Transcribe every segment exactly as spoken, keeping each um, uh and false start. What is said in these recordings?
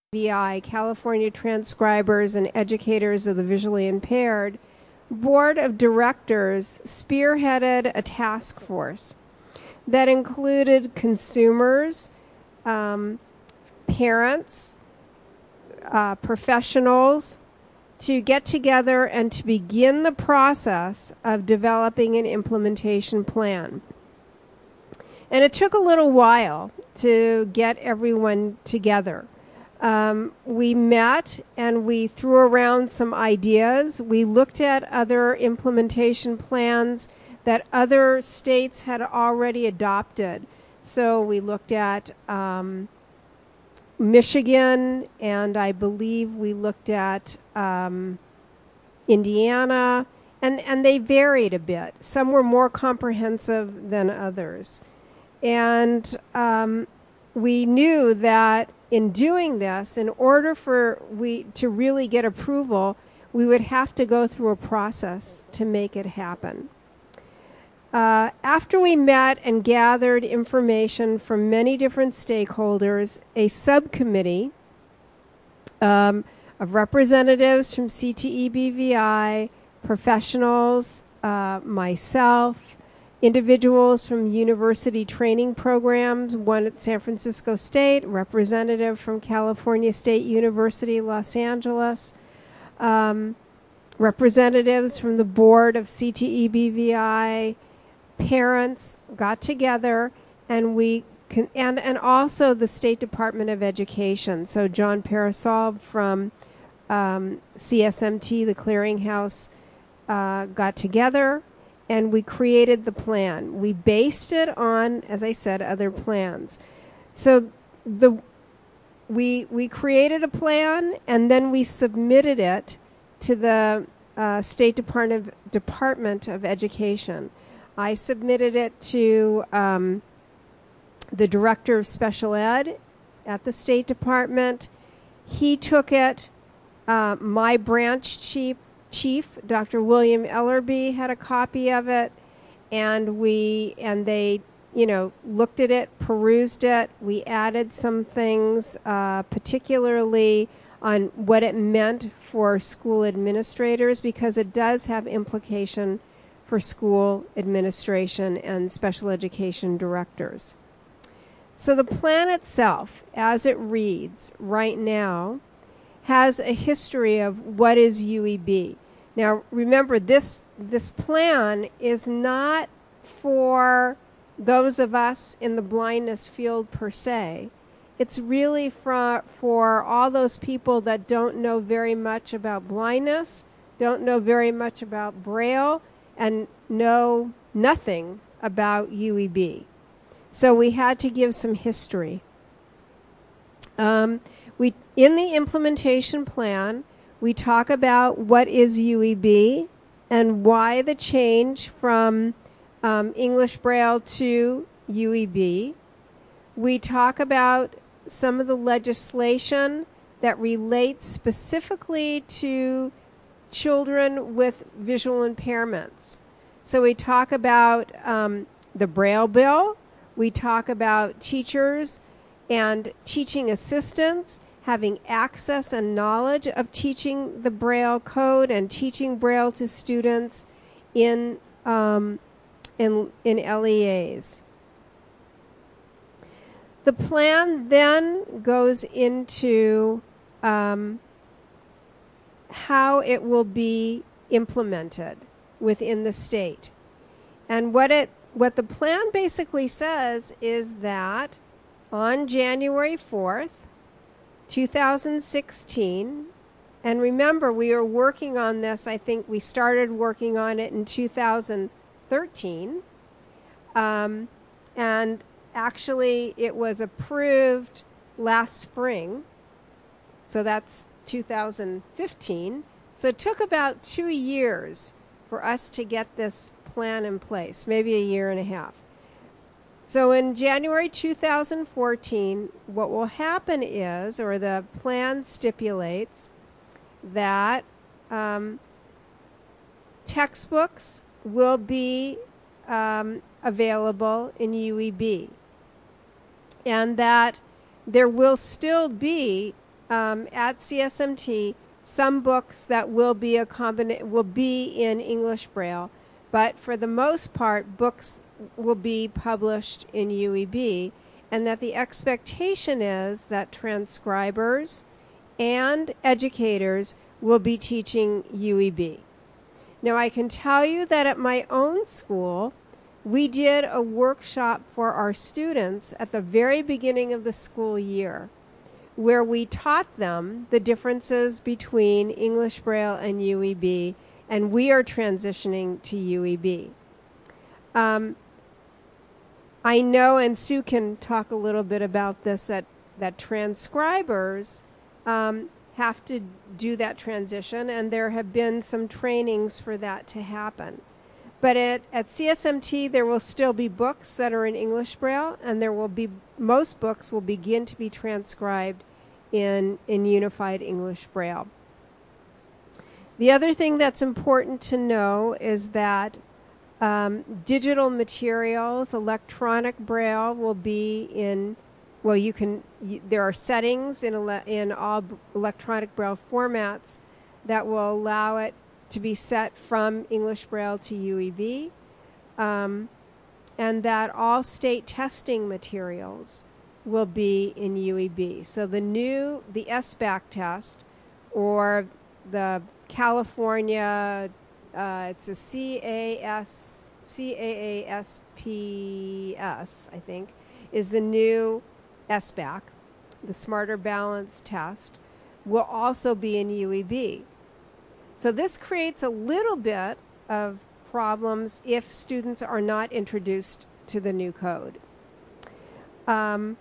V I, California Transcribers and Educators of the Visually Impaired, board of directors spearheaded a task force that included consumers, um, parents, uh, professionals, to get together and to begin the process of developing an implementation plan. And it took a little while to get everyone together. Um, we met and we threw around some ideas. We looked at other implementation plans that other states had already adopted. So we looked at um, Michigan, and I believe we looked at um, Indiana, and, and they varied a bit. Some were more comprehensive than others. And um, we knew that in doing this, in order for we to really get approval, we would have to go through a process to make it happen. Uh, after we met and gathered information from many different stakeholders, a subcommittee um, of representatives from C T E B V I, professionals, uh, myself, individuals from university training programs, one at San Francisco State, representative from California State University, Los Angeles, um, representatives from the board of C T E B V I, parents got together, and we can, and, and also the State Department of Education. So John Parasol from um, C S M T, the clearinghouse, uh, got together, and we created the plan. We based it on, as I said, other plans. So the we we created a plan, and then we submitted it to the uh, State Department of, Department of Education. I submitted it to um, the Director of Special Ed at the State Department. He took it. Uh, my branch chief, chief, Doctor William Ellerby, had a copy of it, and we and they, you know, looked at it, perused it. We added some things, uh, particularly on what it meant for school administrators, because it does have implication for school administration and special education directors. So the plan itself, as it reads right now, has a history of what is U E B. Now, remember, this this plan is not for those of us in the blindness field per se. It's really for, for all those people that don't know very much about blindness, don't know very much about Braille, and know nothing about U E B. So we had to give some history. Um, we in the implementation plan, we talk about what is U E B and why the change from um, English Braille to U E B. We talk about some of the legislation that relates specifically to children with visual impairments. So we talk about um, the Braille Bill. We talk about teachers and teaching assistants having access and knowledge of teaching the Braille code and teaching Braille to students in um, in, in L E As. The plan then goes into um, how it will be implemented within the state. And what it what the plan basically says is that on January fourth, two thousand sixteen, and remember, we are working on this, I think we started working on it in two thousand thirteen, um, and actually it was approved last spring, so that's two thousand fifteen. So it took about two years for us to get this plan in place, maybe a year and a half. So in January two thousand fourteen, what will happen is, or the plan stipulates, that um, textbooks will be um, available in U E B, and that there will still be um, at C S M T some books that will be a combina- will be in English Braille, but for the most part, books will be published in U E B, and that the expectation is that transcribers and educators will be teaching U E B. Now, I can tell you that at my own school, we did a workshop for our students at the very beginning of the school year, where we taught them the differences between English Braille and U E B, and we are transitioning to U E B. Um, I know, and Sue can talk a little bit about this, that, that transcribers um, have to do that transition, and there have been some trainings for that to happen. But at, at C S M T, there will still be books that are in English Braille, and there will be, most books will begin to be transcribed in, in Unified English Braille. The other thing that's important to know is that um, digital materials, electronic Braille, will be in, well, you can, you, there are settings in, ele- in all electronic Braille formats that will allow it to be set from English Braille to U E B, um, and that all state testing materials will be in U E B. So the new, the S B A C test, or the California, uh, it's a C A S, C A A S P S, I think, is the new S B A C, the Smarter Balance test, will also be in U E B. So this creates a little bit of problems if students are not introduced to the new code. Um,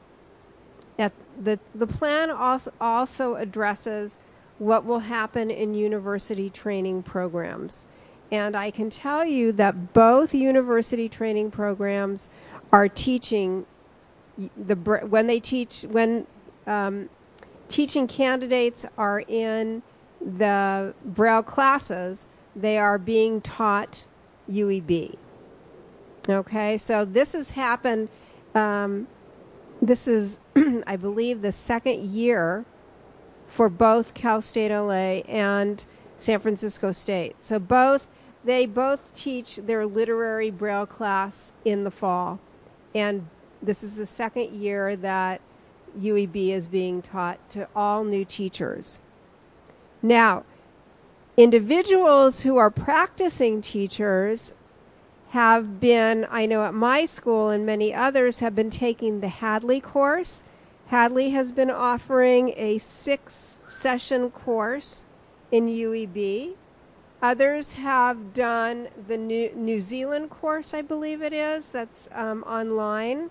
at the, the plan also, also addresses what will happen in university training programs. And I can tell you that both university training programs are teaching the when they teach when um, teaching candidates are in the Braille classes, they are being taught U E B. Okay, so this has happened, um, this is, I believe, the second year for both Cal State L A and San Francisco State. So both, they both teach their literary Braille class in the fall, and this is the second year that U E B is being taught to all new teachers. Now, individuals who are practicing teachers have been, I know at my school and many others, have been taking the Hadley course. Hadley has been offering a six-session course in U E B. Others have done the New, New Zealand course, I believe it is, that's um, online.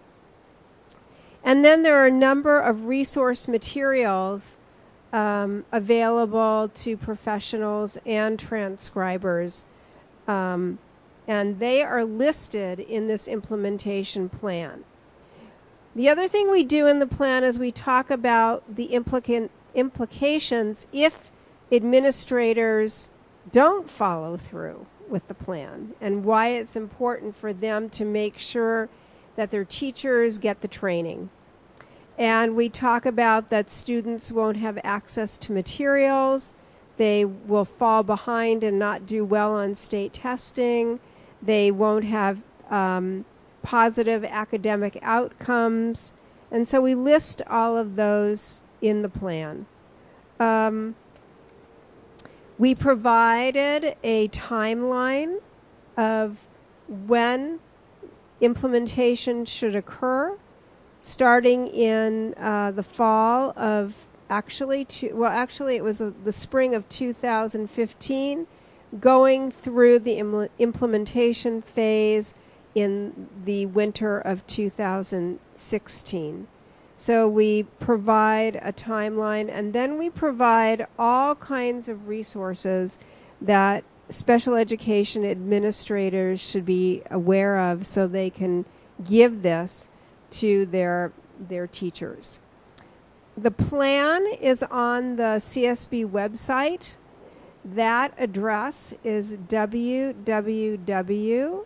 And then there are a number of resource materials Um, available to professionals and transcribers, um, and they are listed in this implementation plan. The other thing we do in the plan is we talk about the implica- implications if administrators don't follow through with the plan, and why it's important for them to make sure that their teachers get the training. And we talk about that students won't have access to materials, they will fall behind and not do well on state testing, they won't have um, positive academic outcomes, and so we list all of those in the plan. Um, we provided a timeline of when implementation should occur, starting in uh, the fall of actually, two, well, actually it was a, the spring of two thousand fifteen, going through the Im- implementation phase in the winter of two thousand sixteen. So we provide a timeline, and then we provide all kinds of resources that special education administrators should be aware of so they can give this to their their teachers. The plan is on the C S B website. That address is w w w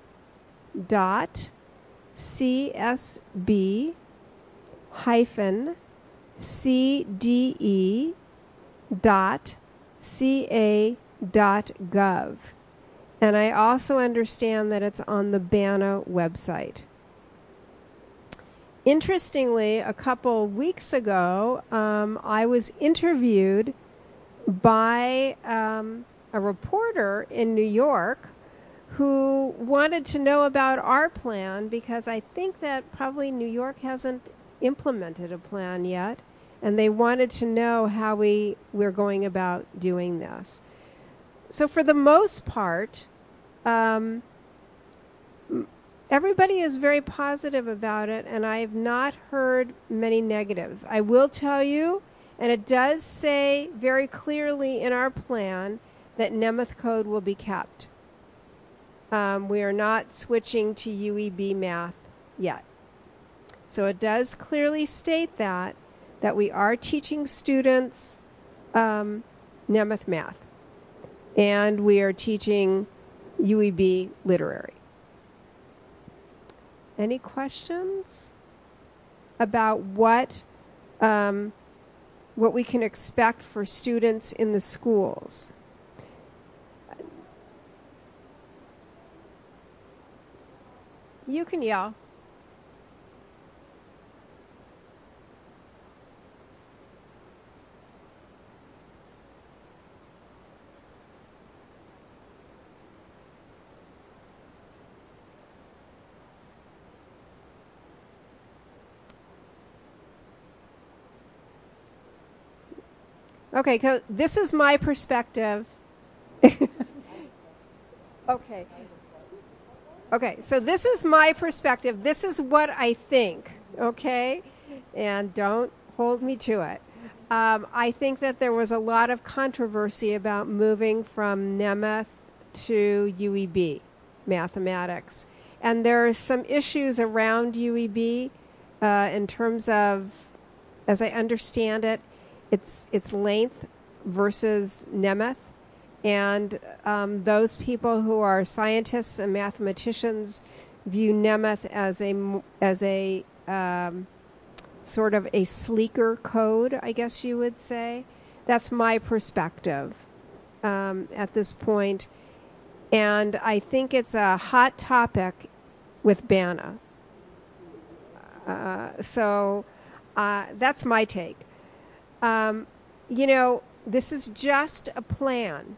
dot c s b dash c d e dot c a dot gov. And I also understand that it's on the B A N A website. Interestingly, a couple weeks ago, um, I was interviewed by um, a reporter in New York who wanted to know about our plan, because I think that probably New York hasn't implemented a plan yet, and they wanted to know how we, we're going about doing this. So for the most part, um, everybody is very positive about it, and I have not heard many negatives. I will tell you, and it does say very clearly in our plan, that Nemeth code will be kept. Um, we are not switching to U E B math yet. So it does clearly state that, that we are teaching students um, Nemeth math, and we are teaching U E B literary. Any questions about what um, what we can expect for students in the schools? You can yell. Okay, so this is my perspective. Okay. Okay, so this is my perspective. This is what I think, okay? And don't hold me to it. Um, I think that there was a lot of controversy about moving from Nemeth to U E B mathematics. And there are some issues around U E B uh, in terms of, as I understand it, its its length versus Nemeth. And um, those people who are scientists and mathematicians view Nemeth as a as a um, sort of a sleeker code, I guess you would say. That's my perspective um, at this point. And I think it's a hot topic with B A N A. Uh, so uh, that's my take. Um, you know, this is just a plan.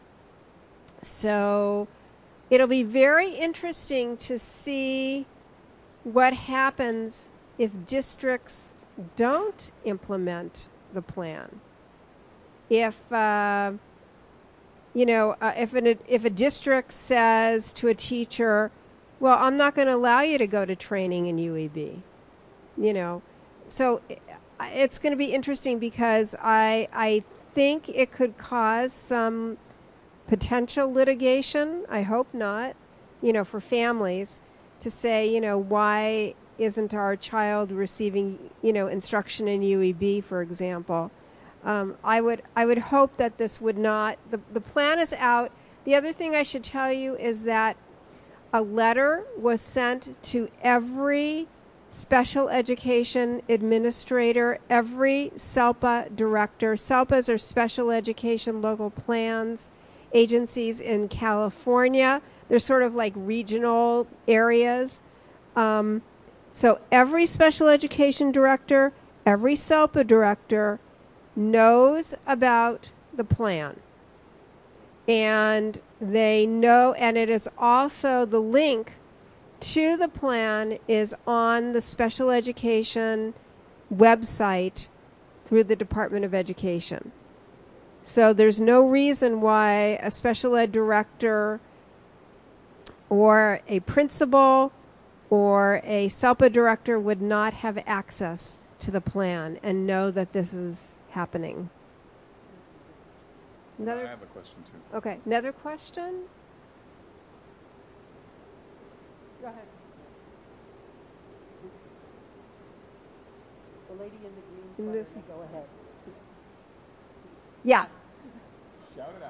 So it'll be very interesting to see what happens if districts don't implement the plan. If, uh, you know, uh, if, an, if a district says to a teacher, well, I'm not going to allow you to go to training in U E B, you know. So it's going to be interesting, because I, I think it could cause some potential litigation. I hope not, you know, for families to say, you know, why isn't our child receiving, you know, instruction in U E B, for example. Um, I would I would hope that this would not, the, the plan is out. The other thing I should tell you is that a letter was sent to every special education administrator, every SELPA director. SELPAs are special education local plans agencies in California. They're sort of like regional areas. Um, so every special education director, every SELPA director knows about the plan. And they know, and it is also, the link to the plan is on the special education website through the Department of Education. So there's no reason why a special ed director or a principal or a SELPA director would not have access to the plan and know that this is happening. Another, I have a question too. Okay, another question? Go ahead. The lady in the green sweater, go ahead. Yeah. Shout it out.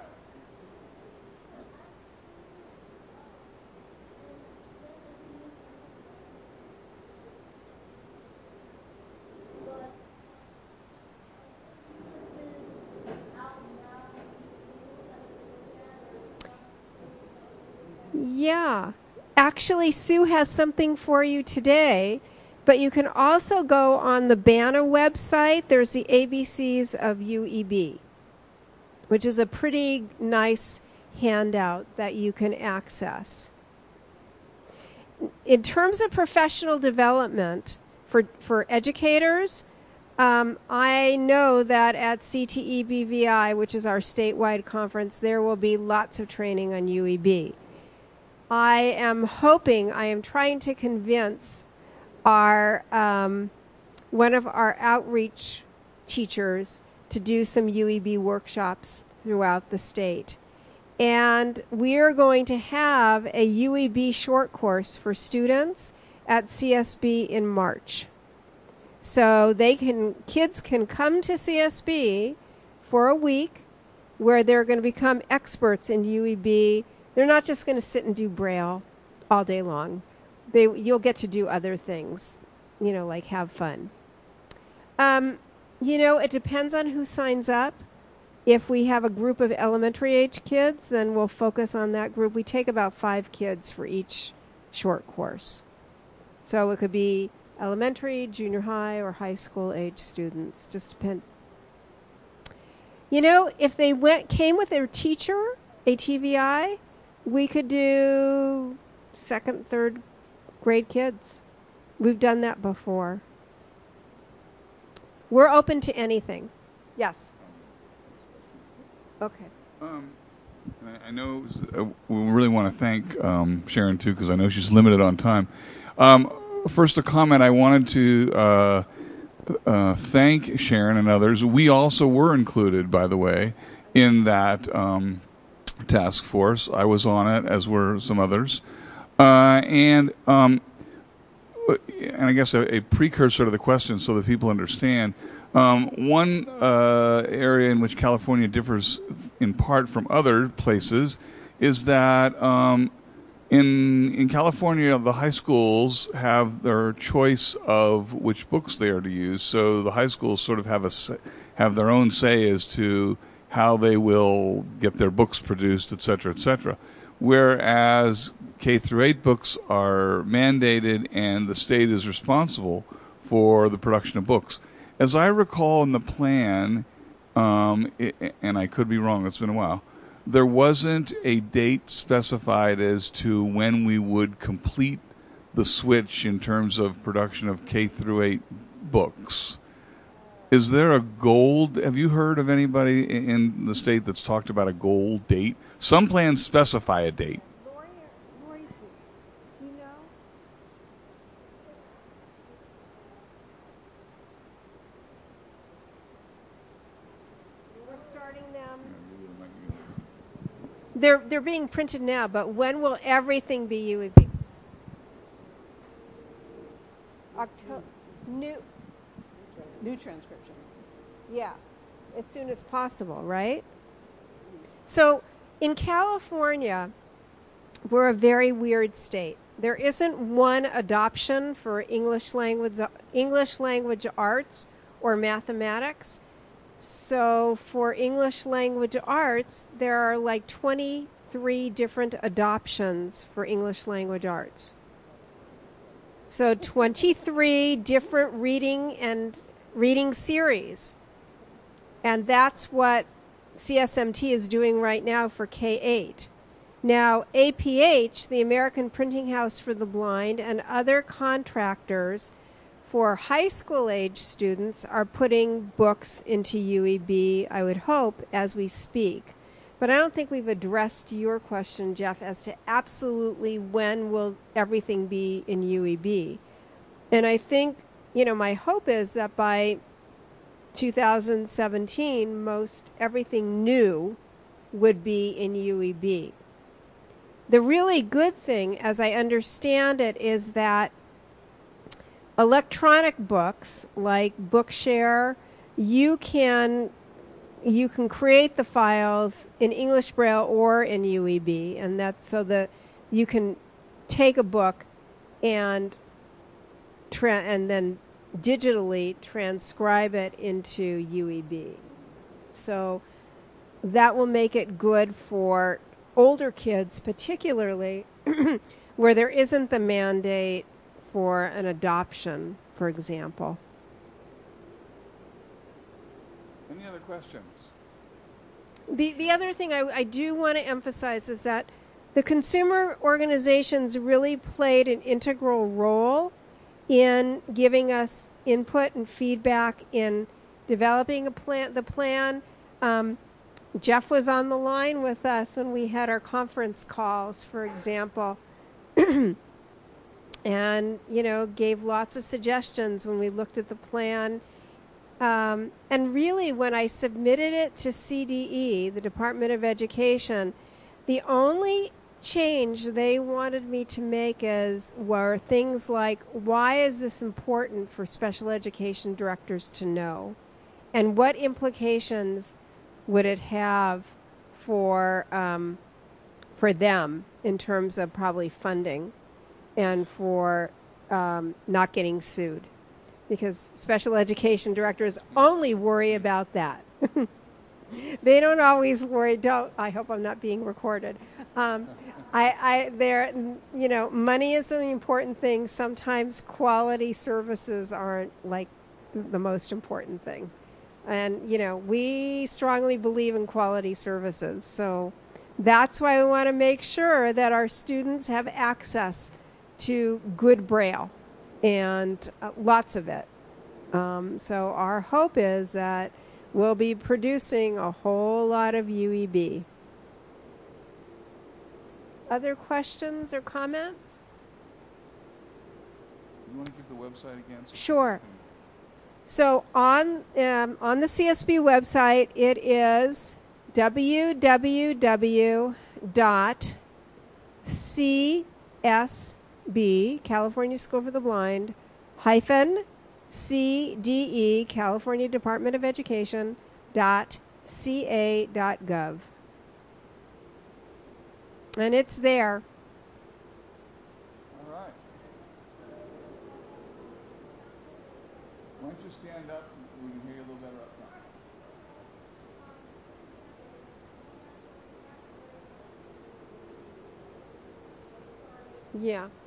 Yeah. Actually, Sue has something for you today, but you can also go on the B A N A website. There's the A B Cs of U E B, which is a pretty nice handout that you can access. In terms of professional development for, for educators, um, I know that at C T E B V I, which is our statewide conference, there will be lots of training on U E B. I am hoping, I am trying to convince our um, one of our outreach teachers to do some U E B workshops throughout the state. And we are going to have a U E B short course for students at C S B in March. So they can, kids can come to C S B for a week where they're going to become experts in U E B. They're not just going to sit and do Braille all day long. They, you'll get to do other things, you know, like have fun. Um, you know, it depends on who signs up. If we have a group of elementary age kids, then we'll focus on that group. We take about five kids for each short course. So it could be elementary, junior high, or high school age students. Just depend. You know, if they went came with their teacher, a T V I, we could do second, third grade kids. We've done that before. We're open to anything. Yes. Okay. Um, and I I know uh, we really want to thank um, Sharon, too, because I know she's limited on time. Um, first, a comment. I wanted to uh, uh, thank Sharon and others. We also were included, by the way, in that um, task force. I was on it, as were some others. Uh, and um, and I guess a, a precursor to the question so that people understand. Um, one uh, area in which California differs in part from other places is that um, in in California, the high schools have their choice of which books they are to use. So the high schools sort of have a have their own say as to how they will get their books produced, et cetera, et cetera. Whereas K through eight books are mandated and the state is responsible for the production of books. As I recall in the plan, um, it, and I could be wrong, it's been a while, there wasn't a date specified as to when we would complete the switch in terms of production of K through eight books. Is there a goal? Have you heard of anybody in the state that's talked about a goal date? Some plans specify a date. Lori, Lori's here. Do you know? We're starting them. They're they're being printed now, but when will everything be U E B? October. New. New transcriptions. Yeah, as soon as possible, right? So in California, we're a very weird state. There isn't one adoption for English language, English language arts or mathematics. So for English language arts, there are like twenty-three different adoptions for English language arts. So twenty-three different reading and reading series. And that's what C S M T is doing right now for K eight. Now, A P H, the American Printing House for the Blind, and other contractors for high school age students are putting books into U E B, I would hope, as we speak. But I don't think we've addressed your question, Jeff, as to absolutely when will everything be in U E B. And I think, you know, my hope is that by two thousand seventeen, most everything new would be in U E B. The really good thing, as I understand it, is that electronic books like Bookshare, you can you can create the files in English Braille or in U E B, and that's so that you can take a book and tra- and then digitally transcribe it into U E B. So that will make it good for older kids particularly, where there isn't the mandate for an adoption, for example. Any other questions? The, the other thing I, I do want to emphasize is that the consumer organizations really played an integral role in giving us input and feedback in developing a plan, the plan. Um, Jeff was on the line with us when we had our conference calls, for example, and, you know, gave lots of suggestions when we looked at the plan. Um, and really, when I submitted it to C D E, the Department of Education, the only change they wanted me to make is were things like, why is this important for special education directors to know? And what implications would it have for um, for them in terms of probably funding and for um, not getting sued? Because special education directors only worry about that. They don't always worry. Don't. I hope I'm not being recorded. Um, I, I, there, you know, money is an important thing. Sometimes quality services aren't like the most important thing, and you know, we strongly believe in quality services. So that's why we want to make sure that our students have access to good Braille, and uh, lots of it. Um, so our hope is that we'll be producing a whole lot of U E B. Other questions or comments? You want to give the website again? So Sure. So on um, on the C S B website, it is w w w dot c s b, California School for the Blind, hyphen C D E, California Department of Education, dot c a dot gov. And it's there. All right. Why don't you stand up and we can hear you a little better up front. Yeah.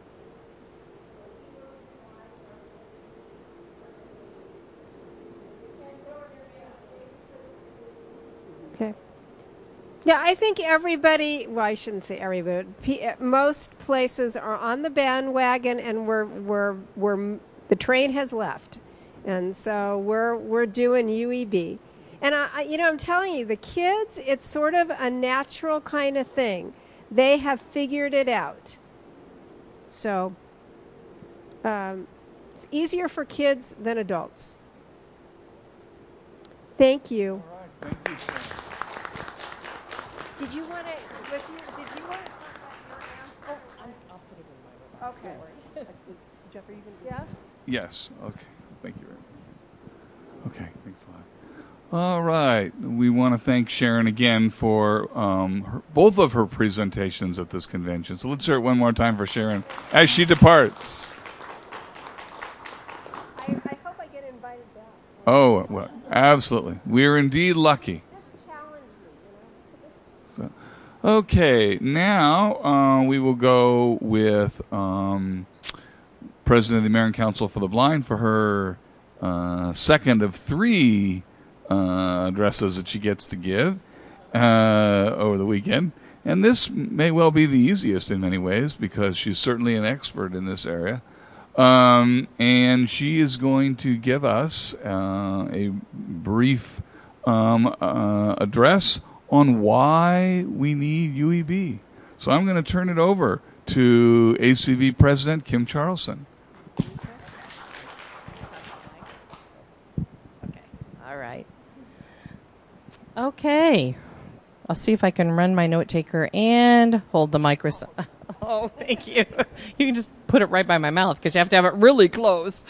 Okay. Yeah, I think everybody, well, I shouldn't say everybody, but P- most places are on the bandwagon, and we're, we're, we're, the train has left. And so we're, we're doing U E B. And, I, I, you know, I'm telling you, the kids, it's sort of a natural kind of thing. They have figured it out. So um, it's easier for kids than adults. Thank you. All right. Thank you, Sharon. Did you want to, was you, did you want to talk about your answer? Oh, I'm, I'll put it in my remarks. Okay. Don't worry. Jeff, are you going to do Yeah? Yes. Okay. Thank you very much. Okay. Thanks a lot. All right. We want to thank Sharon again for um, her, both of her presentations at this convention. So let's hear it one more time for Sharon as she departs. I, I hope I get invited back. Oh, well, absolutely. We are indeed lucky. Just challenge me, you know? So, okay, now uh, we will go with um, President of the American Council for the Blind for her uh, second of three uh, addresses that she gets to give uh, over the weekend. And this may well be the easiest in many ways because she's certainly an expert in this area. Um, and she is going to give us uh, a brief um, uh, address on why we need U E B. So I'm going to turn it over to A C B President Kim Charlson. Okay. All right. Okay. I'll see if I can run my note taker and hold the microphone. Oh, thank you. You can just put it right by my mouth because you have to have it really close.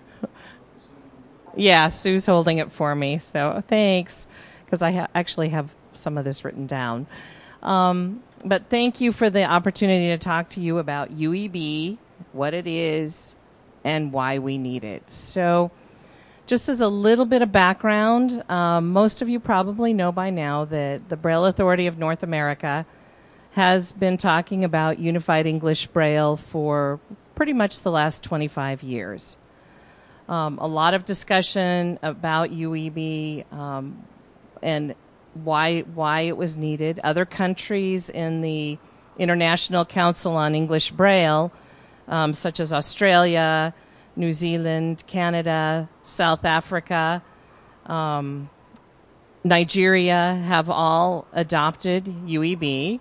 Yeah, Sue's holding it for me, so thanks, because I ha- actually have some of this written down. Um, but thank you for the opportunity to talk to you about U E B, what it is, and why we need it. So just as a little bit of background, um, most of you probably know by now that the Braille Authority of North America has been talking about Unified English Braille for pretty much the last twenty-five years. Um, a lot of discussion about U E B um, and why why it was needed. Other countries in the International Council on English Braille, um, such as Australia, New Zealand, Canada, South Africa, um, Nigeria, have all adopted U E B.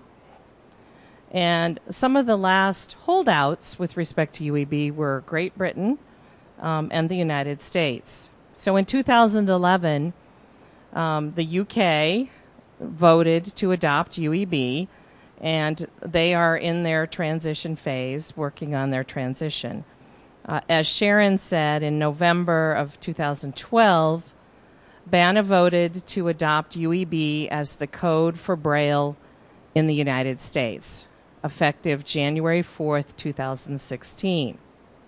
And some of the last holdouts with respect to U E B were Great Britain um, and the United States. So in two thousand eleven, um, the U K voted to adopt U E B, and they are in their transition phase, working on their transition. Uh, as Sharon said, in November of two thousand twelve, B A N A voted to adopt U E B as the code for Braille in the United States, effective January fourth, two thousand sixteen.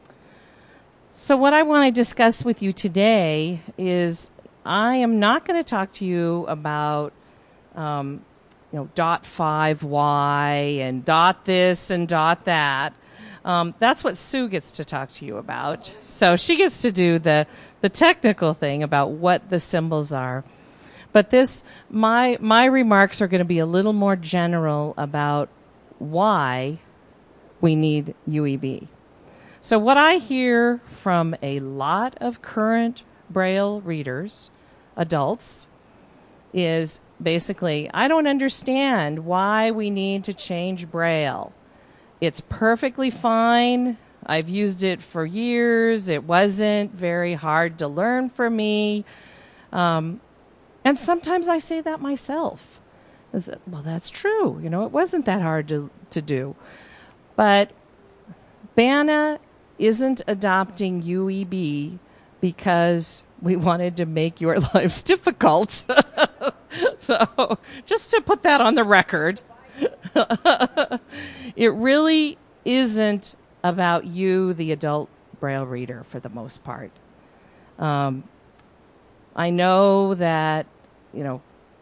So what I want to discuss with you today is I am not going to talk to you about um, you know, dot five Y and dot this and dot that. Um, that's what Sue gets to talk to you about. So she gets to do the, the technical thing about what the symbols are. But this, my my remarks are going to be a little more general about why we need U E B. So what I hear from a lot of current Braille readers, adults, is basically, I don't understand why we need to change Braille. It's perfectly fine. I've used it for years. It wasn't very hard to learn for me. Um, and sometimes I say that myself. Well, that's true. You know, it wasn't that hard to, to do. But B A N A isn't adopting U E B because we wanted to make your lives difficult. So just to put that on the record, it really isn't about you, the adult Braille reader, for the most part. Um, I know that, you know,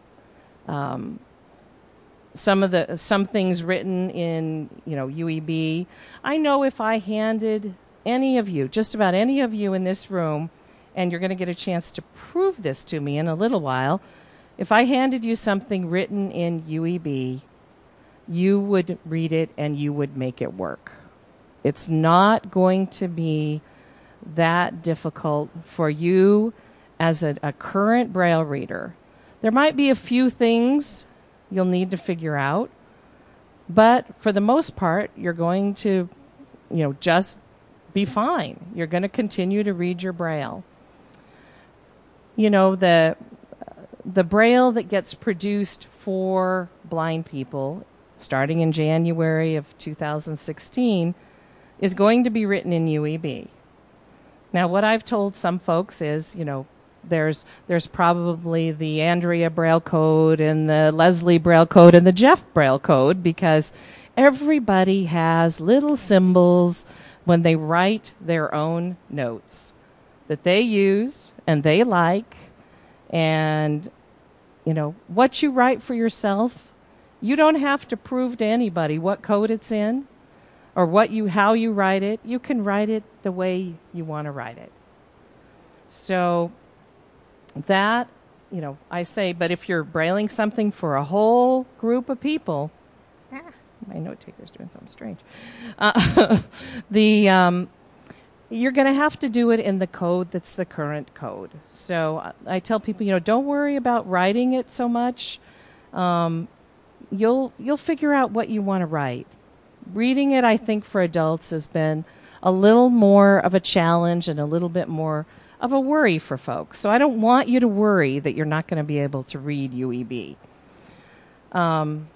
um, some of the some things written in, you know, U E B. I know if I handed any of you, just about any of you in this room, and you're going to get a chance to prove this to me in a little while, if I handed you something written in U E B, you would read it and you would make it work. It's not going to be that difficult for you as a, a current Braille reader. There might be a few things you'll need to figure out, but for the most part, you're going to, you know, just be fine. You're going to continue to read your Braille. You know, the the Braille that gets produced for blind people starting in January of two thousand sixteen is going to be written in U E B. Now, what I've told some folks is, you know, there's there's probably the Andrea Braille code and the Leslie Braille code and the Jeff Braille code, because everybody has little symbols when they write their own notes that they use and they like. And, you know, what you write for yourself, you don't have to prove to anybody what code it's in or what you how you write it. You can write it the way you want to write it. So that, you know, I say, but if you're brailing something for a whole group of people, ah, my note taker's doing something strange. Uh, the um, you're going to have to do it in the code that's the current code. So I tell people, you know, don't worry about writing it so much. Um, you'll you'll figure out what you want to write. Reading it, I think, for adults has been a little more of a challenge and a little bit more of a worry for folks. So I don't want you to worry that you're not going to be able to read U E B. Um,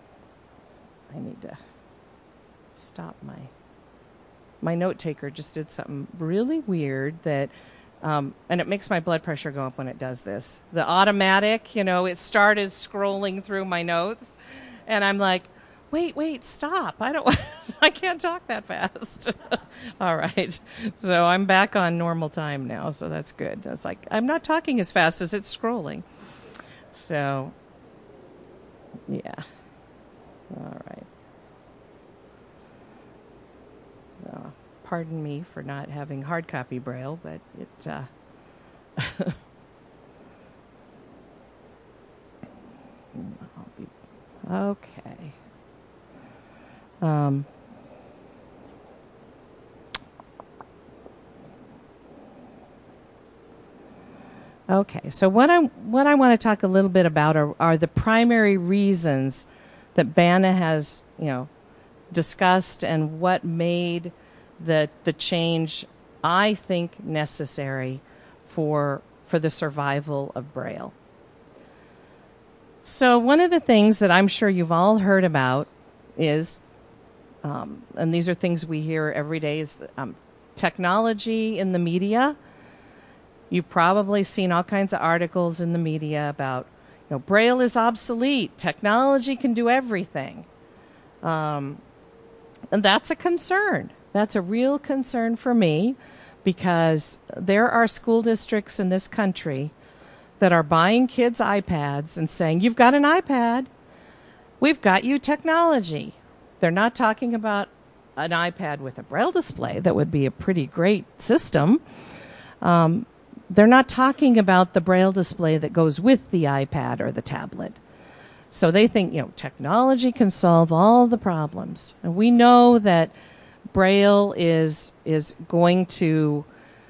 I need to stop my... My note taker just did something really weird that, um, and it makes my blood pressure go up when it does this. The automatic, you know, it started scrolling through my notes, and I'm like, wait, wait, stop. I don't, I can't talk that fast. All right. So I'm back on normal time now, so that's good. It's like, I'm not talking as fast as it's scrolling. So, yeah. All right. So, pardon me for not having hard copy Braille, but it. Uh, okay. Um, okay. So what I what I want to talk a little bit about are, are the primary reasons that B A N A has, you know, discussed and what made the the change I think necessary for for the survival of Braille. So one of the things that I'm sure you've all heard about is, um, and these are things we hear every day, is um, technology in the media. You've probably seen all kinds of articles in the media about, you know, Braille is obsolete. Technology can do everything. Um, and that's a concern. That's a real concern for me, because there are school districts in this country that are buying kids iPads and saying, you've got an iPad, we've got you technology. They're not talking about an iPad with a Braille display. That would be a pretty great system. Um, they're not talking about the Braille display that goes with the iPad or the tablet. So they think, you know, technology can solve all the problems. And we know that Braille is is going to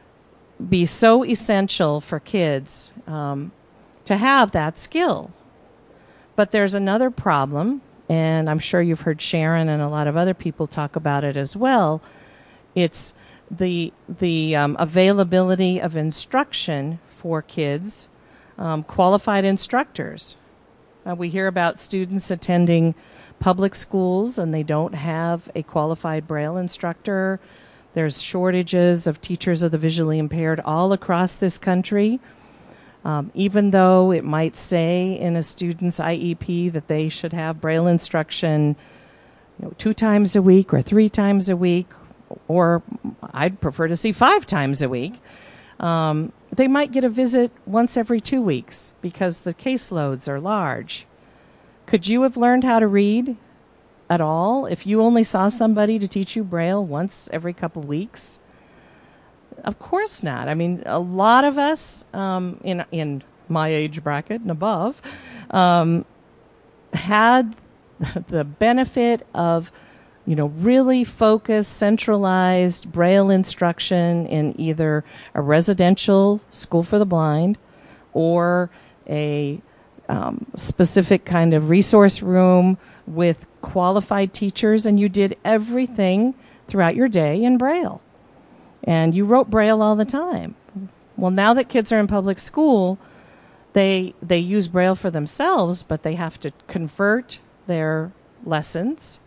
be so essential for kids um, to have that skill. But there's another problem, and I'm sure you've heard Sharon and a lot of other people talk about it as well. It's the the um, availability of instruction for kids, um, qualified instructors. Uh, we hear about students attending public schools and they don't have a qualified Braille instructor. There's shortages of teachers of the visually impaired all across this country. Um, even though it might say in a student's I E P that they should have Braille instruction, you know, two times a week or three times a week, or I'd prefer to see five times a week, um, they might get a visit once every two weeks because the caseloads are large. Could you have learned how to read at all if you only saw somebody to teach you Braille once every couple weeks? Of course not. I mean, a lot of us um, in in my age bracket and above um, had the benefit of, you know, really focused, centralized Braille instruction in either a residential school for the blind or a um, specific kind of resource room with qualified teachers, and you did everything throughout your day in Braille. And you wrote Braille all the time. Well, now that kids are in public school, they they use Braille for themselves, but they have to convert their lessons.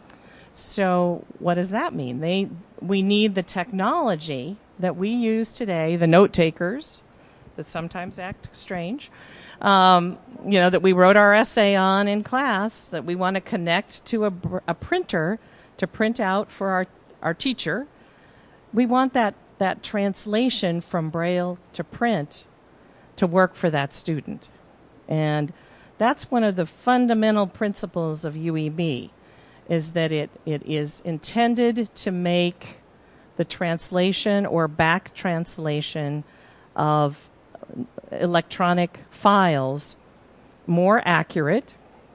So what does that mean? They we need the technology that we use today, the note takers that sometimes act strange, um, you know, that we wrote our essay on in class, that we want to connect to a, a printer to print out for our, our teacher. We want that, that translation from Braille to print to work for that student. And that's one of the fundamental principles of U E B, is that it, it is intended to make the translation or back translation of electronic files more accurate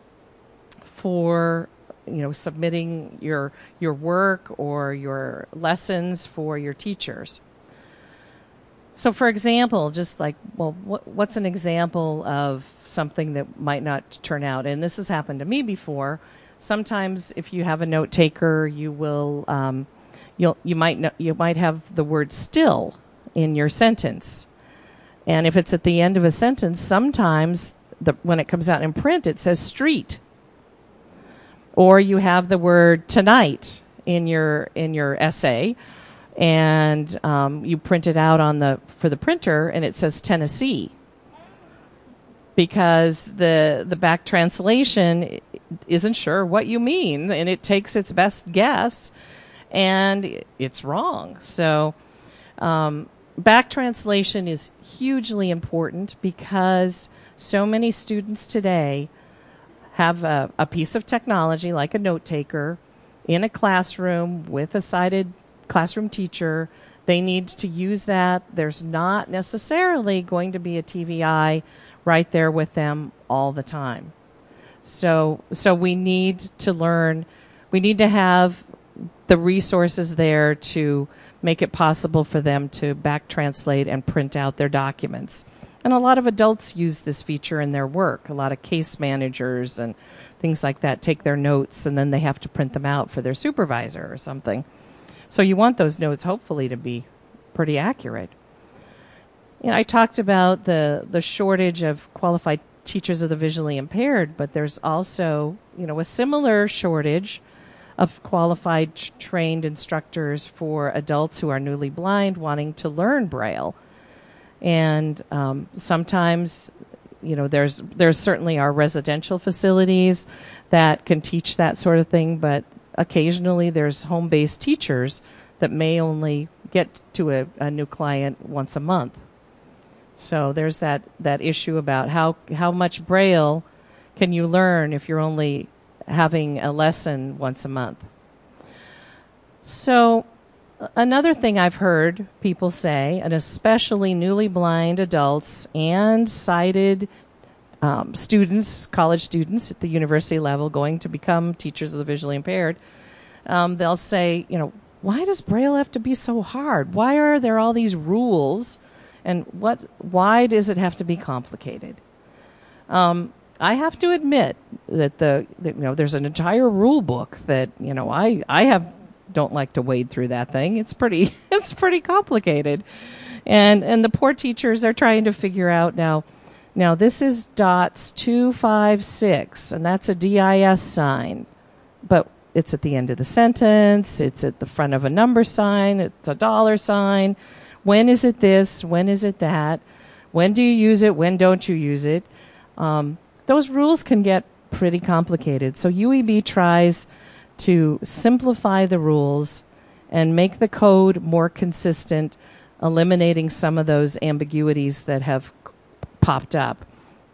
for, you know, submitting your your work or your lessons for your teachers. So, for example, just like, well, what, what's an example of something that might not turn out? And this has happened to me before. Sometimes, if you have a note taker, you will, um, you'll, you might know, you might have the word "still" in your sentence, and if it's at the end of a sentence, sometimes the, when it comes out in print, it says "street." Or you have the word "tonight" in your in your essay, and um, you print it out on the for the printer, and it says "Tennessee," because the the back translation isn't sure what you mean, and it takes its best guess, and it's wrong. So um, back translation is hugely important because so many students today have a, a piece of technology like a note taker in a classroom with a sighted classroom teacher. They need to use that. There's not necessarily going to be a T V I right there with them all the time. So, so we need to learn, we need to have the resources there to make it possible for them to back translate and print out their documents. And a lot of adults use this feature in their work. A lot of case managers and things like that take their notes and then they have to print them out for their supervisor or something. So you want those notes hopefully to be pretty accurate. You know, I talked about the, the shortage of qualified teachers of the visually impaired, but there's also, you know, a similar shortage of qualified t- trained instructors for adults who are newly blind wanting to learn Braille. And um, sometimes, you know, there's there's certainly our residential facilities that can teach that sort of thing, but occasionally there's home-based teachers that may only get to a, a new client once a month. So there's that, that issue about how, how much Braille can you learn if you're only having a lesson once a month. So another thing I've heard people say, and especially newly blind adults and sighted um, students, college students at the university level going to become teachers of the visually impaired, um, they'll say, you know, why does Braille have to be so hard? Why are there all these rules? And what? Why does it have to be complicated? Um, I have to admit that the that, you know there's an entire rule book that you know I I have don't like to wade through that thing. It's pretty it's pretty complicated, and and the poor teachers are trying to figure out now. Now this is dots two five six, and that's a D I S sign, but it's at the end of the sentence. It's at the front of a number sign. It's a dollar sign. When is it this? When is it that? When do you use it? When don't you use it? Um, those rules can get pretty complicated. So U E B tries to simplify the rules and make the code more consistent, eliminating some of those ambiguities that have popped up.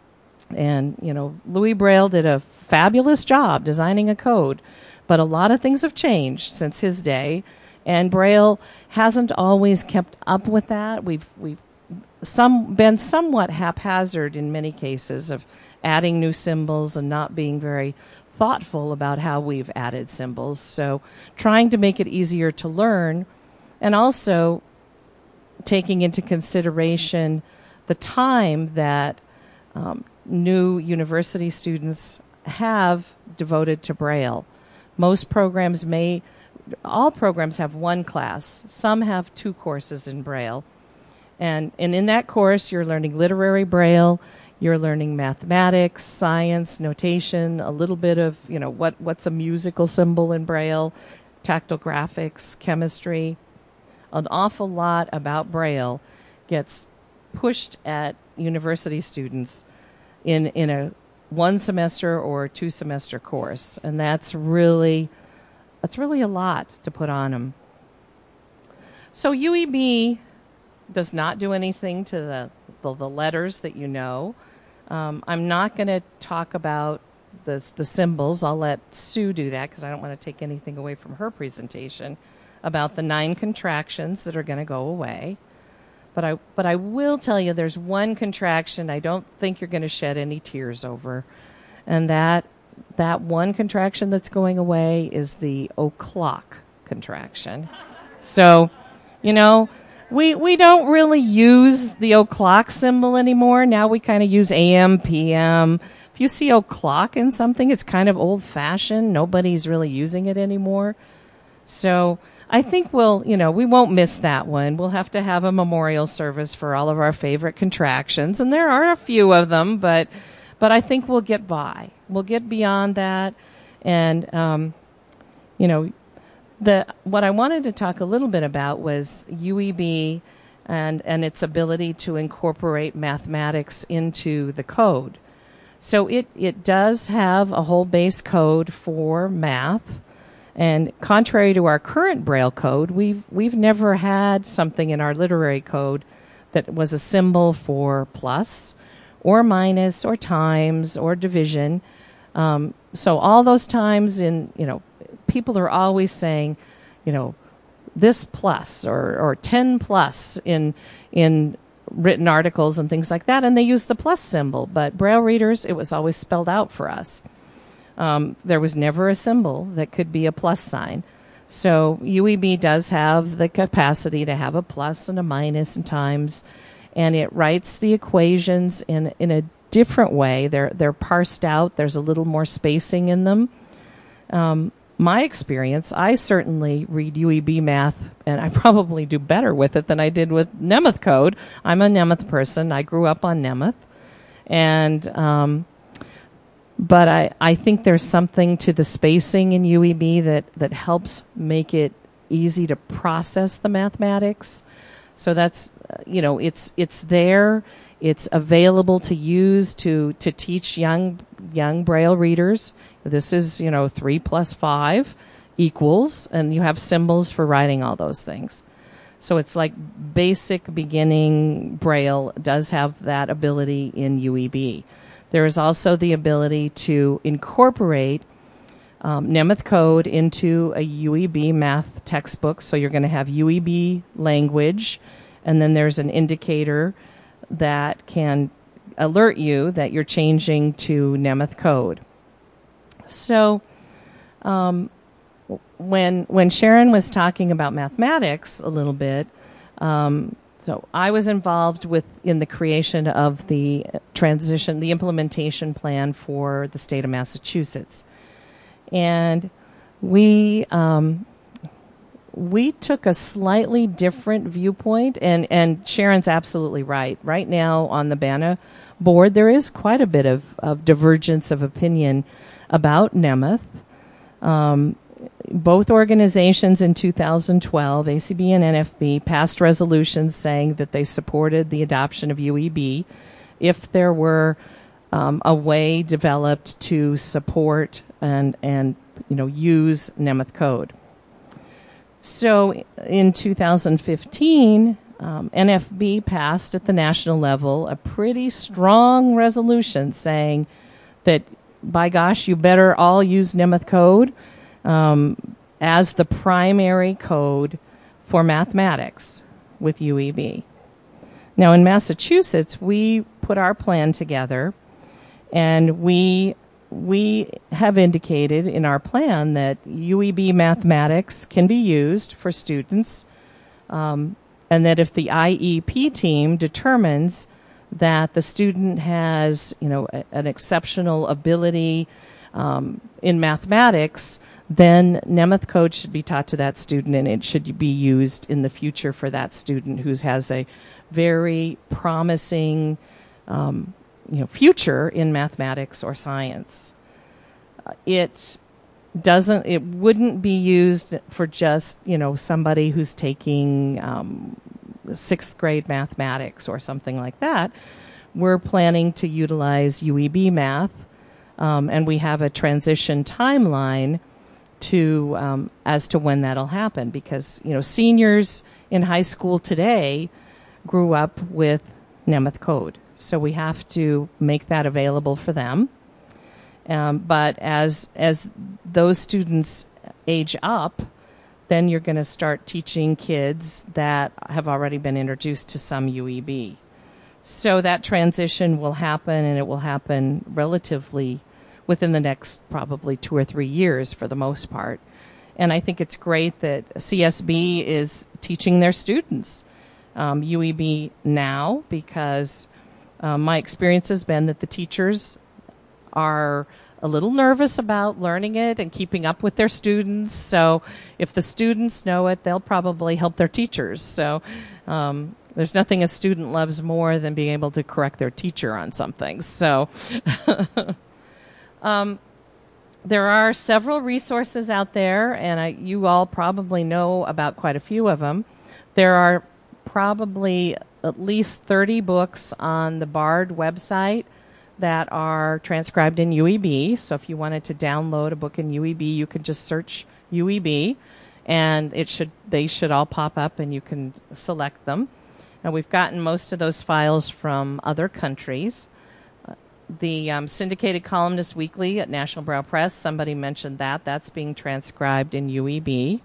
And, you know, Louis Braille did a fabulous job designing a code, but a lot of things have changed since his day. And Braille hasn't always kept up with that. We've we've some been somewhat haphazard in many cases of adding new symbols and not being very thoughtful about how we've added symbols. So trying to make it easier to learn and also taking into consideration the time that um, new university students have devoted to Braille. Most programs may All programs have one class. Some have two courses in Braille. And, and in that course, you're learning literary Braille, you're learning mathematics, science, notation, a little bit of, you know, what, what's a musical symbol in Braille, tactile graphics, chemistry. An awful lot about Braille gets pushed at university students in, in a one semester or two semester course. And that's really... That's really a lot to put on them. So U E B does not do anything to the, the, the letters that you know. Um, I'm not going to talk about the, the symbols. I'll let Sue do that because I don't want to take anything away from her presentation about the nine contractions that are going to go away. But I, but I will tell you there's one contraction I don't think you're going to shed any tears over, and that That one contraction that's going away is the o'clock contraction. So, you know, we we don't really use the o'clock symbol anymore. Now we kind of use A M, P M. If you see o'clock in something, it's kind of old-fashioned. Nobody's really using it anymore. So I think we'll, you know, we won't miss that one. We'll have to have a memorial service for all of our favorite contractions, and there are a few of them, but but I think we'll get by. We'll get beyond that, and um, you know, the what I wanted to talk a little bit about was U E B and and its ability to incorporate mathematics into the code. So it it does have a whole base code for math, and contrary to our current Braille code, we've we've never had something in our literary code that was a symbol for plus, or minus, or times, or division. Um, so all those times in, you know, people are always saying, you know, this plus or, or ten plus in in written articles and things like that, and they use the plus symbol. But Braille readers, it was always spelled out for us. Um, there was never a symbol that could be a plus sign. So U E B does have the capacity to have a plus and a minus in times, and it writes the equations in in a different way. They're they're parsed out. There's a little more spacing in them. Um, my experience, I certainly read U E B math, and I probably do better with it than I did with Nemeth code. I'm a Nemeth person. I grew up on Nemeth, and um, but I, I think there's something to the spacing in U E B that, that helps make it easy to process the mathematics. So that's, uh, you know, it's it's there. It's available to use to, to teach young young Braille readers. This is, you know, three plus five equals, and you have symbols for writing all those things. So it's like basic beginning Braille does have that ability in U E B. There is also the ability to incorporate um, Nemeth code into a U E B math textbook. So you're going to have U E B language, and then there's an indicator that can alert you that you're changing to Nemeth code. So um, when when Sharon was talking about mathematics a little bit, um, so I was involved with in the creation of the transition, the implementation plan for the state of Massachusetts, and we um, we took a slightly different viewpoint. And and Sharon's absolutely right. Right now on the B A N A board, there is quite a bit of, of divergence of opinion about Nemeth. Um, Both organizations in two thousand twelve, A C B and N F B, passed resolutions saying that they supported the adoption of U E B if there were um, a way developed to support and and you know use Nemeth code. So in two thousand fifteen, um, N F B passed at the national level a pretty strong resolution saying that, by gosh, you better all use Nemeth code Um, as the primary code for mathematics with U E B. Now in Massachusetts, we put our plan together, and we we have indicated in our plan that U E B mathematics can be used for students, um, and that if the I E P team determines that the student has, you know, a, an exceptional ability um, in mathematics, then Nemeth code should be taught to that student, and it should be used in the future for that student who has a very promising um, you know, future in mathematics or science. Uh, it doesn't, it wouldn't be used for just, you know, somebody who's taking um, sixth grade mathematics or something like that. We're planning to utilize U E B math, um, and we have a transition timeline to um, as to when that'll happen, because you know seniors in high school today grew up with Nemeth code, so we have to make that available for them. Um, but as as those students age up, then you're going to start teaching kids that have already been introduced to some U E B. So that transition will happen, and it will happen relatively within the next probably two or three years for the most part. And I think it's great that C S B is teaching their students um, U E B now, because uh, my experience has been that the teachers are a little nervous about learning it and keeping up with their students. So if the students know it, they'll probably help their teachers. So um, there's nothing a student loves more than being able to correct their teacher on something. So Um, there are several resources out there, and I, you all probably know about quite a few of them. There are probably at least thirty books on the BARD website that are transcribed in U E B. So if you wanted to download a book in U E B, you could just search U E B, and it should they should all pop up, and you can select them. And we've gotten most of those files from other countries. the um, syndicated columnist weekly at National Braille Press. Somebody mentioned that. That's being transcribed in U E B.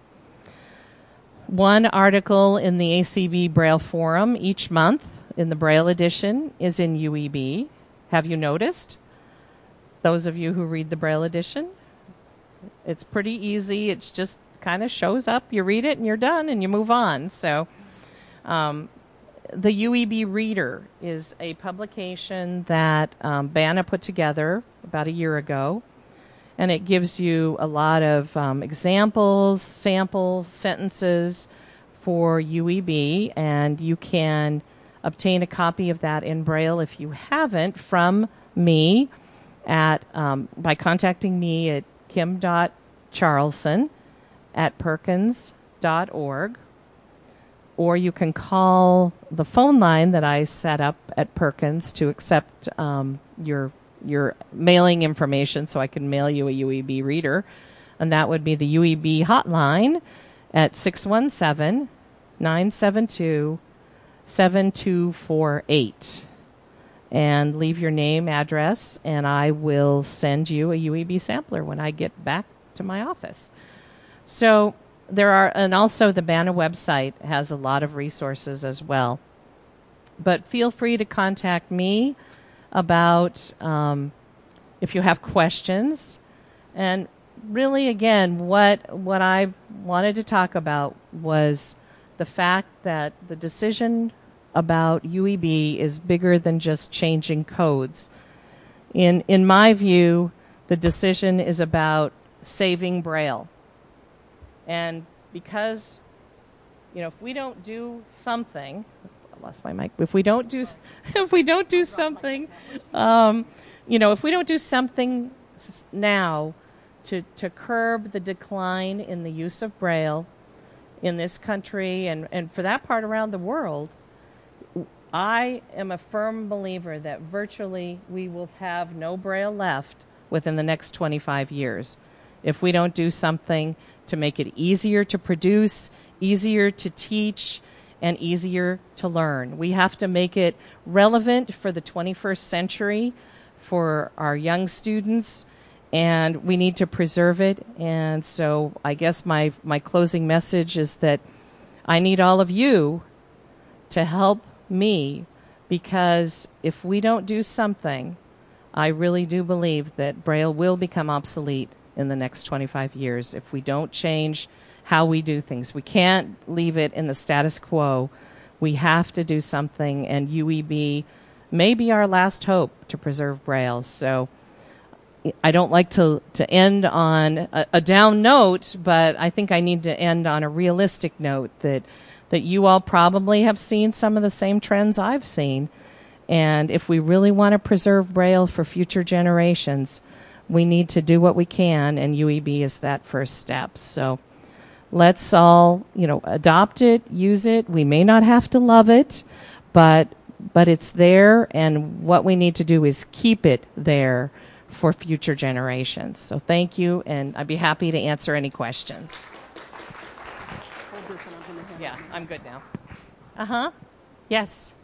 One article in the A C B Braille Forum each month in the Braille edition is in U E B. Have you noticed? Those of you who read the Braille edition? It's pretty easy. It's just kind of shows up. You read it and you're done and you move on. So um, the U E B Reader is a publication that um, BANA put together about a year ago. And it gives you a lot of um, examples, sample sentences for U E B. And you can obtain a copy of that in Braille if you haven't from me at um, by contacting me at kim.charlson at perkins dot org, or you can call the phone line that I set up at Perkins to accept um, your your mailing information so I can mail you a U E B reader, and that would be the U E B hotline at six one seven, nine seven two, seven two four eight. And leave your name, address, and I will send you a U E B sampler when I get back to my office. So there are, and also the BANA website has a lot of resources as well. But feel free to contact me about um, if you have questions. And really, again, what what I wanted to talk about was the fact that the decision about U E B is bigger than just changing codes. In in my view, the decision is about saving Braille. And because, you know, if we don't do something, I lost my mic. If we don't do, if we don't do something, um, you know, if we don't do something now to to curb the decline in the use of Braille in this country and, and for that part around the world, I am a firm believer that virtually we will have no Braille left within the next twenty-five years if we don't do something to make it easier to produce, easier to teach, and easier to learn. We have to make it relevant for the twenty-first century for our young students, and we need to preserve it. And so I guess my, my closing message is that I need all of you to help me, because if we don't do something, I really do believe that Braille will become obsolete in the next twenty-five years if we don't change how we do things. We can't leave it in the status quo. We have to do something, and U E B may be our last hope to preserve Braille. So I don't like to, to end on a, a down note, but I think I need to end on a realistic note that that you all probably have seen some of the same trends I've seen. And if we really want to preserve Braille for future generations, we need to do what we can, and U E B is that first step. So let's all, you know, adopt it, use it. We may not have to love it, but but it's there, and what we need to do is keep it there for future generations. So thank you, and I'd be happy to answer any questions. Hold this and I'm going to have Yeah, I'm good now. Uh-huh. Yes.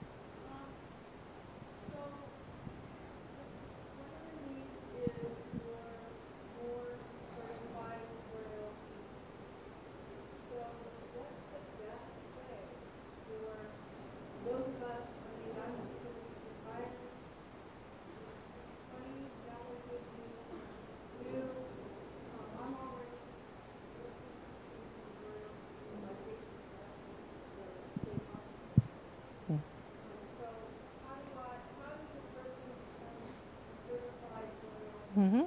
Mm-hmm.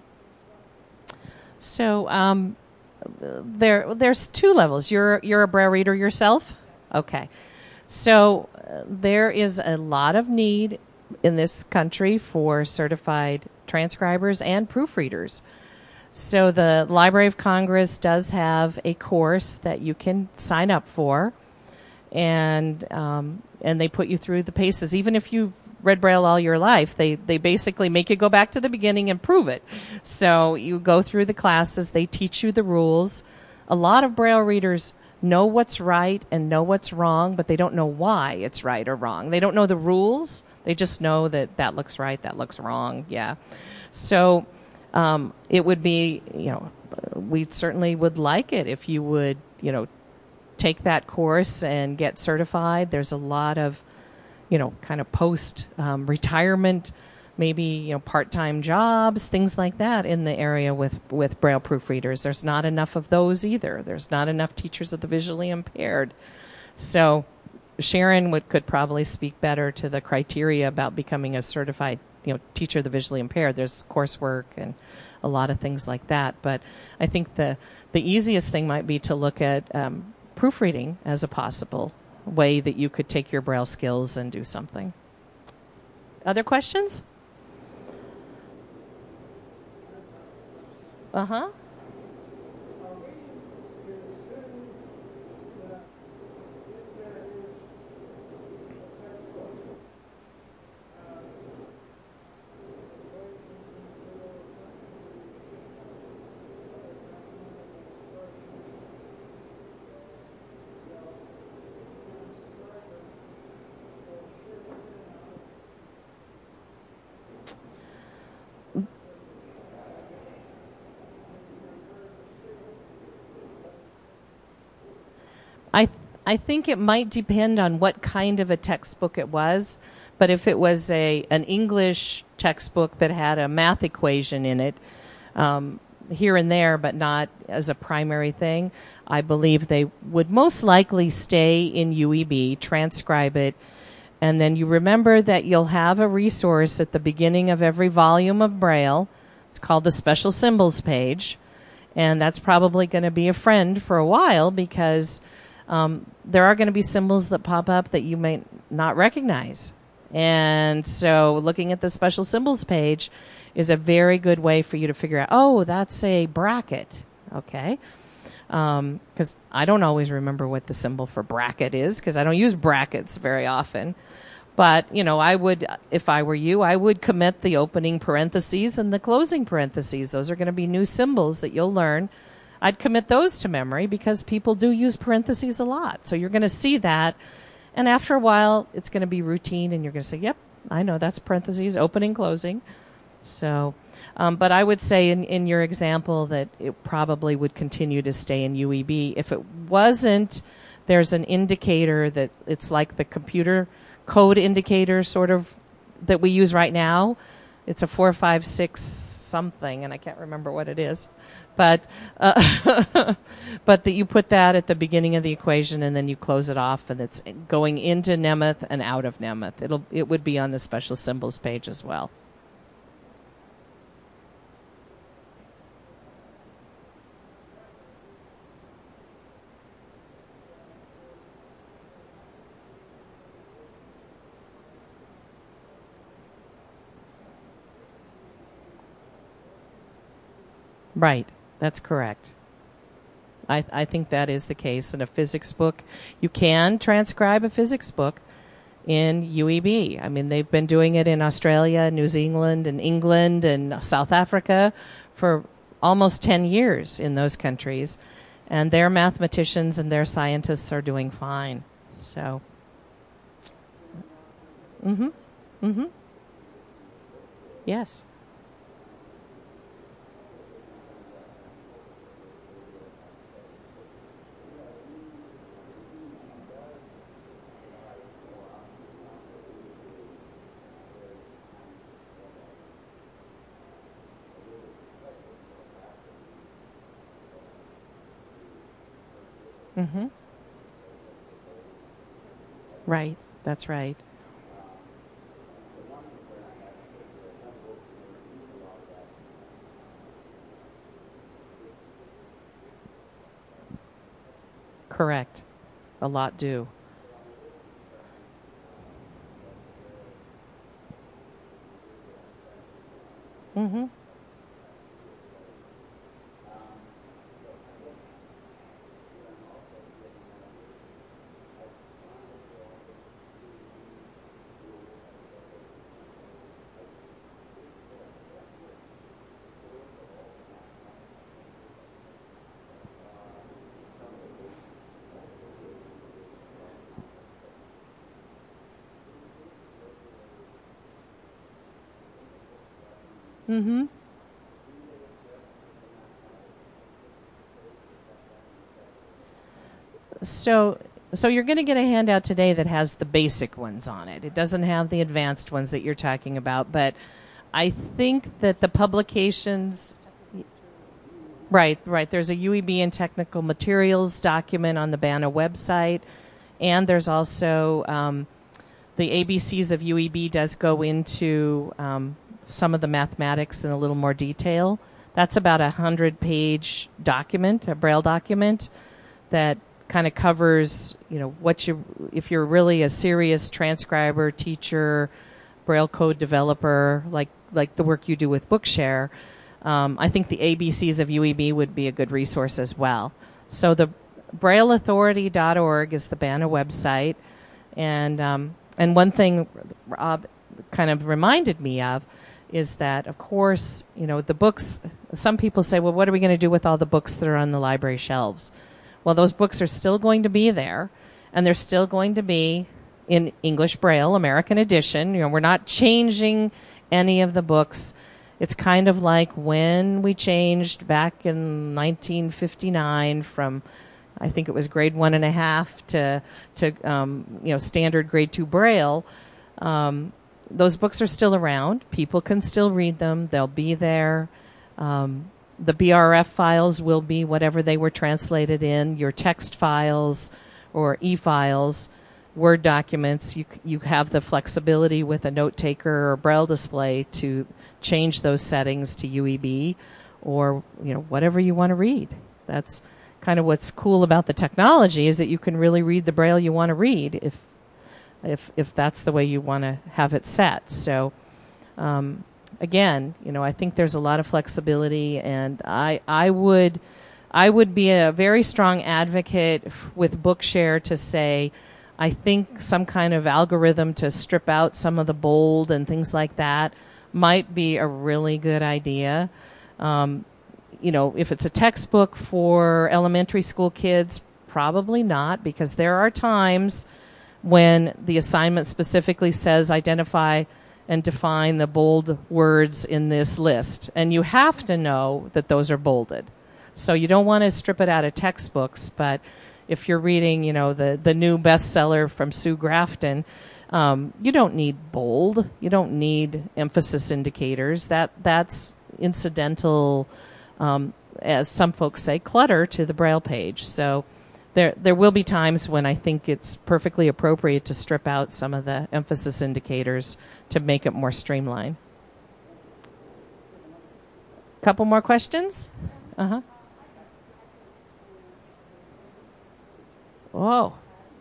So um, there, there's two levels. You're you're a Braille reader yourself, okay? So uh, there is a lot of need in this country for certified transcribers and proofreaders. So the Library of Congress does have a course that you can sign up for, and um, and they put you through the paces, even if you've read Braille all your life. They they basically make you go back to the beginning and prove it. So you go through the classes, they teach you the rules. A lot of Braille readers know what's right and know what's wrong, but they don't know why it's right or wrong. They don't know the rules, They just know that that looks right, that looks wrong. Yeah. So um, it would be, you know, we certainly would like it if you would, you know, take that course and get certified. There's a lot of, you know, kind of post um, retirement, maybe, you know, part-time jobs, things like that in the area with, with Braille proofreaders. There's not enough of those either. There's not enough teachers of the visually impaired. So Sharon would, could probably speak better to the criteria about becoming a certified, you know, teacher of the visually impaired. There's coursework and a lot of things like that. But I think the, the easiest thing might be to look at um, proofreading as a possible way that you could take your Braille skills and do something. Other questions? Uh-huh. I I think it might depend on what kind of a textbook it was, but if it was a an English textbook that had a math equation in it, um, here and there, but not as a primary thing, I believe they would most likely stay in U E B, transcribe it, and then you remember that you'll have a resource at the beginning of every volume of Braille. It's called the Special Symbols page, and that's probably going to be a friend for a while because Um, there are going to be symbols that pop up that you might not recognize. And so looking at the special symbols page is a very good way for you to figure out, oh, that's a bracket. Okay. Because um, I don't always remember what the symbol for bracket is because I don't use brackets very often. But, you know, I would, if I were you, I would commit the opening parentheses and the closing parentheses. Those are going to be new symbols that you'll learn. I'd commit those to memory because people do use parentheses a lot. So you're going to see that. And after a while, it's going to be routine and you're going to say, yep, I know that's parentheses, opening, closing. So, um, but I would say in, in your example that it probably would continue to stay in U E B. If it wasn't, there's an indicator that it's like the computer code indicator sort of that we use right now. It's a four, five, six something, and I can't remember what it is. But uh, but that you put that at the beginning of the equation and then you close it off and it's going into Nemeth and out of Nemeth. It'll it would be on the special symbols page as well. Right. That's correct. I, I think that is the case. In a physics book, you can transcribe a physics book in U E B. I mean, they've been doing it in Australia, New Zealand, and England, and South Africa for almost ten years in those countries. And their mathematicians and their scientists are doing fine. So, mm-hmm, mm-hmm. Yes. Mm-hmm. Right. That's right. Correct. A lot do. Mm-hmm. Mm-hmm. So, so you're going to get a handout today that has the basic ones on it. It doesn't have the advanced ones that you're talking about, but I think that the publications, right, right. There's a U E B and technical materials document on the B A N A website, and there's also um, the A B Cs of U E B does go into um, some of the mathematics in a little more detail. That's about a hundred-page document, a Braille document that kind of covers, you know, what you, if you're really a serious transcriber, teacher, Braille code developer, like like the work you do with Bookshare, um, I think the A B Cs of U E B would be a good resource as well. So the braille authority dot org is the B A N A website, and um, and one thing Rob kind of reminded me of is that, of course, you know, the books. Some people say, well, what are we going to do with all the books that are on the library shelves? Well, those books are still going to be there, and they're still going to be in English Braille, American Edition. You know, we're not changing any of the books. It's kind of like when we changed back in nineteen fifty-nine from, I think it was grade one and a half to to um, you know, standard grade two Braille. Um, those books are still around. People can still read them. They'll be there. Um, The B R F files will be whatever they were translated in, your text files or e-files, Word documents. You you have the flexibility with a note taker or Braille display to change those settings to U E B or, you know, whatever you want to read. That's kind of what's cool about the technology, is that you can really read the Braille you want to read if if if that's the way you want to have it set. So um Again, you know, I think there's a lot of flexibility, and I I would I would be a very strong advocate with Bookshare to say, I think some kind of algorithm to strip out some of the bold and things like that might be a really good idea. Um, you know, if it's a textbook for elementary school kids, probably not, because there are times when the assignment specifically says identify and define the bold words in this list. And you have to know that those are bolded. So you don't want to strip it out of textbooks, but if you're reading, you know, the, the new bestseller from Sue Grafton, um, you don't need bold. You don't need emphasis indicators. That That's incidental, um, as some folks say, clutter to the Braille page. So There there will be times when I think it's perfectly appropriate to strip out some of the emphasis indicators to make it more streamlined. Couple more questions? Uh-huh. Whoa.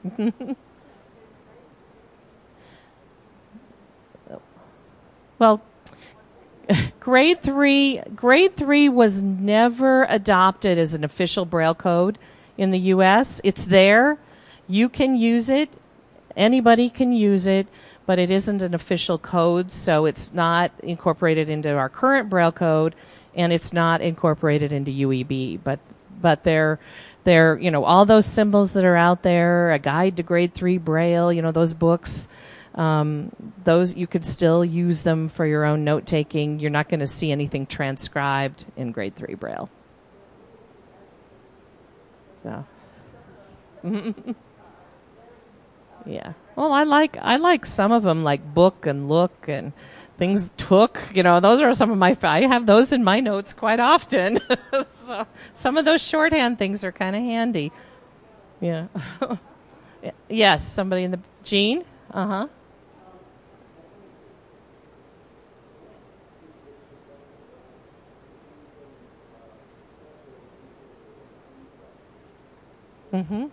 Well, grade three, grade three was never adopted as an official Braille code in the U S. It's there. You can use it. Anybody can use it, but it isn't an official code, so it's not incorporated into our current Braille code, and it's not incorporated into U E B. But but they're they're you know, all those symbols that are out there, a guide to grade three Braille, you know, those books. Um, those you could still use them for your own note taking. You're not going to see anything transcribed in grade three Braille. So, yeah. Well, I like I like some of them, like book and look and things. Took, you know, those are some of my. I have those in my notes quite often. So some of those shorthand things are kind of handy. Yeah. Yes. Somebody in the Jean. Uh huh. Mm-hmm.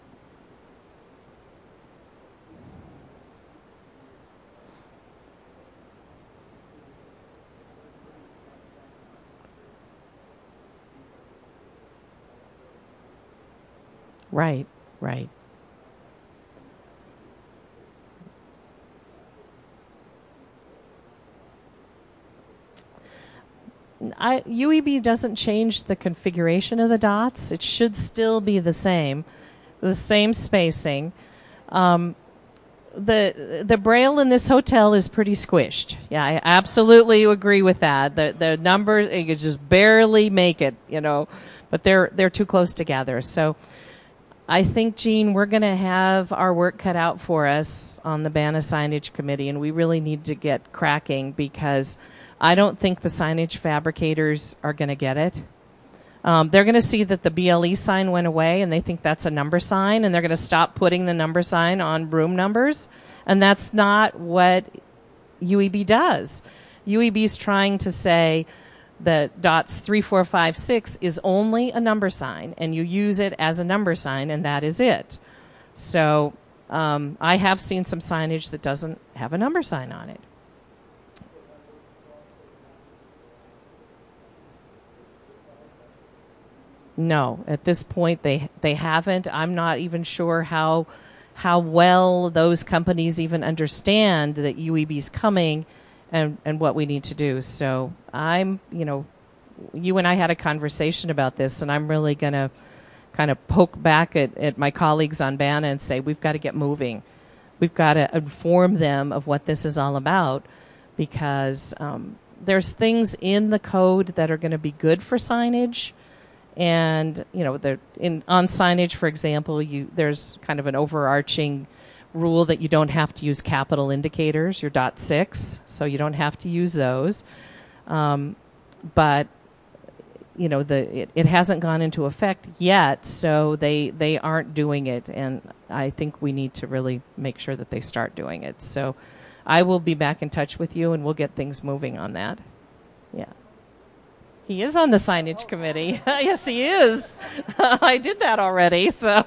Right, right. I, U E B doesn't change the configuration of the dots. It should still be the same, the same spacing. Um, the the braille in this hotel is pretty squished. Yeah, I absolutely agree with that. The the numbers, you could just barely make it, you know, but they're they're too close together. So I think, Jean, we're going to have our work cut out for us on the BANA Signage Committee, and we really need to get cracking because I don't think the signage fabricators are going to get it. Um, they're going to see that the B L E sign went away, and they think that's a number sign, and they're going to stop putting the number sign on room numbers, and that's not what U E B does. U E B is trying to say that dots three, four, five, six is only a number sign, and you use it as a number sign, and that is it. So um, I have seen some signage that doesn't have a number sign on it. No, at this point they they haven't. I'm not even sure how how well those companies even understand that U E B's coming and, and what we need to do. So I'm, you know, you and I had a conversation about this, and I'm really going to kind of poke back at, at my colleagues on BANA and say we've got to get moving. We've got to inform them of what this is all about because um, there's things in the code that are going to be good for signage. And, you know, they're in on signage, for example, you there's kind of an overarching rule that you don't have to use capital indicators, your dot six, so you don't have to use those. Um, but, you know, the it, it hasn't gone into effect yet, so they they aren't doing it. And I think we need to really make sure that they start doing it. So I will be back in touch with you, and we'll get things moving on that. Yeah. He is on the signage committee. Yes, he is. I did that already, so.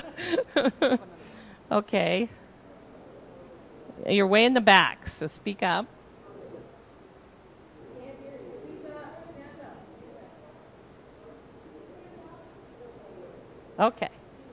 Okay. You're way in the back, so speak up. Okay.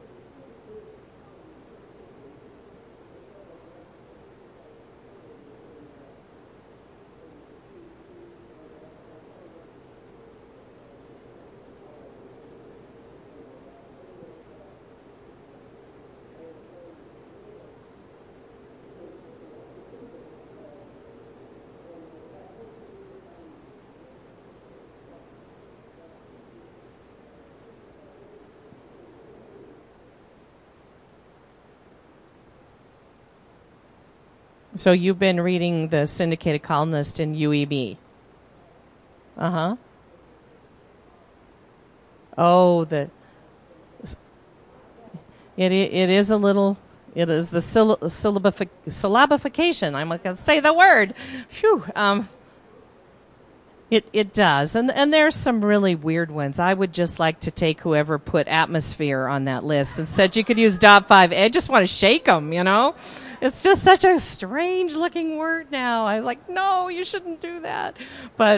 So you've been reading the syndicated columnist in U E B. Uh-huh. Oh, the it it is a little it is the syll- syllabific, syllabification. I'm not going to say the word. Phew. Um It it does. And and there's some really weird ones. I would just like to take whoever put atmosphere on that list and said you could use dot five. I just want to shake them, you know? It's just such a strange looking word now. I'm like, no, you shouldn't do that. But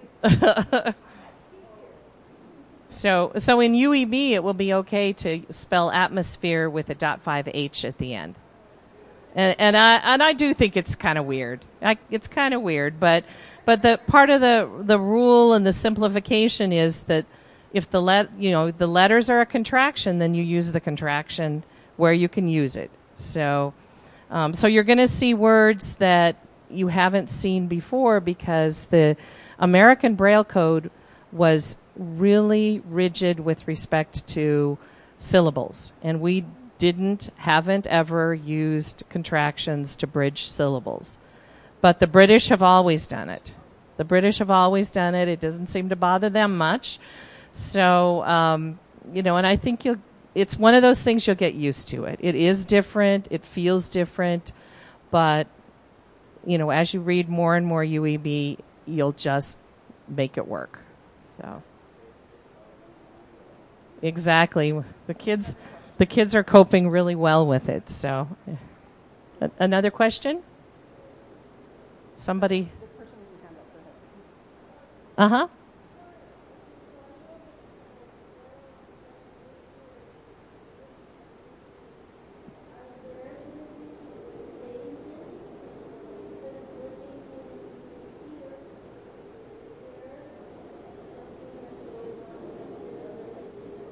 so so in U E B it will be okay to spell atmosphere with a dot five H at the end. And and I and I do think it's kind of weird. I, it's kind of weird, but But the part of the the rule and the simplification is that if the let you know the letters are a contraction, then you use the contraction where you can use it. So, um, so you're going to see words that you haven't seen before because the American Braille Code was really rigid with respect to syllables, and we didn't haven't ever used contractions to bridge syllables. But the British have always done it. The British have always done it. It doesn't seem to bother them much. So, um, you know, and I think you'll, it's one of those things you'll get used to it. It is different. It feels different. But, you know, as you read more and more U E B, you'll just make it work. So, exactly. The kids, the kids are coping really well with it. So, a- another question? Somebody? Uh-huh.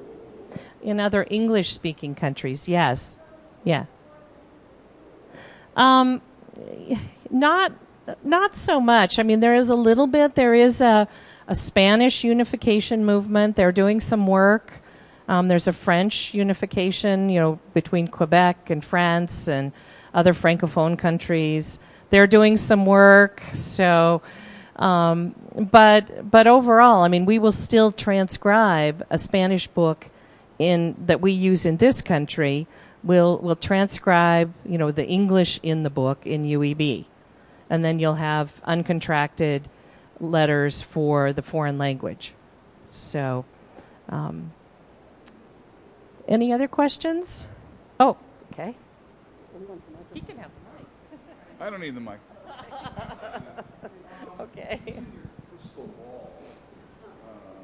In other English-speaking countries, yes. Yeah. Um, not not so much. I mean, there is a little bit. There is a, a Spanish unification movement. They're doing some work. Um, there's a French unification, you know, between Quebec and France and other Francophone countries. They're doing some work. So, um, but but overall, I mean, we will still transcribe a Spanish book in that we use in this country. We'll we'll transcribe, you know, the English in the book in U E B, and then you'll have uncontracted letters for the foreign language. So. Um, Any other questions? Oh, okay. He can have the mic. I don't need the mic. Okay. Crystal ball. Uh,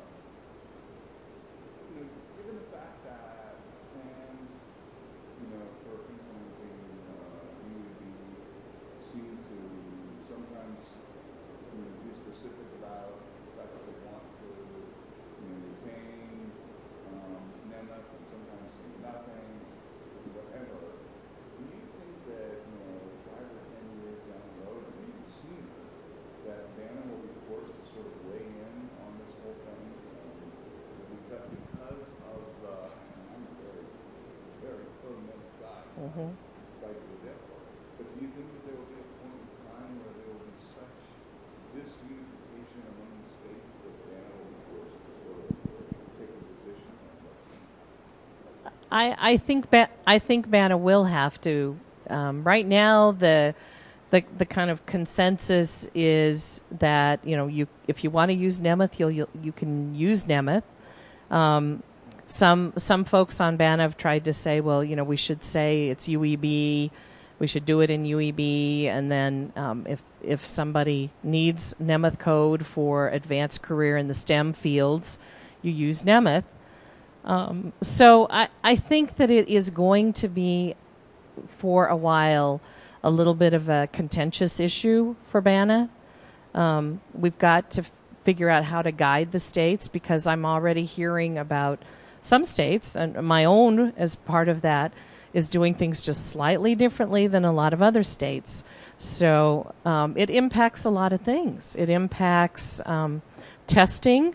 you know, given the fact that plans, you know, for implementing uh, U E B seem to sometimes, you know, be specific about the fact that they want to, you know, retain um, NEMIC and sometimes say nothing, whatever. Do you think that, you know, five or ten years down the road, or even sooner, that BANA will be forced to sort of weigh in on this whole thing? Um, because, because of the, and I'm a very, very pro-NEMIC guy, Mm-hmm. like the devil. But do you think that there will be a point in time where there will be such disunification among the states that BANA will be forced to sort of take a position on what's I, I think ba- I think BANA will have to. Um, right now, the, the the kind of consensus is that, you know, you if you want to use Nemeth, you'll, you'll you can use Nemeth. Um, some some folks on BANA have tried to say, well, you know, we should say it's U E B, we should do it in U E B, and then um, if if somebody needs Nemeth code for advanced career in the STEM fields, you use Nemeth. Um, so I, I think that it is going to be, for a while, a little bit of a contentious issue for BANA. Um, we've got to f- figure out how to guide the states, because I'm already hearing about some states, and my own as part of that, is doing things just slightly differently than a lot of other states. So um, it impacts a lot of things. It impacts um, testing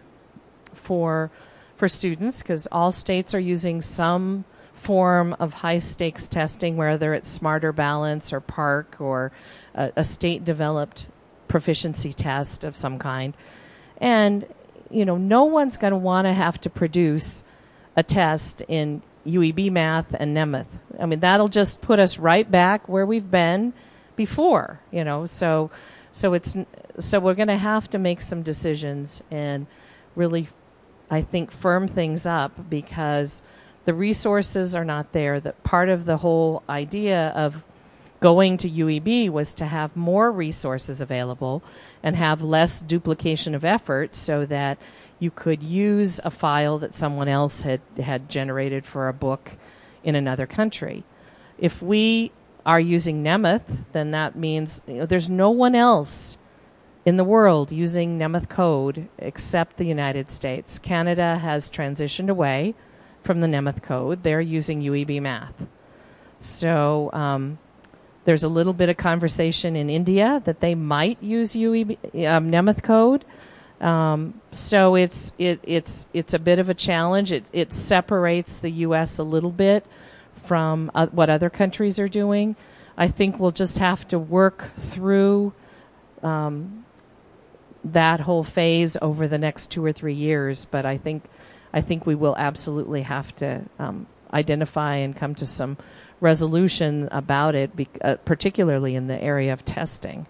for for students, because all states are using some form of high-stakes testing, whether it's Smarter Balance or PARCC or a, a state-developed proficiency test of some kind. And, you know, no one's going to want to have to produce a test in U E B math and Nemeth. I mean, that'll just put us right back where we've been before, you know. So, so it's so we're going to have to make some decisions and really, I think, firm things up, because the resources are not there. That part of the whole idea of going to U E B was to have more resources available and have less duplication of effort, so that you could use a file that someone else had, had generated for a book in another country. If we are using Nemeth, then that means, you know, there's no one else in the world using Nemeth code except the United States. Canada has transitioned away from the Nemeth code. They're using U E B math. So um, there's a little bit of conversation in India that they might use U E B um, Nemeth code. Um, so it's it, it's it's a bit of a challenge. It it separates the U S a little bit from uh, what other countries are doing. I think we'll just have to work through um, that whole phase over the next two or three years. But I think I think we will absolutely have to um, identify and come to some resolution about it, be, uh, particularly in the area of testing.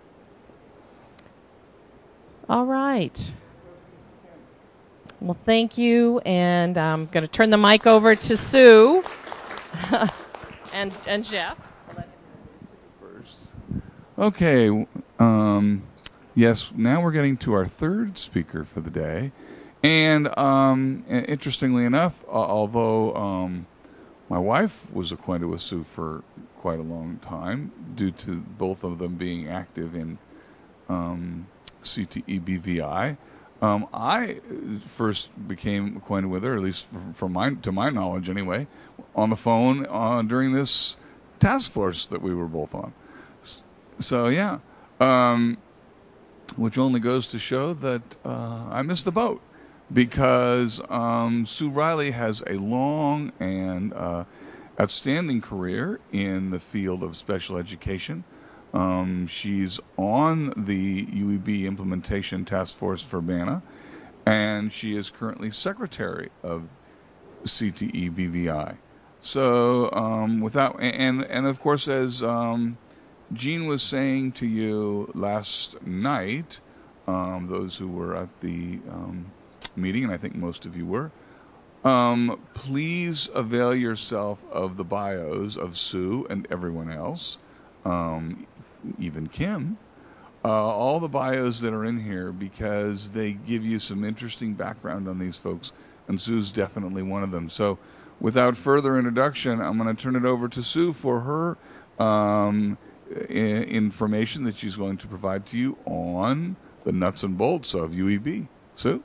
All right. Well, thank you, and I'm going to turn the mic over to Sue and and Jeff. First. Okay. Um, yes, now we're getting to our third speaker for the day. And um, interestingly enough, uh, although um, my wife was acquainted with Sue for quite a long time, due to both of them being active in um, C T E B V I, um, I first became acquainted with her, at least from my, to my knowledge anyway, on the phone uh, during this task force that we were both on. So, yeah, um, which only goes to show that uh, I missed the boat, because um, Sue Riley has a long and uh, outstanding career in the field of special education. Um, she's on the U E B Implementation Task Force for B A N A, and she is currently secretary of C T E B V I. So, um, without, and, and of course, as um, Jean was saying to you last night, um, those who were at the um, meeting, and I think most of you were, um, please avail yourself of the bios of Sue and everyone else, um, even Kim, uh, all the bios that are in here, because they give you some interesting background on these folks, and Sue's definitely one of them. So without further introduction, I'm going to turn it over to Sue for her um, I- information that she's going to provide to you on the nuts and bolts of U E B. Sue?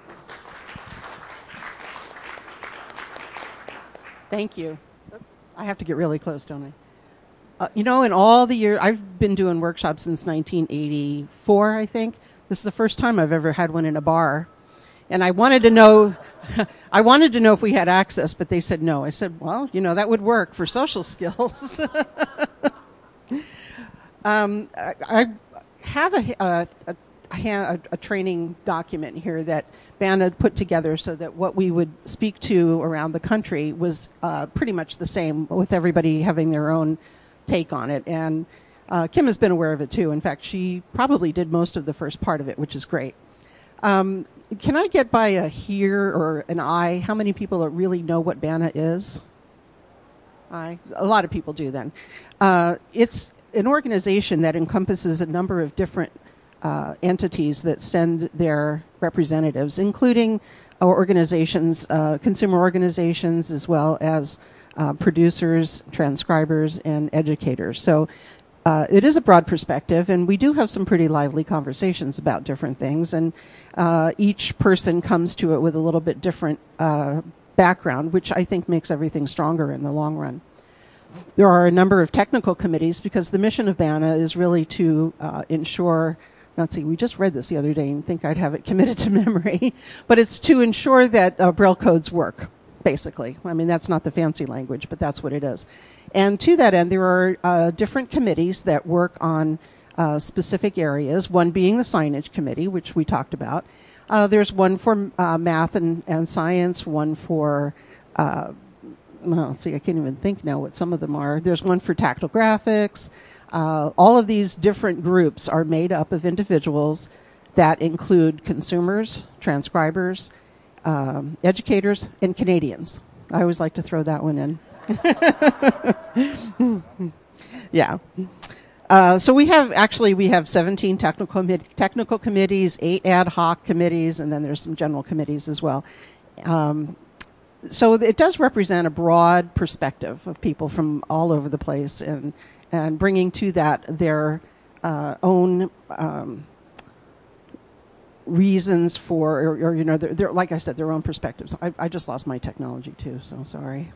Thank you. I have to get really close, don't I? Uh, you know, in all the years, I've been doing workshops since nineteen eighty-four, I think. This is the first time I've ever had one in a bar. And I wanted to know, I wanted to know if we had access, but they said no. I said, well, you know, that would work for social skills. um, I, I have a, a, a, a, a training document here that B A N A put together so that what we would speak to around the country was uh, pretty much the same, with everybody having their own take on it. And uh, Kim has been aware of it too. In fact, she probably did most of the first part of it, which is great. Um, can I get by a here or an I? How many people really know what B A N A is? I. A lot of people do then. Uh, it's an organization that encompasses a number of different uh, entities that send their representatives, including our organizations, uh, consumer organizations, as well as uh, producers, transcribers, and educators. So uh, it is a broad perspective, and we do have some pretty lively conversations about different things, and uh, each person comes to it with a little bit different uh, background, which I think makes everything stronger in the long run. There are a number of technical committees, because the mission of B A N A is really to uh, ensure, let's see, we just read this the other day and think I'd have it committed to memory, but it's to ensure that uh, Braille codes work, basically. I mean, that's not the fancy language, but that's what it is. And to that end, there are uh, different committees that work on uh, specific areas, one being the signage committee, which we talked about. Uh, there's one for uh, math and, and science, one for, uh, well, let's see, I can't even think now what some of them are. There's one for tactile graphics. Uh, all of these different groups are made up of individuals that include consumers, transcribers, um, educators, and Canadians. I always like to throw that one in. Yeah. Uh, so we have, actually, we have seventeen technical, technical committees, eight ad hoc committees, and then there's some general committees as well. Um, so it does represent a broad perspective of people from all over the place, and and bringing to that their uh, own um, reasons for, or, or you know, they're, they're, like I said, their own perspectives. I, I just lost my technology too, so sorry.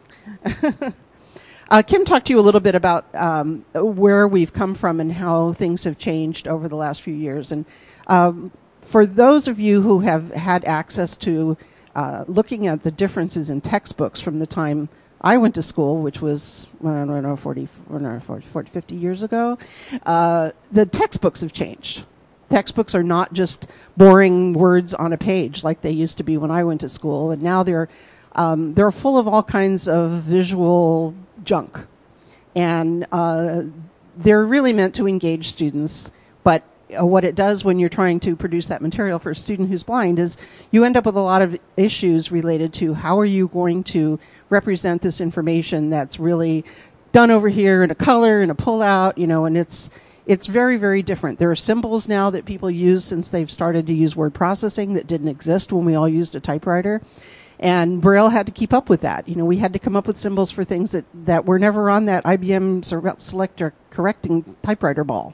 uh, Kim talked to you a little bit about um, where we've come from and how things have changed over the last few years. And um, for those of you who have had access to uh, looking at the differences in textbooks from the time I went to school, which was, well, I don't know, forty, forty, fifty years ago, uh, the textbooks have changed. Textbooks are not just boring words on a page like they used to be when I went to school, and now they're um, they're full of all kinds of visual junk, and uh, they're really meant to engage students. But uh, what it does when you're trying to produce that material for a student who's blind is you end up with a lot of issues related to how are you going to represent this information that's really done over here in a color and a pullout, you know, and it's it's very, very different. There are symbols now that people use since they've started to use word processing that didn't exist when we all used a typewriter. And Braille had to keep up with that. You know, we had to come up with symbols for things that, that were never on that I B M Selector correcting typewriter ball.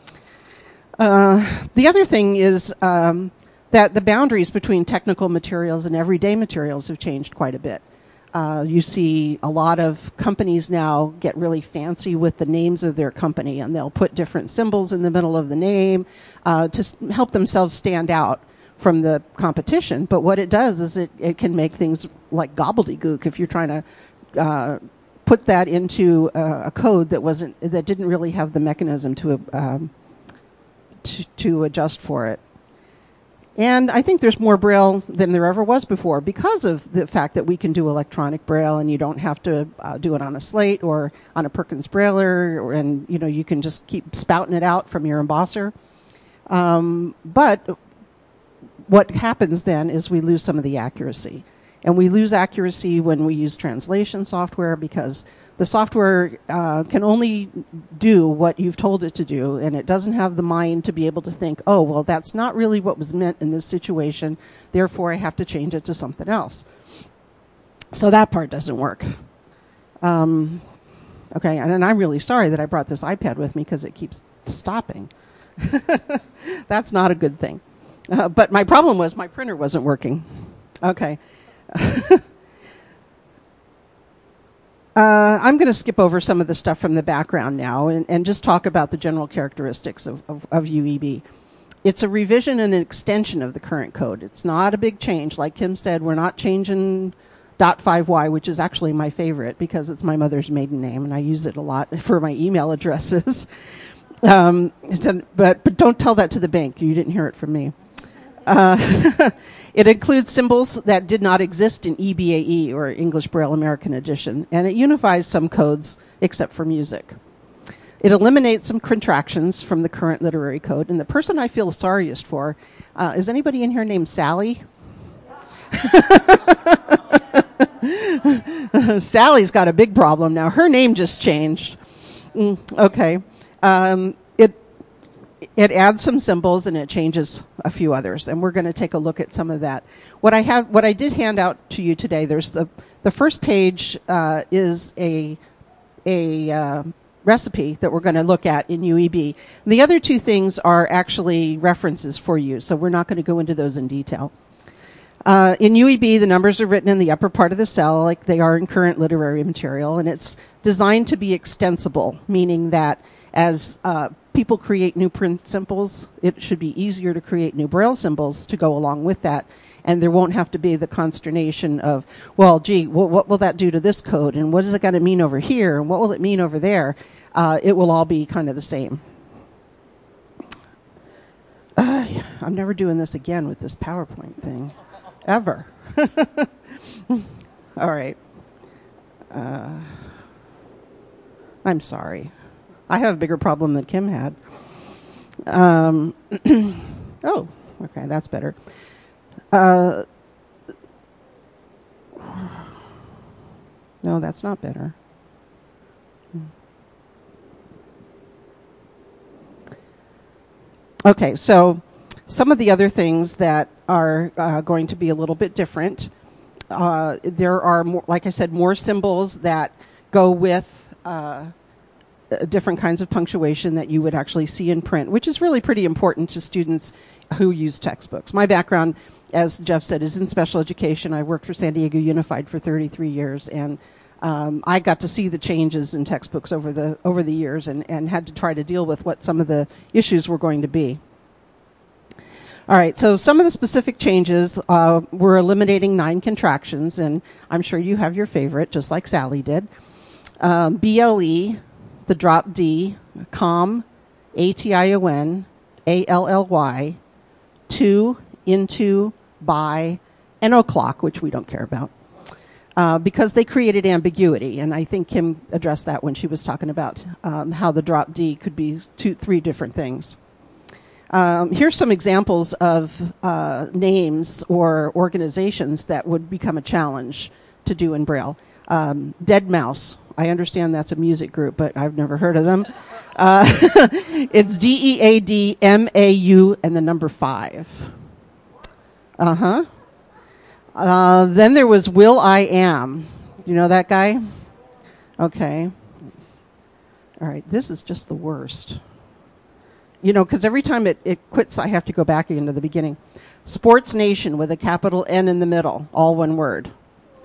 Uh, the other thing is um, that the boundaries between technical materials and everyday materials have changed quite a bit. Uh, you see a lot of companies now get really fancy with the names of their company, and they'll put different symbols in the middle of the name uh, to s- help themselves stand out from the competition. But what it does is it, it can make things like gobbledygook if you're trying to uh, put that into a, a code that wasn't that didn't really have the mechanism to, um, to to adjust for it. And I think there's more Braille than there ever was before because of the fact that we can do electronic Braille, and you don't have to uh, do it on a slate or on a Perkins Brailler, or, and you know you can just keep spouting it out from your embosser. Um, but what happens then is we lose some of the accuracy, and we lose accuracy when we use translation software because the software uh, can only do what you've told it to do, and it doesn't have the mind to be able to think, oh, well, that's not really what was meant in this situation, therefore I have to change it to something else. So that part doesn't work. Um, okay, and, and I'm really sorry that I brought this iPad with me because it keeps stopping. That's not a good thing. Uh, but my problem was my printer wasn't working. Okay. Uh, I'm going to skip over some of the stuff from the background now and, and just talk about the general characteristics of, of, of U E B. It's a revision and an extension of the current code. It's not a big change. Like Kim said, we're not changing dot five Y, which is actually my favorite because it's my mother's maiden name, and I use it a lot for my email addresses. um, but, but don't tell that to the bank. You didn't hear it from me. Uh, it includes symbols that did not exist in E B A E, or English Braille American Edition, and it unifies some codes except for music. It eliminates some contractions from the current literary code, and the person I feel sorriest for, uh, is anybody in here named Sally? Sally's got a big problem now. Her name just changed. Mm, okay. Um, it It adds some symbols and it changes a few others, and we're going to take a look at some of that. What I have, what I did hand out to you today, there's the the first page uh, is a a uh, recipe that we're going to look at in U E B. And the other two things are actually references for you, so we're not going to go into those in detail. Uh, in U E B, the numbers are written in the upper part of the cell like they are in current literary material, and it's designed to be extensible, meaning that as uh, people create new print symbols, it should be easier to create new Braille symbols to go along with that. And there won't have to be the consternation of, well, gee, what, what will that do to this code? And what is it going to mean over here? And what will it mean over there? Uh, it will all be kind of the same. Uh, I'm never doing this again with this PowerPoint thing. Ever. All right. Uh, I'm sorry. I have a bigger problem than Kim had. Um, oh, okay, that's better. Uh, no, that's not better. Okay, so some of the other things that are uh, going to be a little bit different. Uh, there are, more, like I said, more symbols that go with uh, different kinds of punctuation that you would actually see in print, which is really pretty important to students who use textbooks. My background, as Jeff said, is in special education. I worked for San Diego Unified for thirty-three years, and um, I got to see the changes in textbooks over the over the years, and, and had to try to deal with what some of the issues were going to be. All right, so some of the specific changes, uh, we're eliminating nine contractions, and I'm sure you have your favorite, just like Sally did. Um, B L E, the drop D, com, A T I O N, A L L Y, to, into, by, and o'clock, which we don't care about, uh, because they created ambiguity, and I think Kim addressed that when she was talking about um, how the drop D could be two, three different things. Um, here's some examples of uh, names or organizations that would become a challenge to do in Braille. Um, Dead Mouse. I understand that's a music group, but I've never heard of them. Uh, it's D E A D M A U and the number five. Uh-huh. Uh, then there was Will I Am. You know that guy? Okay. All right, this is just the worst. You know, because every time it, it quits, I have to go back into the beginning. Sports Nation with a capital N in the middle, all one word.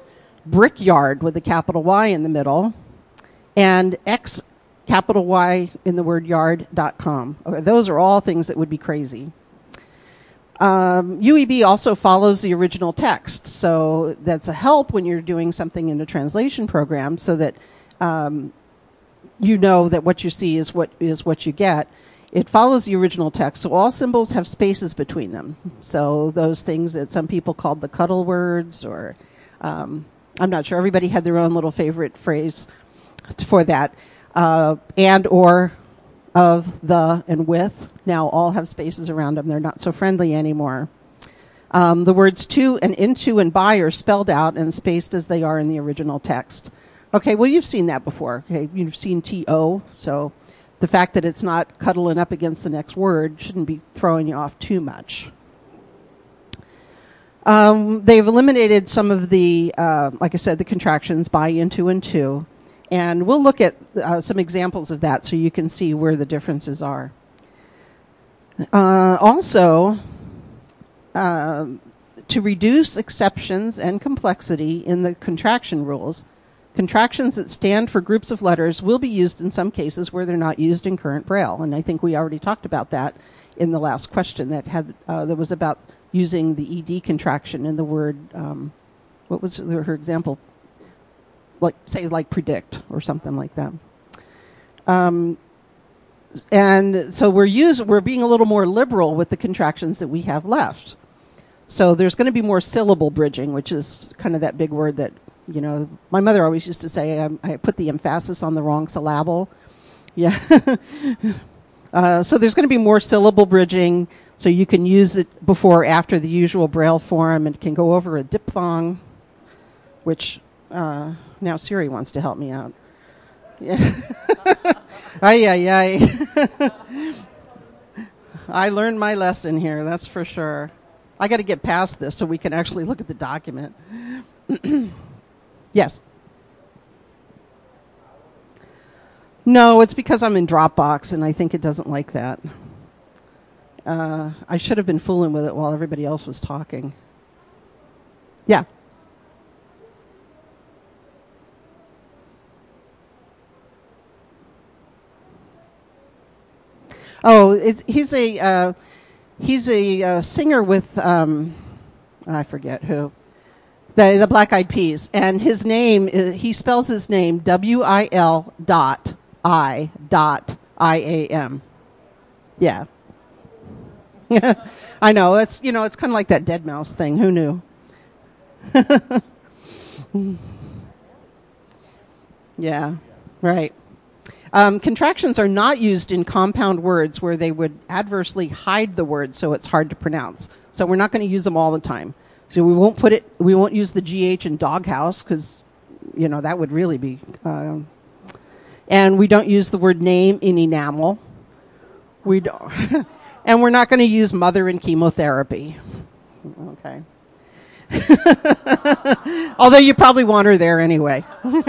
brickyard with a capital Y in the middle, and X capital Y in the word yard dot com. Okay, those are all things that would be crazy. Um, U E B also follows the original text, so that's a help when you're doing something in a translation program, so that um, you know that what you see is what is what you get. It follows the original text, so all symbols have spaces between them. So those things that some people called the cuddle words, or um, I'm not sure, everybody had their own little favorite phrase for that. Uh, and, or, of, the, and with, now all have spaces around them. They're not so friendly anymore. Um, the words to and into and by are spelled out and spaced as they are in the original text. Okay, well, you've seen that before. Okay, you've seen T O, so the fact that it's not cuddling up against the next word shouldn't be throwing you off too much. Um, they've eliminated some of the, uh, like I said, the contractions by, into, and to. And we'll look at uh, some examples of that so you can see where the differences are. Uh, also, uh, to reduce exceptions and complexity in the contraction rules, contractions that stand for groups of letters will be used in some cases where they're not used in current Braille. And I think we already talked about that in the last question that had uh, that was about using the E D contraction in the word, um, what was her example? Like, say, like predict or something like that. Um, and so we're use, we're being a little more liberal with the contractions that we have left. So there's going to be more syllable bridging, which is kind of that big word that, you know, my mother always used to say, I, I put the emphasis on the wrong syllable. Yeah. uh, so there's going to be more syllable bridging, so you can use it before or after the usual Braille form, and can go over a diphthong, which uh, now Siri wants to help me out. Yeah. Ay, ay, ay. I learned my lesson here, that's for sure. I got to get past this so we can actually look at the document. Yes. No, it's because I'm in Dropbox, and I think it doesn't like that. Uh, I should have been fooling with it while everybody else was talking. Yeah. Oh, it's, he's a uh, he's a uh, singer with um, I forget who, the the Black Eyed Peas, and his name is, he spells his name W I L dot I dot I A M. Yeah. I know, it's, you know, it's kind of like that dead mouse thing. Who knew? Yeah, right. Um, contractions are not used in compound words where they would adversely hide the word so it's hard to pronounce. So we're not going to use them all the time. So we won't put it, we won't use the G H in doghouse because, you know, that would really be. Um, and we don't use the word name in enamel. We don't. And we're not going to use mother in chemotherapy. Okay. Although you probably want her there anyway.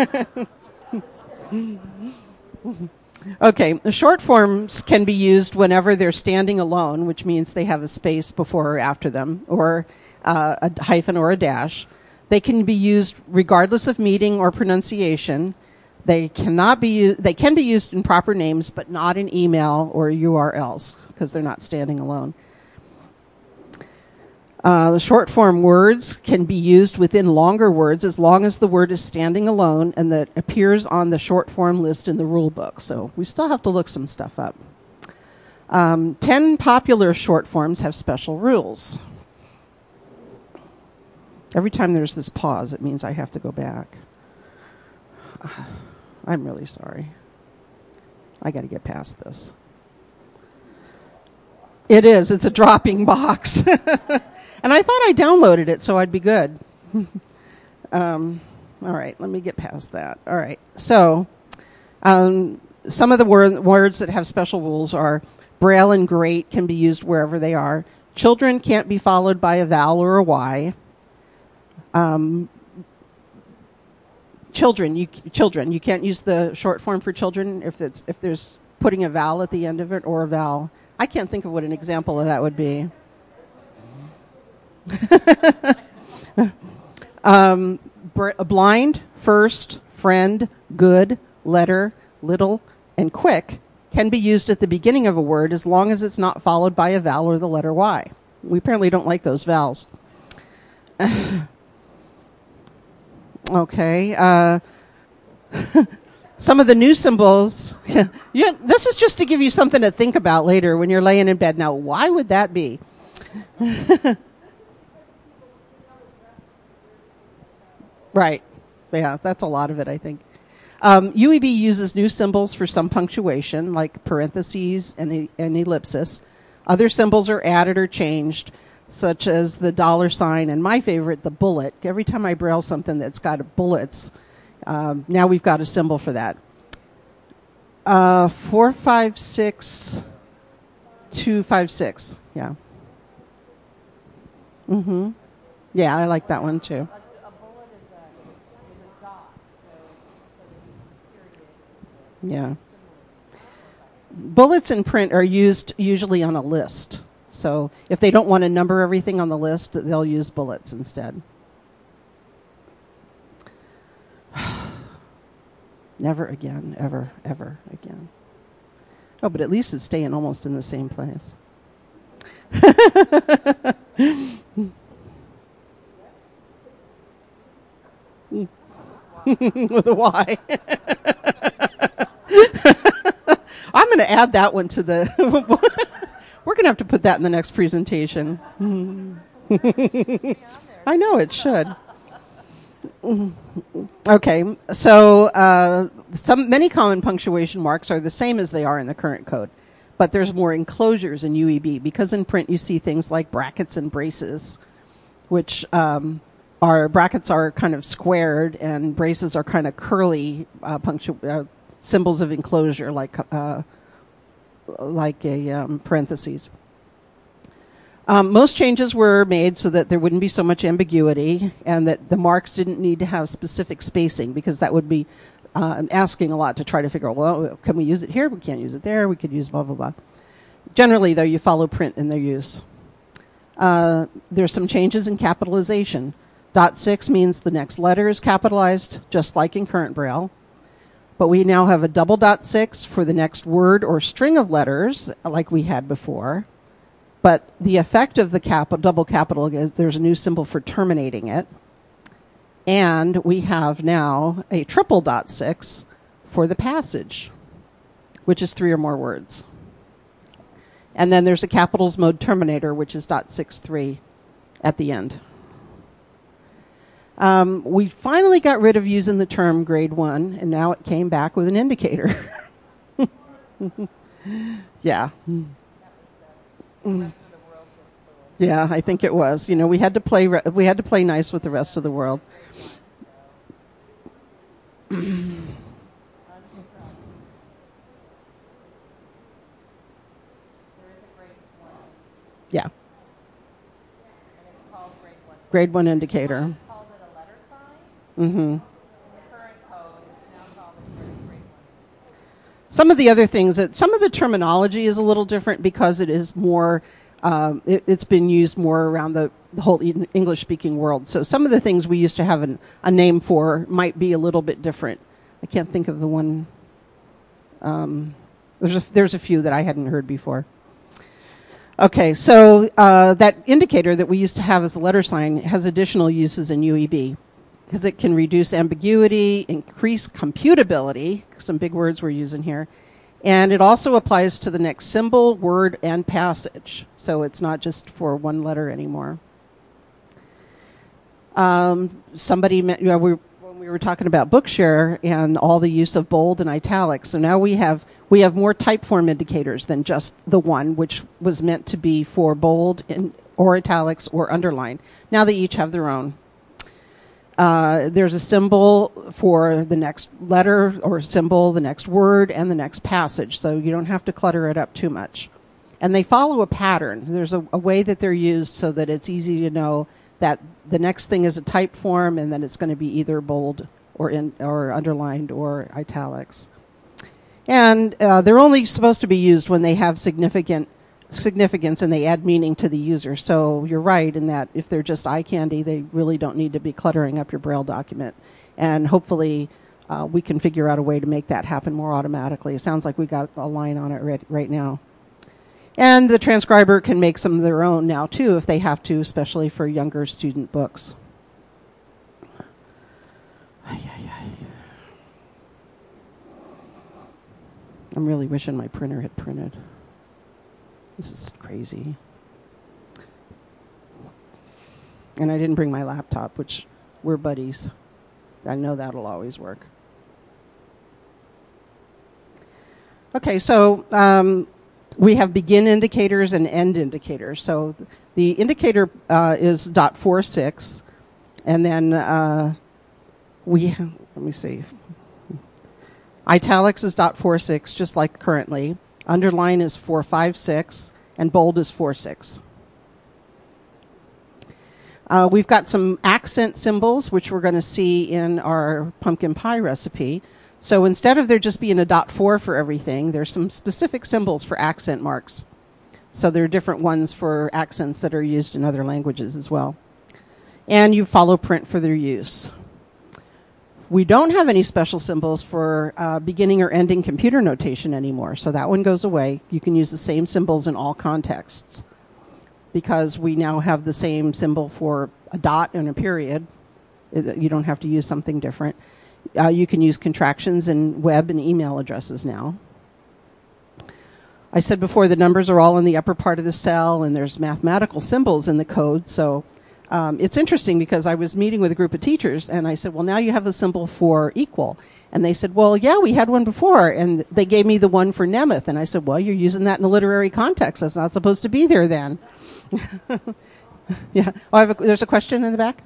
Okay, the short forms can be used whenever they're standing alone, which means they have a space before or after them, or uh, a hyphen or a dash. They can be used regardless of meaning or pronunciation. They cannot be u- they can be used in proper names, but not in email or U R Ls because they're not standing alone. Uh, the short form words can be used within longer words as long as the word is standing alone and that appears on the short form list in the rule book. So we still have to look some stuff up. Um, ten popular short forms have special rules. Every time there's this pause, it means I have to go back. I'm really sorry. I got to get past this. It is. It's a dropping box. And I thought I downloaded it, so I'd be good. um, all right, let me get past that. All right. So um, some of the wor- words that have special rules are Braille and great can be used wherever they are. Children can't be followed by a vowel or a Y. Um, children, you children, you can't use the short form for children if it's if there's putting a vowel at the end of it or a vowel. I can't think of what an example of that would be. um, br- blind, first, friend, good, letter, little, and quick can be used at the beginning of a word as long as it's not followed by a vowel or the letter Y. We apparently don't like those vowels. Okay. Uh, some of the new symbols. Yeah, this is just to give you something to think about later when you're laying in bed. Now, why would that be? Right. Yeah, that's a lot of it, I think. Um, U E B uses new symbols for some punctuation, like parentheses and, and ellipsis. Other symbols are added or changed, such as the dollar sign, and my favorite, the bullet. Every time I braille something that's got bullets, um, now we've got a symbol for that. Uh, four, five, six, two, five, six. Yeah. Mm-hmm. Yeah, I like that one too. Yeah. Bullets in print are used usually on a list. So if they don't want to number everything on the list, they'll use bullets instead. Never again, ever, ever again. Oh, but at least it's staying almost in the same place. With a Y. I'm going to add that one to the... We're going to have to put that in the next presentation. I know, it should. Okay, so uh, some many common punctuation marks are the same as they are in the current code, but there's more enclosures in U E B, because in print you see things like brackets and braces, which um, are, brackets are kind of squared and braces are kind of curly uh, punctu- uh, symbols of enclosure, like uh, like a um, parentheses. Um, most changes were made so that there wouldn't be so much ambiguity and that the marks didn't need to have specific spacing, because that would be uh, asking a lot to try to figure out, well, can we use it here? We can't use it there. We could use blah, blah, blah. Generally, though, you follow print in their use. Uh, there's some changes in capitalization. Dot six means the next letter is capitalized, just like in current Braille. But we now have a double dot six for the next word or string of letters, like we had before. But the effect of the cap- double capital is there's a new symbol for terminating it. And we have now a triple dot six for the passage, which is three or more words. And then there's a capitals mode terminator, which is dot six three at the end. Um, we finally got rid of using the term grade one, and now it came back with an indicator. Yeah. Mm. Yeah, I think it was. You know, we had to play. Re- we had to play nice with the rest of the world. Yeah. Grade one indicator. Mm-hmm. Some of the other things that some of the terminology is a little different because it is more. Um, it, it's been used more around the, the whole English-speaking world. So some of the things we used to have an, a name for might be a little bit different. I can't think of the one. Um, there's a, there's a few that I hadn't heard before. Okay, so uh, that indicator that we used to have as a letter sign has additional uses in U E B because it can reduce ambiguity, increase computability, some big words we're using here, and it also applies to the next symbol, word, and passage. So it's not just for one letter anymore. Um, somebody, you know, we, when we were talking about Bookshare and all the use of bold and italics, so now we have we have more type form indicators than just the one, which was meant to be for bold and, or italics or underline. Now they each have their own. Uh, there's a symbol for the next letter or symbol, the next word, and the next passage, so you don't have to clutter it up too much. And they follow a pattern. There's a, a way that they're used so that it's easy to know that the next thing is a type form and then it's going to be either bold or in, or underlined or italics. And uh, they're only supposed to be used when they have significant significance and they add meaning to the user. So you're right in that if they're just eye candy, they really don't need to be cluttering up your Braille document. And hopefully uh, we can figure out a way to make that happen more automatically. It sounds like we got a line on it right, right now. And the transcriber can make some of their own now too if they have to, especially for younger student books. Ay, ay, ay. I'm really wishing my printer had printed. This is crazy. And I didn't bring my laptop, which we're buddies. I know that'll always work. Okay, so um, we have begin indicators and end indicators. So the indicator uh, is dot four six, and then uh, we have, let me see. Italics is dot four six, just like currently. Underline is four five six, and bold is four six. Uh, we've got some accent symbols, which we're going to see in our pumpkin pie recipe. So instead of there just being a dot four for everything, there's some specific symbols for accent marks. So there are different ones for accents that are used in other languages as well. And you follow print for their use. We don't have any special symbols for uh, beginning or ending computer notation anymore, so that one goes away. You can use the same symbols in all contexts because we now have the same symbol for a dot and a period. It, you don't have to use something different. Uh, you can use contractions in web and email addresses now. I said before the numbers are all in the upper part of the cell, and there's mathematical symbols in the code, so Um, it's interesting because I was meeting with a group of teachers and I said, well, now you have a symbol for equal. And they said, well, yeah, we had one before. And they gave me the one for Nemeth. And I said, well, you're using that in a literary context. That's not supposed to be there then. Yeah. Oh, I have a, there's a question in the back.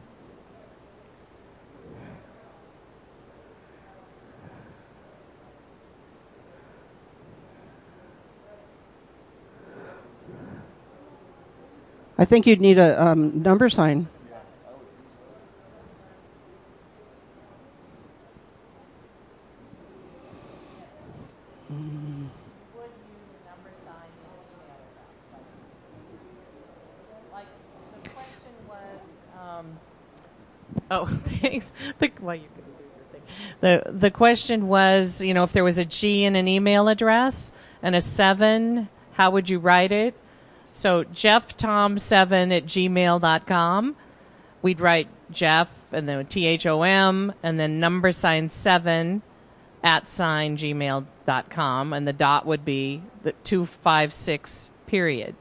I think you'd need a um, number sign. Mm. Like the question was, um, oh, thanks. The, well, you can do your thing. The the question was, you know, if there was a G in an email address and a seven, how would you write it? So jeff tom seven at gmail dot com. We'd write Jeff and then T H O M and then number sign seven at sign gmail dot com, and the dot would be the two five six period.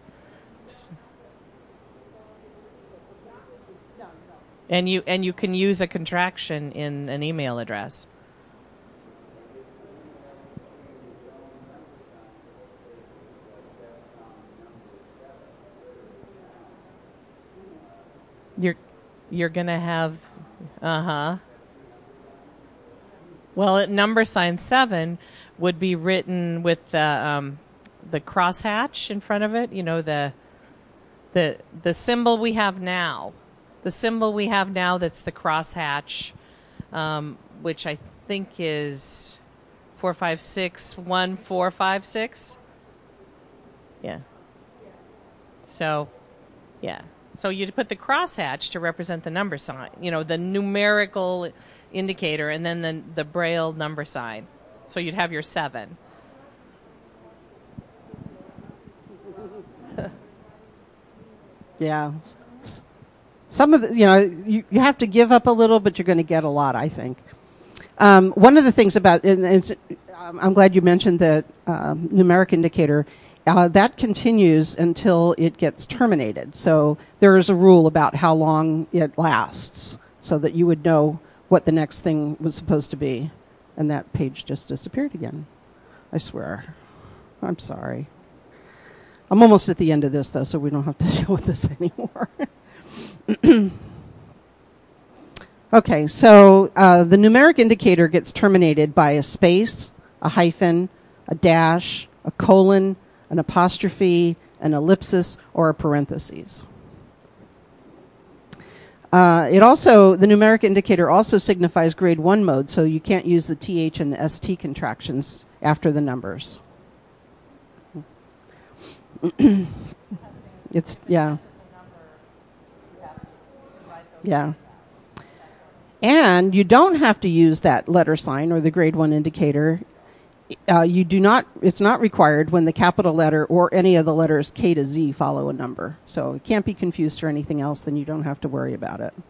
And you and you can use a contraction in an email address. You're you're gonna have, uh huh. Well, at number sign seven would be written with the um, the crosshatch in front of it. You know, the the the symbol we have now, the symbol we have now that's the crosshatch, um, which I think is four five six one four five six. Yeah. So, yeah. So you'd put the crosshatch to represent the number sign, you know, the numerical indicator, and then the, the Braille number sign. So you'd have your seven. Yeah. Some of the, you know, you, you have to give up a little, but you're going to get a lot, I think. Um, one of the things about, and it's, um, I'm glad you mentioned the um, numeric indicator. Uh, that continues until it gets terminated. So there is a rule about how long it lasts so that you would know what the next thing was supposed to be. And that page just disappeared again. I swear. I'm sorry. I'm almost at the end of this, though, so we don't have to deal with this anymore. Okay, so uh, the numeric indicator gets terminated by a space, a hyphen, a dash, a colon, an apostrophe, an ellipsis, or a parentheses. Uh, it also, the numeric indicator also signifies grade one mode, so you can't use the T H and the S T contractions after the numbers. It's, yeah. Yeah. And you don't have to use that letter sign or the grade one indicator. Uh, you do not, it's not required when the capital letter or any of the letters K to Z follow a number. So it can't be confused for anything else, then you don't have to worry about it.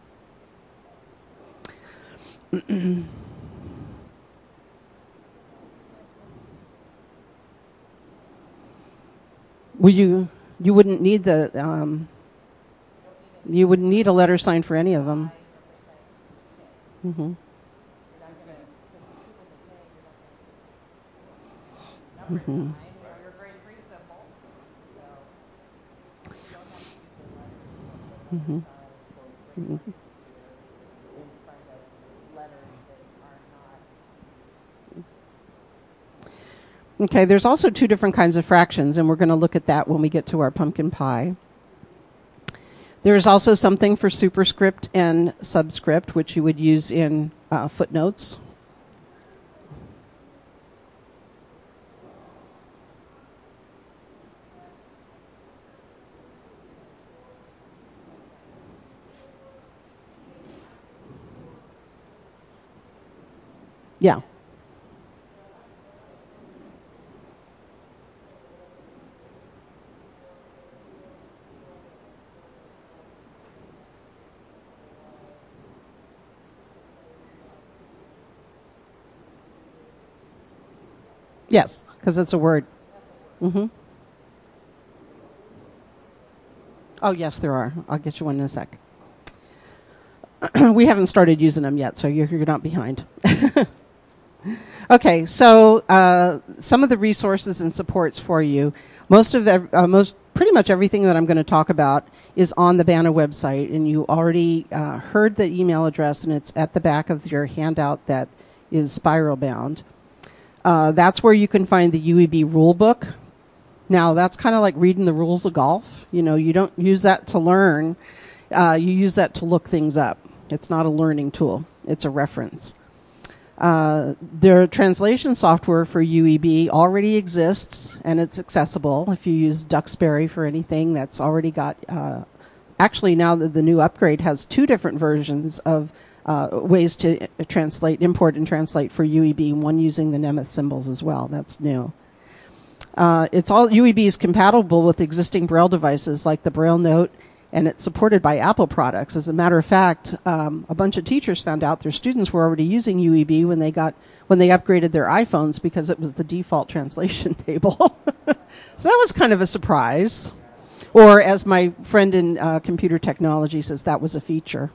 Would you, you wouldn't need the, um, you wouldn't need a letter sign for any of them. Mm-hmm. Mm-hmm. Mm-hmm. Mm-hmm. Okay, there's also two different kinds of fractions, and we're going to look at that when we get to our pumpkin pie. There's also something for superscript and subscript, which you would use in uh, footnotes. Yeah. Yes, because it's a word. Mm-hmm. Oh, yes, there are. I'll get you one in a sec. We haven't started using them yet, so you're, you're not behind. Okay, so uh, some of the resources and supports for you. Most of the, uh, most, pretty much everything that I'm going to talk about is on the BANA website, and you already uh, heard the email address, and it's at the back of your handout that is spiral bound. Uh, that's where you can find the U E B rule book. Now, that's kind of like reading the rules of golf. You know, you don't use that to learn. Uh, you use that to look things up. It's not a learning tool. It's a reference. Uh, their translation software for U E B already exists, and it's accessible. If you use Duxbury for anything, that's already got... Uh, actually, now that the new upgrade has two different versions of uh, ways to translate, import and translate for U E B, one using the Nemeth symbols as well. That's new. Uh, it's all U E B is compatible with existing Braille devices like the Braille Note, and it's supported by Apple products. As a matter of fact, um, a bunch of teachers found out their students were already using U E B when they got when they upgraded their iPhones because it was the default translation table. So that was kind of a surprise. Or as my friend in uh, computer technology says, that was a feature.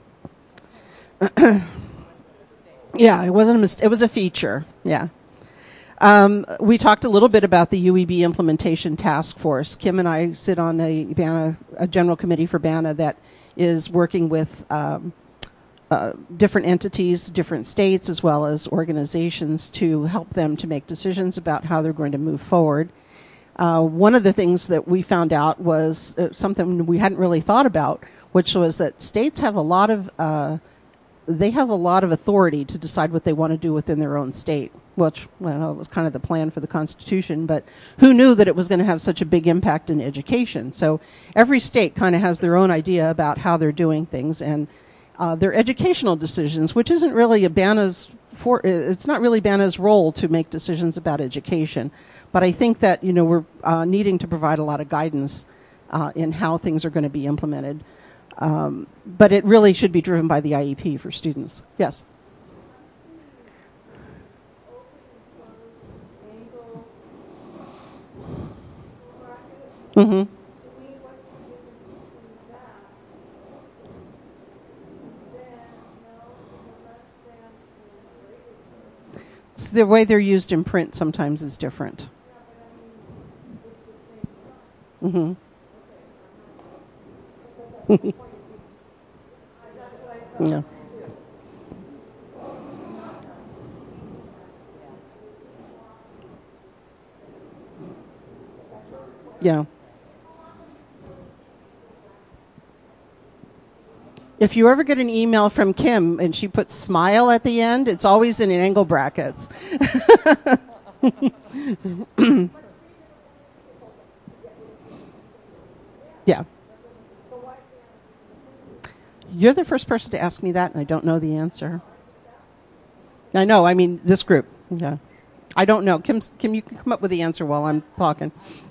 Yeah, it wasn't a mistake. It was a feature. Yeah. Um, we talked a little bit about the U E B implementation task force. Kim and I sit on a BANA, a general committee for BANA that is working with um, uh, different entities, different states, as well as organizations to help them to make decisions about how they're going to move forward. Uh, one of the things that we found out was uh, something we hadn't really thought about, which was that states have a lot of uh, they have a lot of authority to decide what they want to do within their own state, which, well, it was kind of the plan for the Constitution, but who knew that it was going to have such a big impact in education? So every state kind of has their own idea about how they're doing things, and uh, their educational decisions, which isn't really a BANA's, for, it's not really BANA's role to make decisions about education, but I think that, you know, we're uh, needing to provide a lot of guidance uh, in how things are going to be implemented. Um, but it really should be driven by the I E P for students. Yes? Mm-hmm. It's the way they're used in print sometimes is different. Mm-hmm. Yeah. Yeah. If you ever get an email from Kim and she puts smile at the end, it's always in angle brackets. Yeah. You're the first person to ask me that, and I don't know the answer. I know, I mean, this group. Yeah. I don't know. Kim, Kim, you can come up with the answer while I'm talking.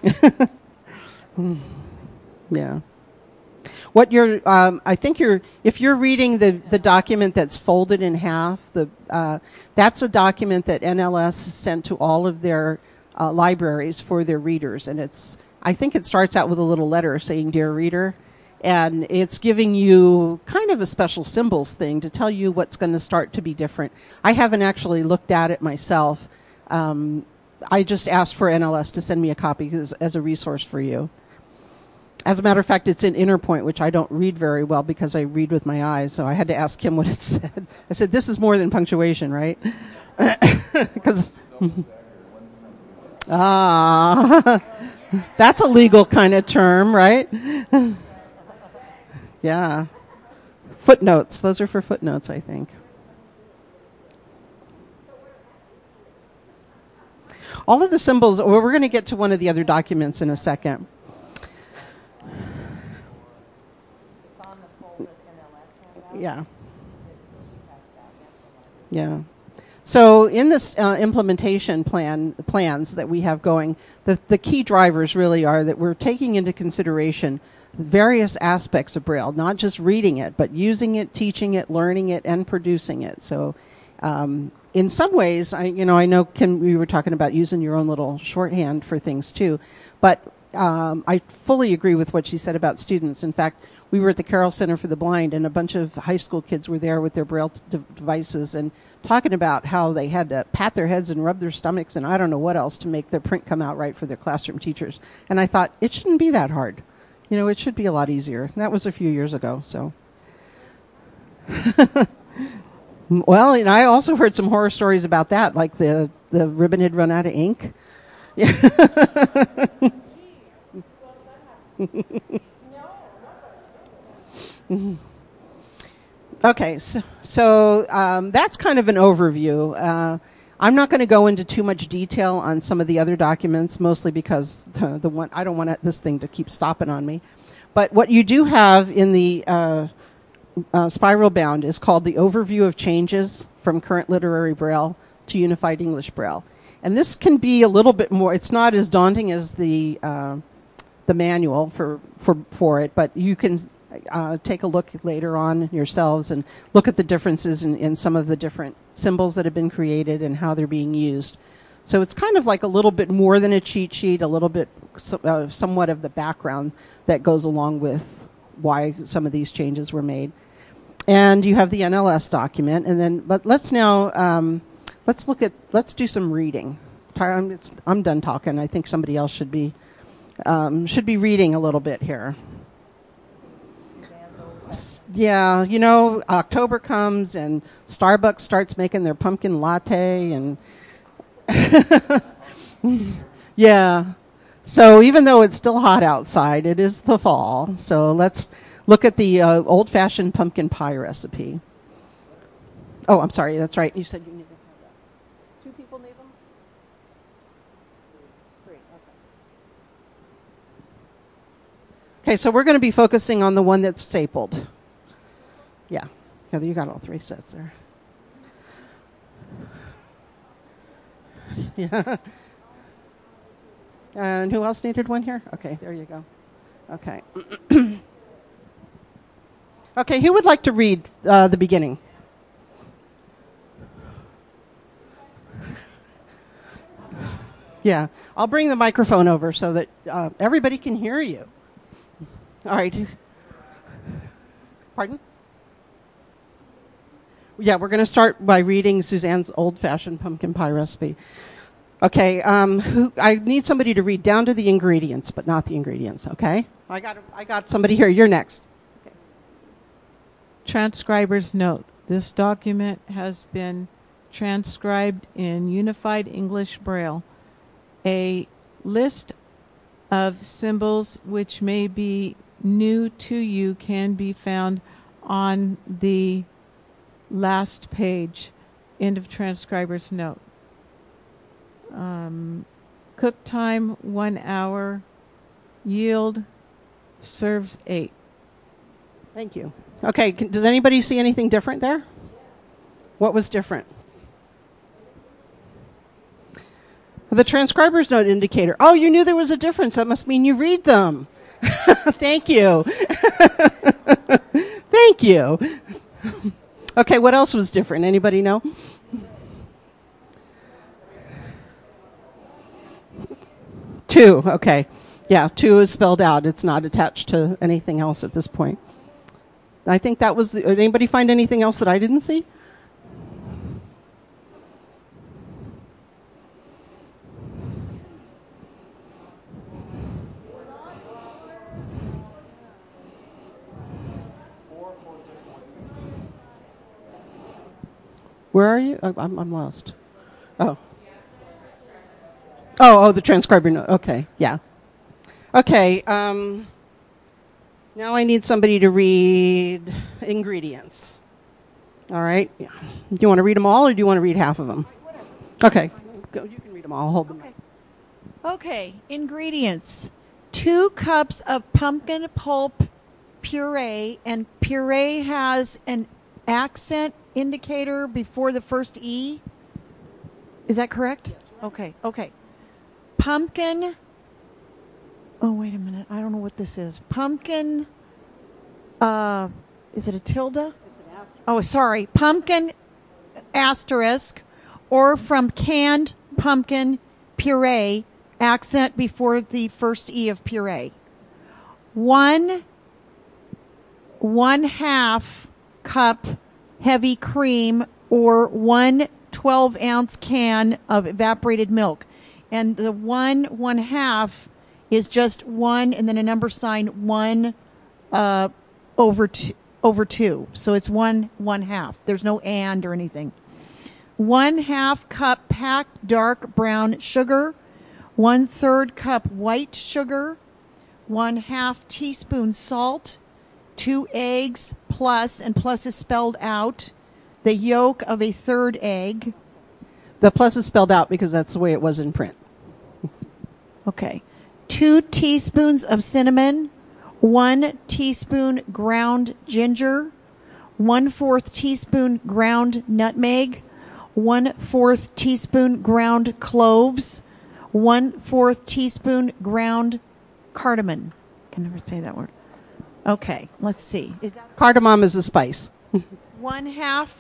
Yeah. What you're, um, I think you're, if you're reading the, the document that's folded in half, the uh, that's a document that N L S sent to all of their uh, libraries for their readers, and it's, I think it starts out with a little letter saying, "Dear Reader," and it's giving you kind of a special symbols thing to tell you what's going to start to be different. I haven't actually looked at it myself. Um, I just asked for N L S to send me a copy as, as a resource for you. As a matter of fact, it's in Interpoint, which I don't read very well because I read with my eyes, so I had to ask him what it said. I said, "This is more than punctuation, right?" Because ah, that's a legal kind of term, right? Yeah. Footnotes. Those are for footnotes, I think. All of the symbols, well, we're going to get to one of the other documents in a second. Yeah. Yeah. So in this uh, implementation plan plans that we have going, the, the key drivers really are that we're taking into consideration various aspects of Braille, not just reading it, but using it, teaching it, learning it, and producing it. So um, in some ways, I, you know, I know, Kim, we were talking about using your own little shorthand for things too, but um, I fully agree with what she said about students. In fact, we were at the Carroll Center for the Blind, and a bunch of high school kids were there with their Braille de- devices and talking about how they had to pat their heads and rub their stomachs and I don't know what else to make their print come out right for their classroom teachers. And I thought, it shouldn't be that hard. You know, it should be a lot easier. And that was a few years ago, so. Well, and I also heard some horror stories about that, like the, the ribbon had run out of ink. Okay, so, so um, that's kind of an overview. Uh, I'm not going to go into too much detail on some of the other documents, mostly because the, the one I don't want this thing to keep stopping on me. But what you do have in the uh, uh, spiral bound is called the Overview of Changes from Current Literary Braille to Unified English Braille. And this can be a little bit more, it's not as daunting as the uh, the manual for, for, for it, but you can uh, take a look later on yourselves and look at the differences in, in some of the different symbols that have been created and how they're being used. So it's kind of like a little bit more than a cheat sheet, a little bit uh, somewhat of the background that goes along with why some of these changes were made. And you have the N L S document, and then but let's now um, let's look at let's do some reading. I'm, it's, I'm done talking. I think somebody else should be um, should be reading a little bit here. Yeah, you know, October comes and Starbucks starts making their pumpkin latte, and yeah. So even though it's still hot outside, it is the fall. So let's look at the uh, old-fashioned pumpkin pie recipe. Oh, I'm sorry. That's right. You said you needed to have that. Two people need them? Three. Okay. Okay, so we're going to be focusing on the one that's stapled. Yeah. Yeah, you got all three sets there. Yeah. And who else needed one here? Okay, there you go. Okay. Okay, who would like to read uh, the beginning? Yeah, I'll bring the microphone over so that uh, everybody can hear you. All right. Pardon? Yeah, we're going to start by reading Suzanne's old-fashioned pumpkin pie recipe. Okay, um, who, I need somebody to read down to the ingredients, but not the ingredients, okay? I got I got somebody here. You're next. Okay. Transcriber's note. This document has been transcribed in Unified English Braille. A list of symbols which may be new to you can be found on the last page. End of transcriber's note. Um, cook time, one hour. Yield, serves eight. Thank you. Okay, can, does anybody see anything different there? What was different? The transcriber's note indicator. Oh, you knew there was a difference. That must mean you read them. Thank you. Thank you. Okay, what else was different? Anybody know? Two, okay. Yeah, two is spelled out. It's not attached to anything else at this point. I think that was the, did anybody find anything else that I didn't see? Where are you? Oh, I'm, I'm lost. Oh. Oh, oh, the transcriber note. Okay, yeah. Okay, um, now I need somebody to read ingredients. All right. Yeah. Do you want to read them all, or do you want to read half of them? Okay. Go, you can read them all. I'll hold them. Okay. Okay, ingredients. Two cups of pumpkin pulp puree, and puree has an accent indicator before the first E. Is that correct? Yes. Okay, okay. Pumpkin. Oh, wait a minute. I don't know what this is. Pumpkin. Uh, is it a tilde? It's an asterisk. Oh, sorry. Pumpkin asterisk, or from canned pumpkin puree, accent before the first E of puree. One, one half cup heavy cream, or one twelve ounce can of evaporated milk. And the one, one half is just one and then a number sign one uh, over two, over two. So it's one, one half. There's no and or anything. One half cup packed dark brown sugar, one third cup white sugar, one half teaspoon salt, two eggs plus, and plus is spelled out, the yolk of a third egg. The plus is spelled out because that's the way it was in print. Okay. Two teaspoons of cinnamon, one teaspoon ground ginger, one fourth teaspoon ground nutmeg, one fourth teaspoon ground cloves, one fourth teaspoon ground cardamom. I can never say that word. Okay, let's see. Is that Cardamom is a spice. one half?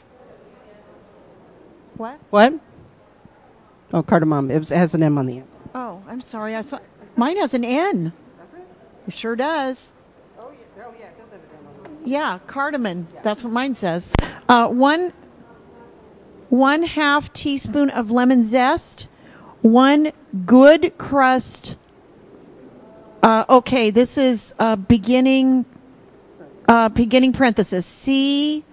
What? What? Oh, cardamom. It, was, it has an M on the end. Oh, I'm sorry. I thought mine has an N. Does it? It sure does. Oh, yeah, oh, yeah it does have an M on the end. Yeah, cardamom. Yeah. That's what mine says. Uh, one, one half teaspoon of lemon zest, one good crust. Uh, okay, this is uh, beginning, uh, beginning parenthesis. C.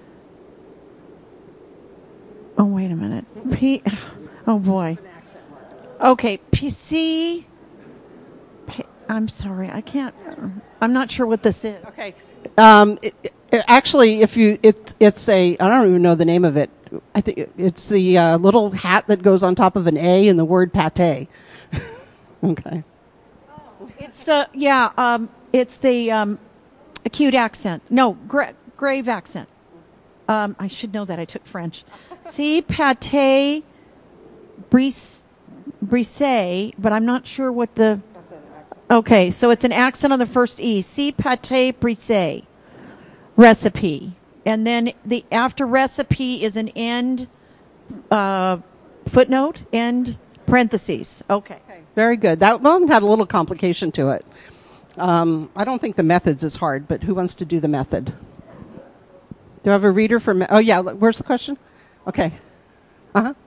Oh, wait a minute. P. Oh boy. Okay, P C. P, I'm sorry, I can't. I'm not sure what this is. Okay. Um, it, it, actually, if you, it, it's a. I don't even know the name of it. I think it, it's the uh, little hat that goes on top of an A in the word pate. Okay. It's the yeah. Um, it's the um, acute accent. No, gra- grave accent. Um, I should know that. I took French. See, pate, brise, brise, but I'm not sure what the. Okay, so it's an accent on the first E. See, pate, brise, recipe, and then the after recipe is an end uh, footnote, end parentheses. Okay. Okay. Very good. That one had a little complication to it. Um, I don't think the methods is hard, but who wants to do the method? Do I have a reader for? Me- oh yeah. Where's the question? Okay. Uh huh.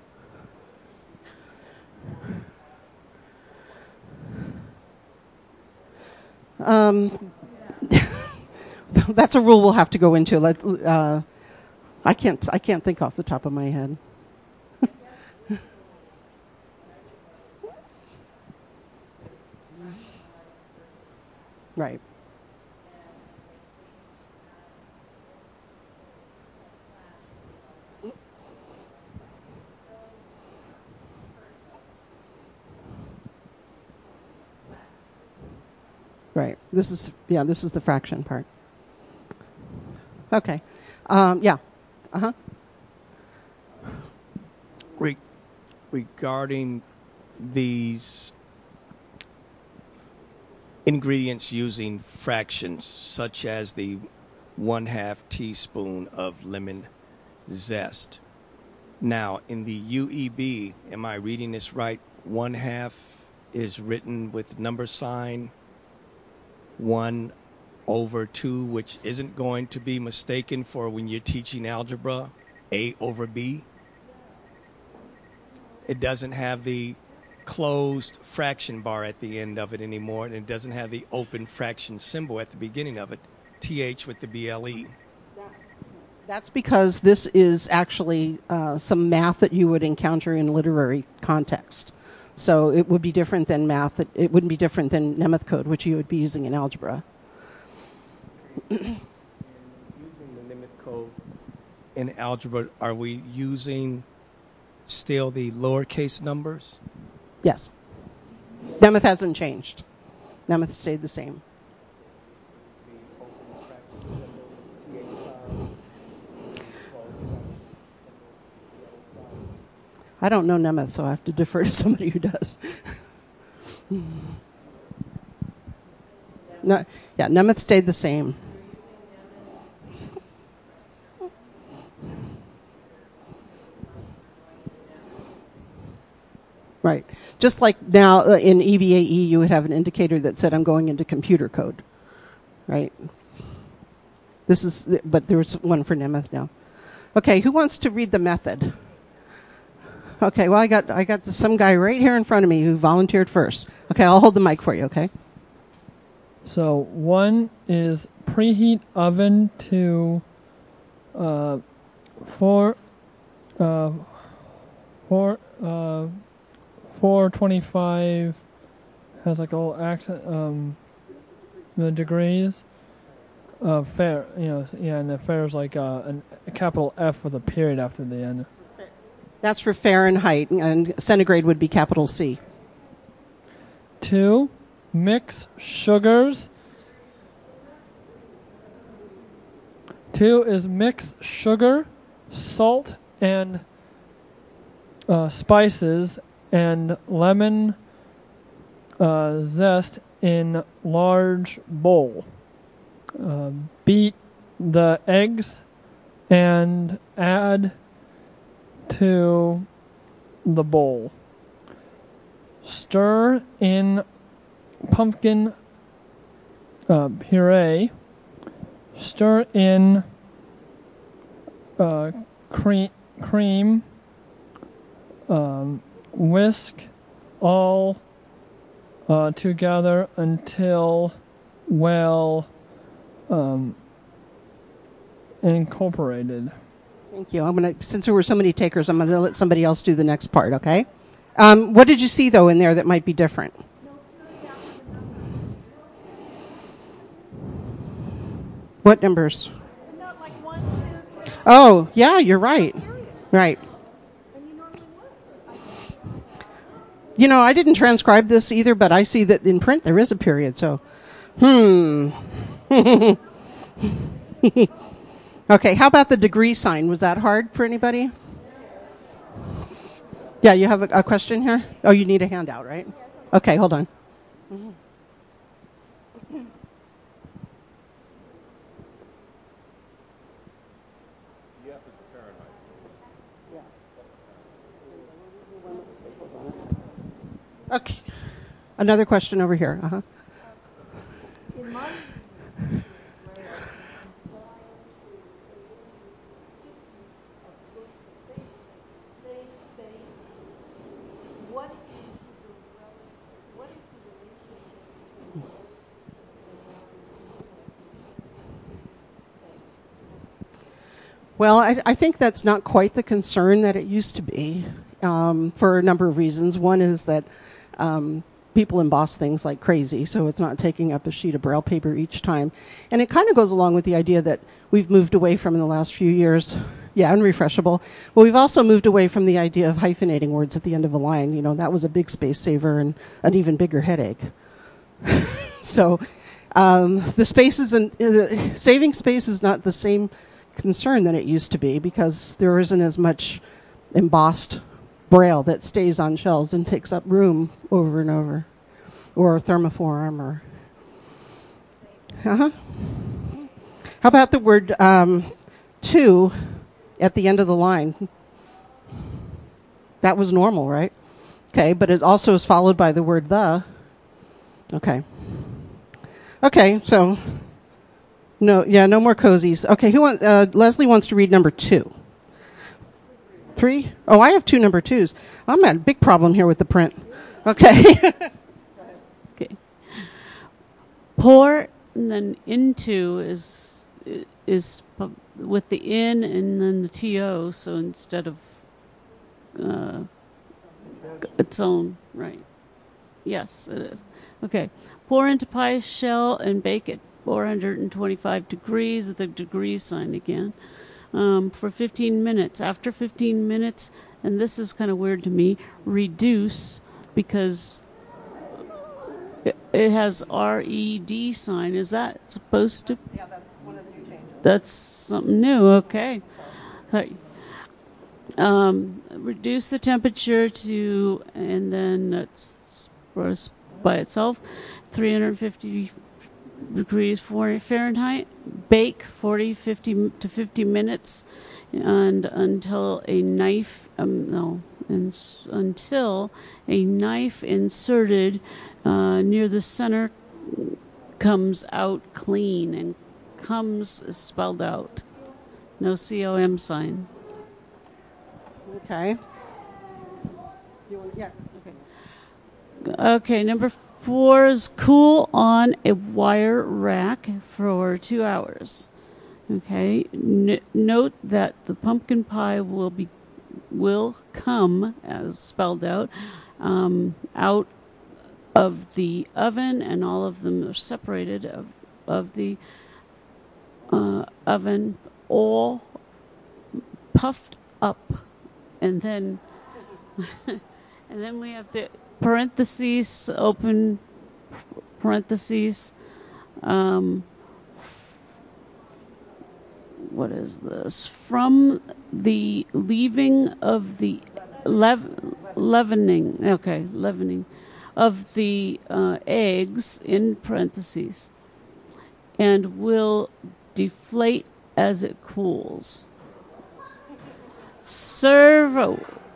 Um, that's a rule we'll have to go into. Let, uh, I can't. I can't think off the top of my head. Right. Right. This is, yeah, this is the fraction part. Okay. Um, yeah. Uh-huh. Re- regarding these ingredients using fractions, such as the one half teaspoon of lemon zest. Now, in the U E B, am I reading this right? One half is written with number sign one over two, which isn't going to be mistaken for when you're teaching algebra, A over B. It doesn't have the closed fraction bar at the end of it anymore, and it doesn't have the open fraction symbol at the beginning of it, T H with the B L E. That's because this is actually uh, some math that you would encounter in literary context. So it would be different than math. It, it wouldn't be different than Nemeth code, which you would be using in algebra. Using the Nemeth code in algebra, are we using still the lowercase numbers? Yes. Nemeth hasn't changed. Nemeth stayed the same. I don't know Nemeth, so I have to defer to somebody who does. No, yeah, Nemeth stayed the same. Right. Just like now uh, in E B A E, you would have an indicator that said, I'm going into computer code. Right? This is, but there's one for Nemeth now. Okay, who wants to read the method? Okay, well, I got I got some guy right here in front of me who volunteered first. Okay, I'll hold the mic for you, okay? So one is preheat oven to uh, four, uh, four, uh, four twenty-five. Has like a little accent, um, the degrees. Uh, fair, you know, yeah, and the fair is like uh, an, a capital F with a period after the end. That's for Fahrenheit, and centigrade would be capital C. Two, mix sugars. Two is mix sugar, salt, and uh, spices, and lemon uh, zest in large bowl. Uh, beat the eggs and add to the bowl. Stir in pumpkin uh, puree. Stir in uh, cre- cream. Um, whisk all uh, together until well um, incorporated. Thank you. I'm gonna, since there were so many takers, I'm going to let somebody else do the next part, okay? Um, what did you see, though, in there that might be different? What numbers? Oh, yeah, you're right. Right. You know, I didn't transcribe this either, but I see that in print there is a period, so. Hmm. Okay, how about the degree sign? Was that hard for anybody? Yeah, you have a, a question here? Oh, you need a handout, right? Okay, hold on. Okay. Another question over here. Uh-huh. Well, I, I think that's not quite the concern that it used to be um, for a number of reasons. One is that um, people emboss things like crazy, so it's not taking up a sheet of Braille paper each time. And it kind of goes along with the idea that we've moved away from in the last few years. Yeah, unrefreshable. But we've also moved away from the idea of hyphenating words at the end of a line. You know, that was a big space saver and an even bigger headache. So Um, the space isn't, uh, saving space is not the same concern that it used to be because there isn't as much embossed braille that stays on shelves and takes up room over and over, or thermoform, or uh-huh. How about the word um, to at the end of the line? That was normal, right? Okay, but it also is followed by the word the. Okay. Okay, so no, yeah, no more cozies. Okay, who want? Uh, Leslie wants to read number two. Three? Oh, I have two number twos. I'm at a big problem here with the print. Okay. Okay. Pour and then into is is with the in and then the to. So instead of uh, its own, right? Yes, it is. Okay. Pour into pie shell and bake at four hundred twenty-five degrees, the degree sign again, um, for fifteen minutes. After fifteen minutes, and this is kind of weird to me, reduce because it, it has R E D sign. Is that supposed to? Yeah, that's one of the new changes. That's something new. Okay. Sorry. Um, reduce the temperature to, and then that's by itself, three hundred fifty degrees Fahrenheit. Bake forty, fifty to fifty minutes, and until a knife, um, no, and until a knife inserted uh, near the center comes out clean, and comes is spelled out. No C O M sign. Okay. You want, yeah. Okay. Okay, number four is cool on a wire rack for two hours. Okay, N- note that the pumpkin pie will be will come as spelled out um, out of the oven, and all of them are separated of of the uh, oven, all puffed up, and then and then we have the parentheses, open parentheses, um, what is this? From the leaving of the lev- leavening, okay, leavening of the uh, eggs in parentheses, and will deflate as it cools. Serve. Uh,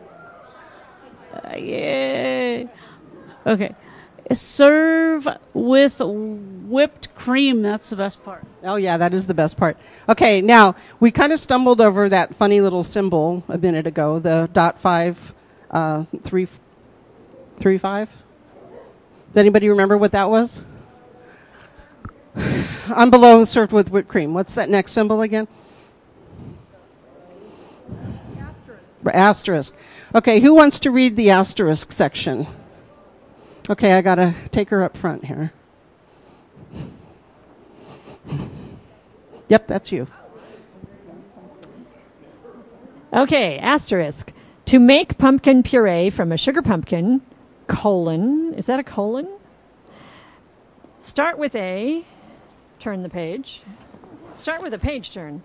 yay. Okay. Serve with whipped cream. That's the best part. Oh, yeah, that is the best part. Okay, now, we kind of stumbled over that funny little symbol a minute ago, the dot five, uh, three, three, five. Does anybody remember what that was? I'm below served with whipped cream. What's that next symbol again? Asterisk. Asterisk. Okay, who wants to read the asterisk section? Okay, I got to take her up front here. Yep, that's you. Okay, asterisk. To make pumpkin puree from a sugar pumpkin, colon, is that a colon? Start with a, turn the page. Start with a page turn.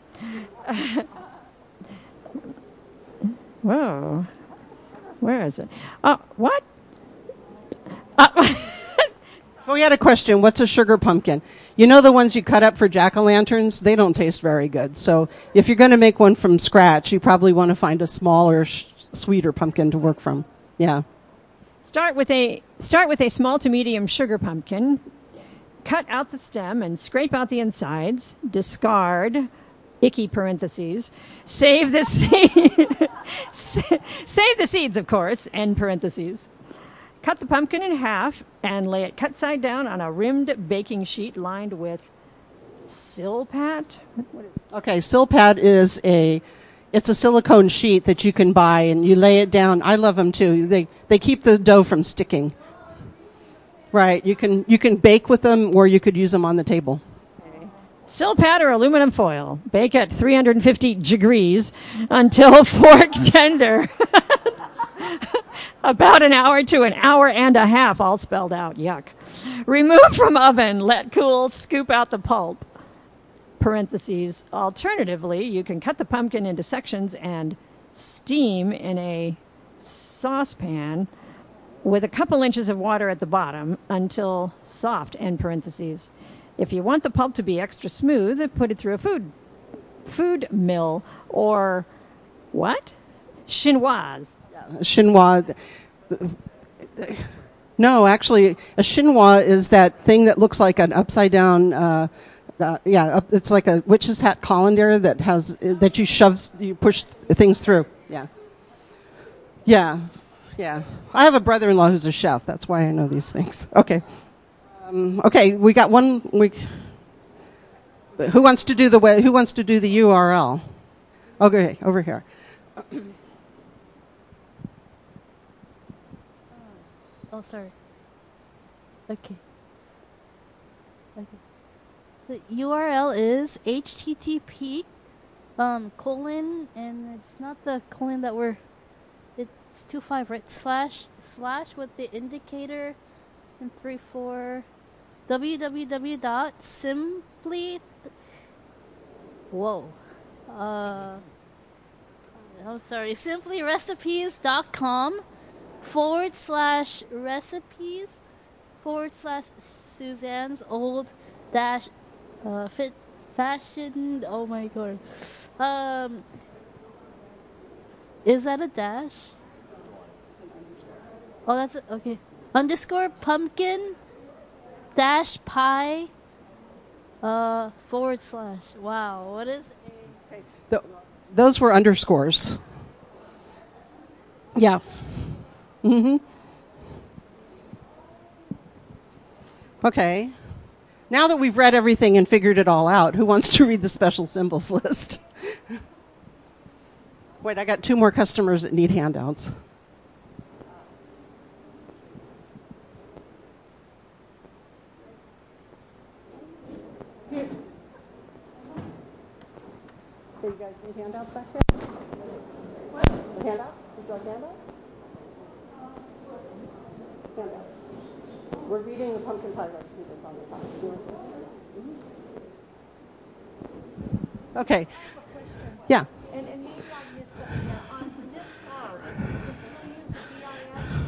Whoa. Where is it? Oh, what? Uh, So we had a question. What's a sugar pumpkin? You know the ones you cut up for jack-o'-lanterns? They don't taste very good. So if you're going to make one from scratch, you probably want to find a smaller, sh- sweeter pumpkin to work from. Yeah. Start with a start with a small to medium sugar pumpkin. Cut out the stem and scrape out the insides. Discard, icky parentheses. Save the seed. Save the seeds, of course, end parentheses. Cut the pumpkin in half and lay it cut side down on a rimmed baking sheet lined with Silpat. Okay, Silpat is a it's a silicone sheet that you can buy, and you lay it down. I love them too. They they keep the dough from sticking. Right. You can you can bake with them, or you could use them on the table. Silpat or aluminum foil. Bake at three hundred fifty degrees until fork tender. About an hour to an hour and a half, all spelled out. Yuck. Remove from oven, let cool, scoop out the pulp. Parentheses. Alternatively, you can cut the pumpkin into sections and steam in a saucepan with a couple inches of water at the bottom until soft, end parentheses. If you want the pulp to be extra smooth, put it through a food food mill or what? Chinoise. Chinois. No, actually, a chinois is that thing that looks like an upside down. Uh, uh, yeah, it's like a witch's hat colander that has that you shove, you push things through. Yeah, yeah, yeah. I have a brother-in-law who's a chef. That's why I know these things. Okay, um, okay. We got one. We. Who wants to do the way, Who wants to do the U R L? Okay, over here. Oh, sorry. Okay. Okay. The U R L is H T T P um, colon, and it's not the colon that we're. It's two five, right? Slash slash with the indicator, and three four. www dot simply. Whoa. Uh. I'm sorry. simply recipes dot com. forward slash recipes forward slash Suzanne's old dash uh, fit fashion. Oh my god. Um, is that a dash? Oh, that's a, okay. Underscore pumpkin dash pie uh, forward slash. Wow, what is a. Okay. The, those were underscores. Yeah. Mm-hmm. Okay. Now that we've read everything and figured it all out, who wants to read the special symbols list? Wait, I got two more customers that need handouts. Here. Hey, you guys need handouts back there? What? A handout? Would you like handouts? Handouts. We're reading the pumpkin pie recipe that's on the top. Mm-hmm. Okay. Yeah. And, and maybe I missed something there. On discard, can you use the D I S?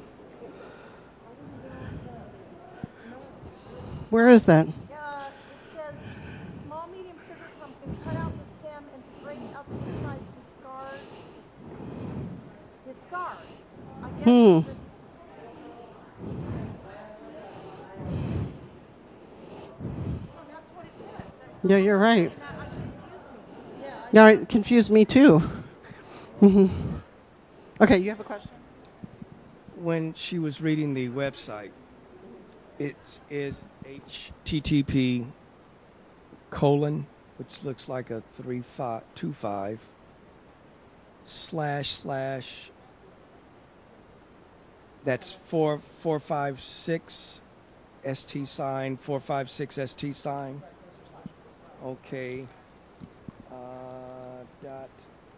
Where is that? Uh, it says small, medium sugar pumpkin, cut out the stem and scrape out the inside, discard. Discard. I guess Hmm. the, Yeah, you're right. Yeah, it confused me too. Mm-hmm. Okay, you have a question? When she was reading the website, it is H T T P colon, which looks like a three five two five slash slash. That's four four five six S T sign four five six S T sign. Okay. Uh, dot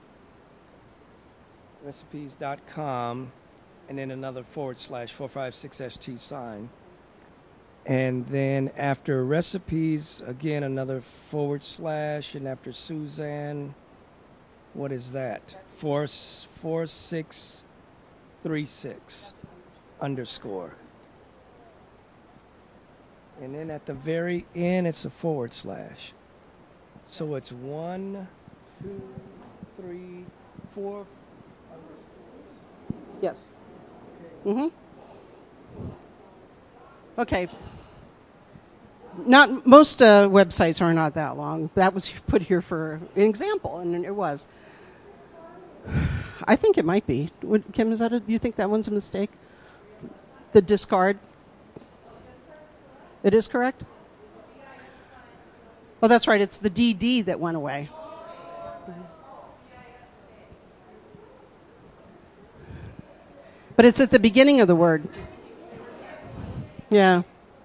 recipes dot com, and then another forward slash four five six S T sign. And then after recipes, again, another forward slash, and after Suzanne, what is that? Four, four, six, three, six, underscore. And then at the very end, it's a forward slash. So it's one, two, three, four. Yes. Mm-hmm. Okay. Not most uh, websites are not that long. That was put here for an example, and it was. I think it might be. Would, Kim, is that a, do you think that one's a mistake? The discard. It is correct? Oh, that's right. It's the D D that went away. But it's at the beginning of the word. Yeah.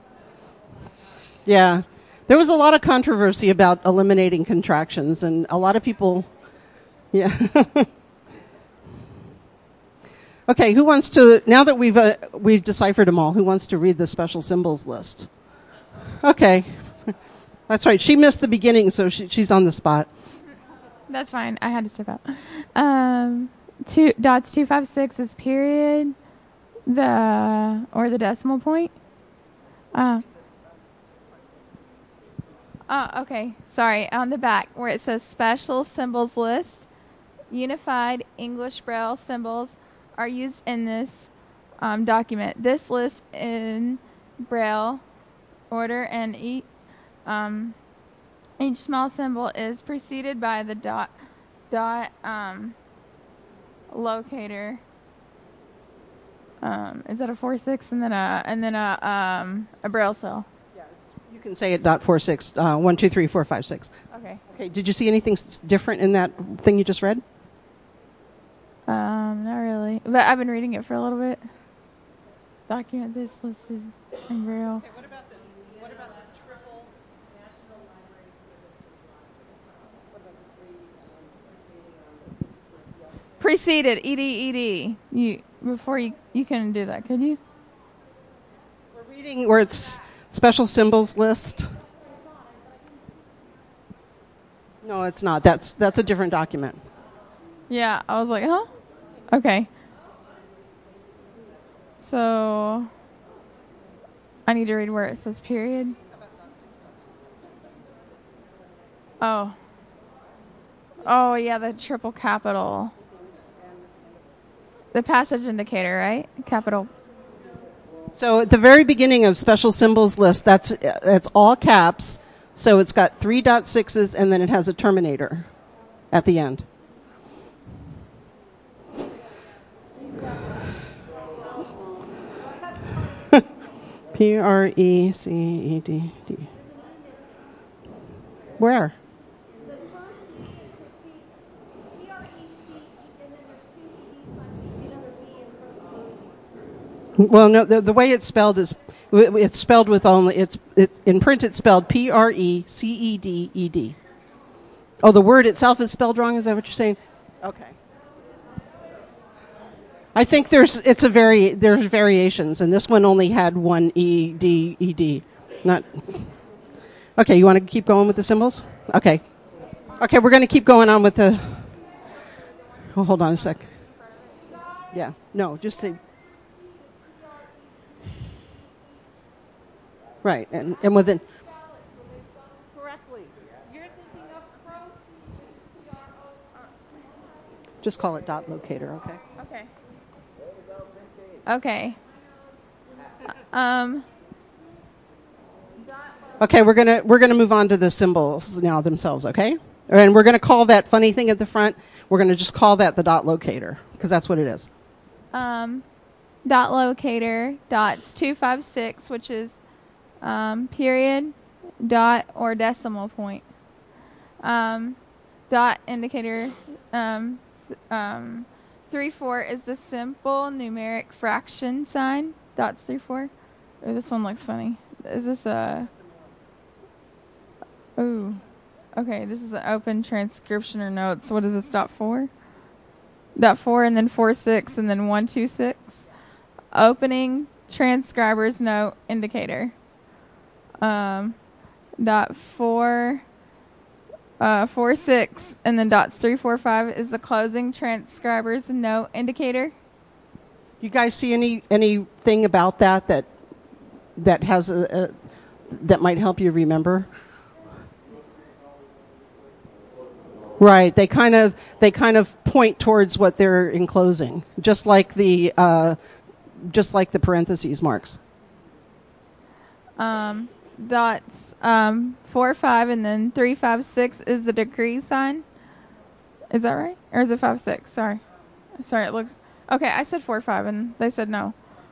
Yeah. There was a lot of controversy about eliminating contractions, and a lot of people, yeah. Okay, who wants to, now that we've uh, we've deciphered them all, who wants to read the special symbols list? Okay. That's right. She missed the beginning, so she, she's on the spot. That's fine. I had to step out. Um, two dots two five six is period, the or the decimal point. Uh, oh, okay. Sorry. On the back where it says special symbols list, unified English Braille symbols are used in this um, document. This list in Braille order and each um, each small symbol is preceded by the dot dot um, locator. Um, is that a four six and then a and then a um, a Braille cell? You can say it dot four six uh, one two three four five six. Okay. Okay. Did you see anything s- different in that thing you just read? Um, not really, but I've been reading it for a little bit. Document this list is in Braille. Okay, what about the what about the triple National Library Service? Preceded ed ed. You before you you couldn't do that, could you? We're reading where it's special symbols list. No, it's not. That's that's a different document. Yeah, I was like, huh? Okay. So I need to read where it says period. Oh. Oh, yeah, the triple capital. The passage indicator, right? Capital. So at the very beginning of special symbols list, that's that's all caps. So it's got three dot sixes and then it has a terminator at the end. P R E C E D D. Where? Well, no, the, the way it's spelled is, it's spelled with only, it's, it's in print it's spelled P R E C E D E D. Oh, the word itself is spelled wrong? Is that what you're saying? Okay. I think there's, it's a vari, there's variations, and this one only had one E, D, E, D. Not, okay, you want to keep going with the symbols? Okay. Okay, we're going to keep going on with the, oh, hold on a sec. Yeah, no, just say, right, and, and within, correctly. You're thinking of pro, just call it dot locator, okay? Okay. Okay. Um. Okay, we're gonna we're gonna move on to the symbols now themselves, okay? And we're gonna call that funny thing at the front. We're gonna just call that the dot locator because that's what it is. Um, dot locator dots two five six, which is um, period, dot or decimal point. Um, dot indicator. Um, um, Three four is the simple numeric fraction sign. Dots three four. Or this one looks funny. Is this a? Ooh, okay. This is an open transcription or notes. What is this? Dot four. Dot four and then four six and then one two six. Opening transcriber's note indicator. Um, dot four. Uh, four six and then dots three four five is the closing transcriber's note indicator. You guys see any anything about that that that has a, a that might help you remember? Right, they kind of they kind of point towards what they're enclosing, just like the uh, just like the parentheses marks. Um, dots um, four five and then three five six is the degree sign. Is that right, or is it five six? Sorry, sorry. It looks okay. I said four five and they said no.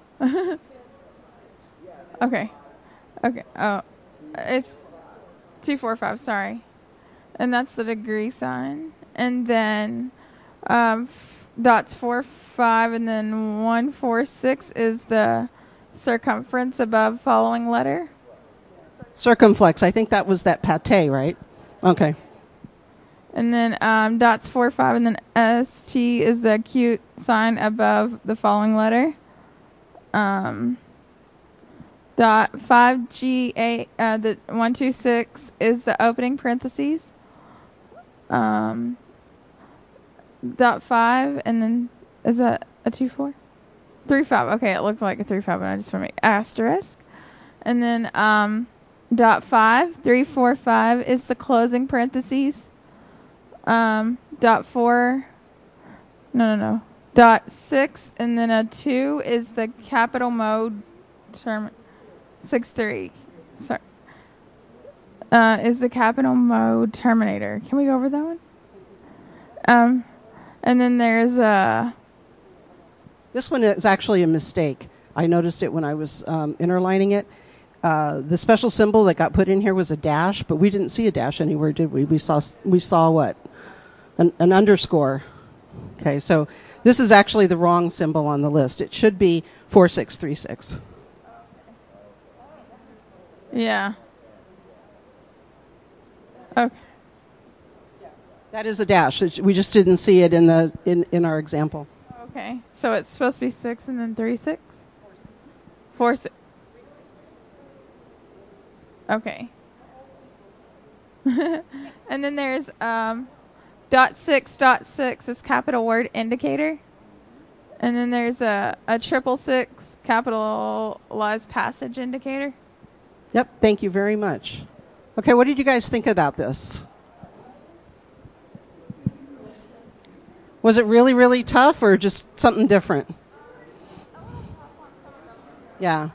okay, okay. Oh, it's two four five. Sorry, and that's the degree sign. And then um, f- dots four five and then one four six is the circumference above following letter. Circumflex. I think that was that pate, right? Okay. And then um, dots four, five, and then S T is the acute sign above the following letter. Um, dot five G A, uh, the one two six is the opening parentheses. Um, dot five, and then is that a two four? Three five. Okay, it looked like a three five, but I just want to make asterisk. And then um, dot five, three four five is the closing parentheses. Um, dot four, no, no, no. Dot six, and then a two is the capital mode term. Six three, sorry, uh, is the capital mode terminator. Can we go over that one? Um, and then there's a. This one is actually a mistake. I noticed it when I was um, interlining it. Uh, the special symbol that got put in here was a dash, but we didn't see a dash anywhere, did we? We saw we saw what? An, an underscore. Okay, so this is actually the wrong symbol on the list. It should be four six three six. Yeah. Okay. That is a dash. We just didn't see it in the in, in our example. Okay, so it's supposed to be six and then three six. Four six. Okay. And then there's um, dot six dot six is capital word indicator, and then there's a a triple six capitalized passage indicator. Yep. Thank you very much. Okay, what did you guys think about this? Was it really, really tough or just something different? Yeah.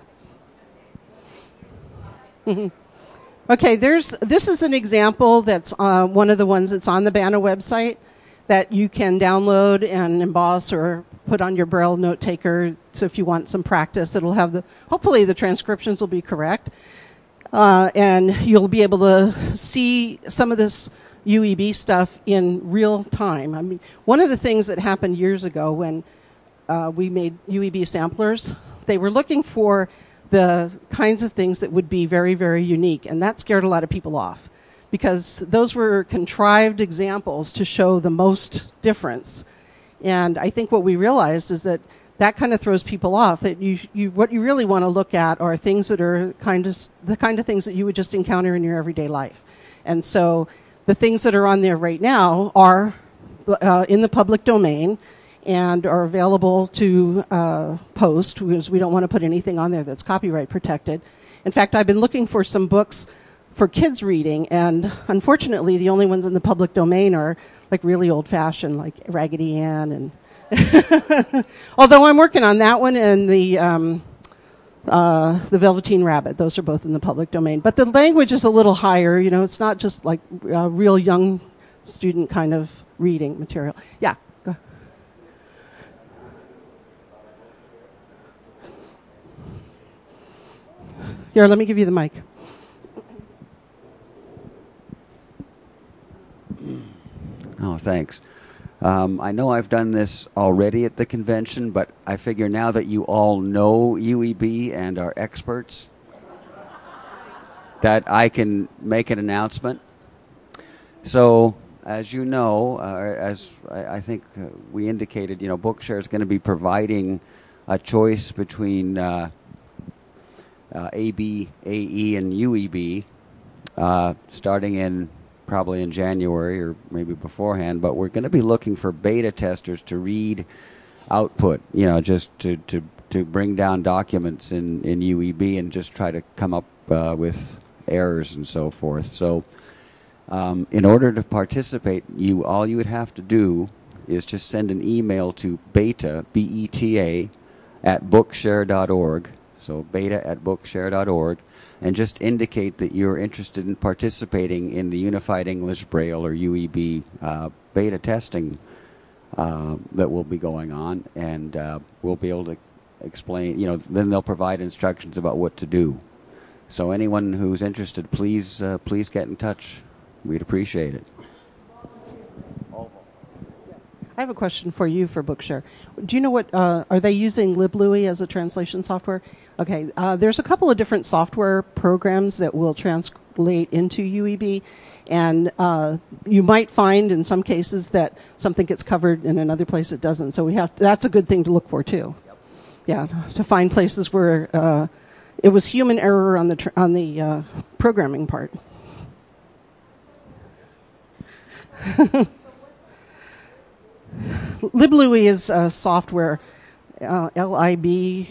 Okay, there's this is an example that's uh, one of the ones that's on the B A N A website that you can download and emboss or put on your Braille note taker. So if you want some practice, it'll have the, hopefully the transcriptions will be correct. Uh, and you'll be able to see some of this U E B stuff in real time. I mean, one of the things that happened years ago when uh, we made U E B samplers, they were looking for the kinds of things that would be very, very unique, and that scared a lot of people off because those were contrived examples to show the most difference. And I think what we realized is that that kind of throws people off. That you, you, what you really want to look at are things that are kind of the kind of things that you would just encounter in your everyday life. And so the things that are on there right now are uh, in the public domain and are available to uh, post because we don't want to put anything on there that's copyright protected. In fact, I've been looking for some books for kids reading, and unfortunately, the only ones in the public domain are like really old-fashioned, like Raggedy Ann and. Although I'm working on that one and the um, uh, the Velveteen Rabbit. Those are both in the public domain. But the language is a little higher. You know, it's not just like uh, real young student kind of reading material. Yeah. Go. Here, let me give you the mic. Oh, thanks. Um, I know I've done this already at the convention, but I figure now that you all know U E B and are experts, that I can make an announcement. So, as you know, uh, as I, I think uh, we indicated, you know, Bookshare is going to be providing a choice between uh, uh, A B, A E, and U E B uh, starting in probably in January or maybe beforehand, but we're going to be looking for beta testers to read output, you know, just to, to, to bring down documents in, in U E B and just try to come up uh, with errors and so forth. So um, in order to participate, you all you would have to do is just send an email to beta, B E T A, at bookshare dot org. So beta at bookshare dot org, and just indicate that you're interested in participating in the Unified English Braille or U E B uh, beta testing uh, that will be going on, and uh, we'll be able to explain, you know, then they'll provide instructions about what to do. So anyone who's interested, please, uh, please get in touch. We'd appreciate it. I have a question for you for Bookshare. Do you know what, uh, are they using LibLouis as a translation software? Okay, uh, there's a couple of different software programs that will trans- late into U E B. And uh, you might find in some cases that something gets covered in another place it doesn't. So we have that's a good thing to look for too. Yeah, to find places where uh, it was human error on the tr- on the uh, programming part. LibLouis is uh, software, uh, L I B.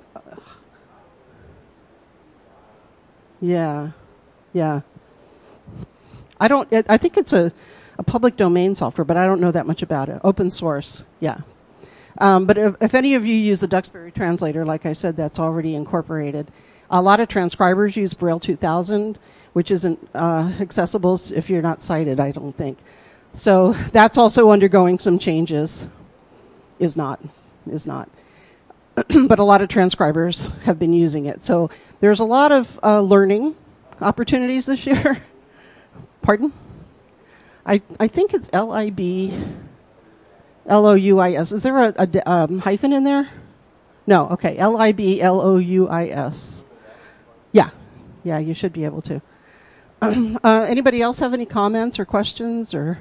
Yeah, yeah. I don't. I think it's a, a public domain software, but I don't know that much about it. Open source, yeah. Um, but if, if any of you use the Duxbury translator, like I said, that's already incorporated. A lot of transcribers use Braille two thousand, which isn't uh, accessible if you're not sighted, I don't think. So that's also undergoing some changes. Is not, is not. But a lot of transcribers have been using it. So there's a lot of uh, learning opportunities this year. Pardon? I I think it's L I B L O U I S. Is there a, a um, hyphen in there? No. Okay. L I B L O U I S. Yeah. Yeah, you should be able to. uh, anybody else have any comments or questions or?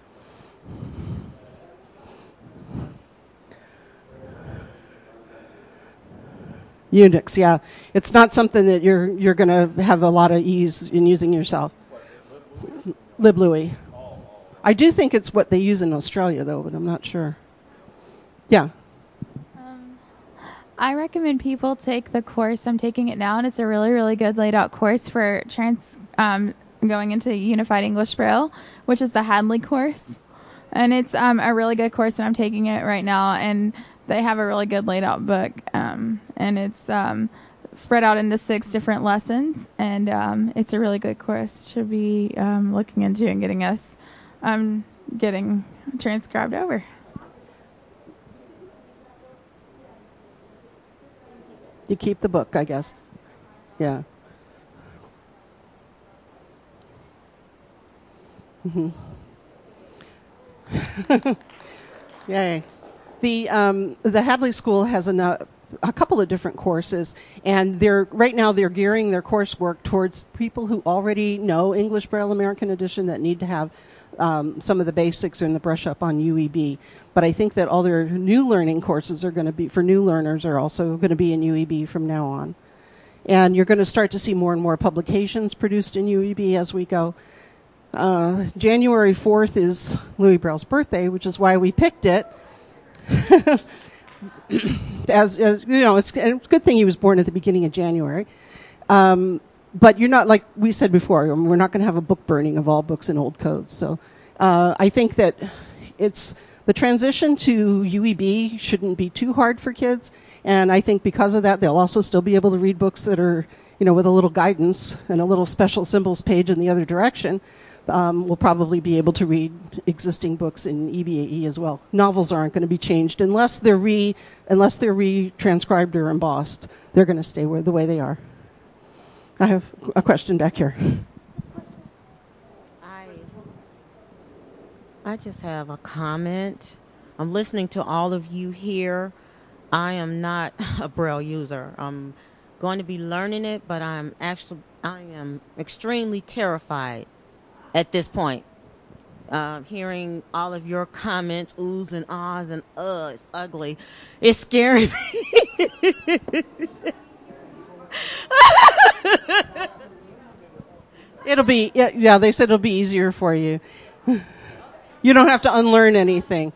Unix, yeah. It's not something that you're you're going to have a lot of ease in using yourself. LibLouis. I do think it's what they use in Australia, though, but I'm not sure. Yeah. Um, I recommend people take the course. I'm taking it now, and it's a really, really good laid out course for trans um, going into Unified English Braille, which is the Hadley course. And it's um, a really good course, and I'm taking it right now, and they have a really good laid out book, um, and it's um, spread out into six different lessons, and um, it's a really good course to be um, looking into and getting us um, getting transcribed over. You keep the book, I guess. Yeah. Mm-hmm. Yay. The um, the Hadley School has an, uh, a couple of different courses, and they're right now they're gearing their coursework towards people who already know English Braille American Edition that need to have um, some of the basics and the brush up on U E B. But I think that all their new learning courses are going to be for new learners are also going to be in U E B from now on, and you're going to start to see more and more publications produced in U E B as we go. Uh, January fourth is Louis Braille's birthday, which is why we picked it. as, as you know, it's, it's a good thing he was born at the beginning of January. Um, but you're not, like we said before, we're not going to have a book burning of all books and old codes. So uh, I think that it's the transition to U E B shouldn't be too hard for kids. And I think because of that, they'll also still be able to read books that are, you know, with a little guidance and a little special symbols page in the other direction. Um, we'll probably be able to read existing books in E B A E as well. Novels aren't going to be changed unless they're re unless they're re-transcribed or embossed. They're going to stay where the way they are. I have a question back here. I I just have a comment. I'm listening to all of you here. I am not a Braille user. I'm going to be learning it, but I'm actually I am extremely terrified at this point. Uh, hearing all of your comments, oohs and ahs and uh, it's ugly. It's scaring me. It'll be, yeah, yeah, they said it'll be easier for you. You don't have to unlearn anything.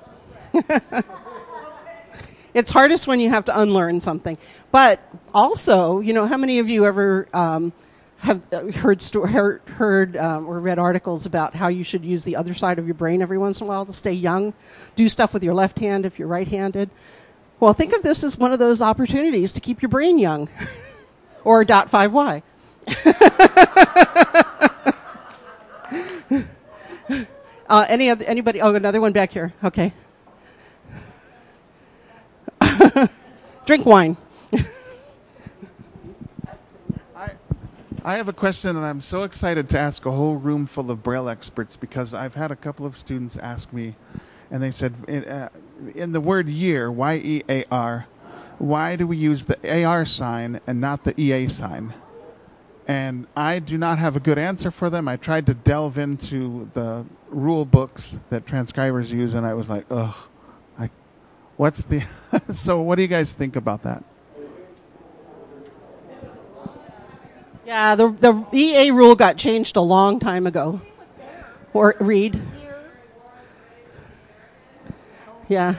It's hardest when you have to unlearn something. But also, you know, how many of you ever um, have heard sto- heard, heard um, or read articles about how you should use the other side of your brain every once in a while to stay young? Do stuff with your left hand if you're right-handed. Well, think of this as one of those opportunities to keep your brain young. Or dot five Y. uh, any other, anybody? Oh, another one back here. Okay. Drink wine. I, I have a question, and I'm so excited to ask a whole room full of Braille experts because I've had a couple of students ask me, and they said, in, uh, in the word year, Y E A R, why do we use the A R sign and not the E A sign? And I do not have a good answer for them. I tried to delve into the rule books that transcribers use, and I was like, ugh, I, what's the... So what do you guys think about that? Yeah, the the E A rule got changed a long time ago. Or read. Yeah.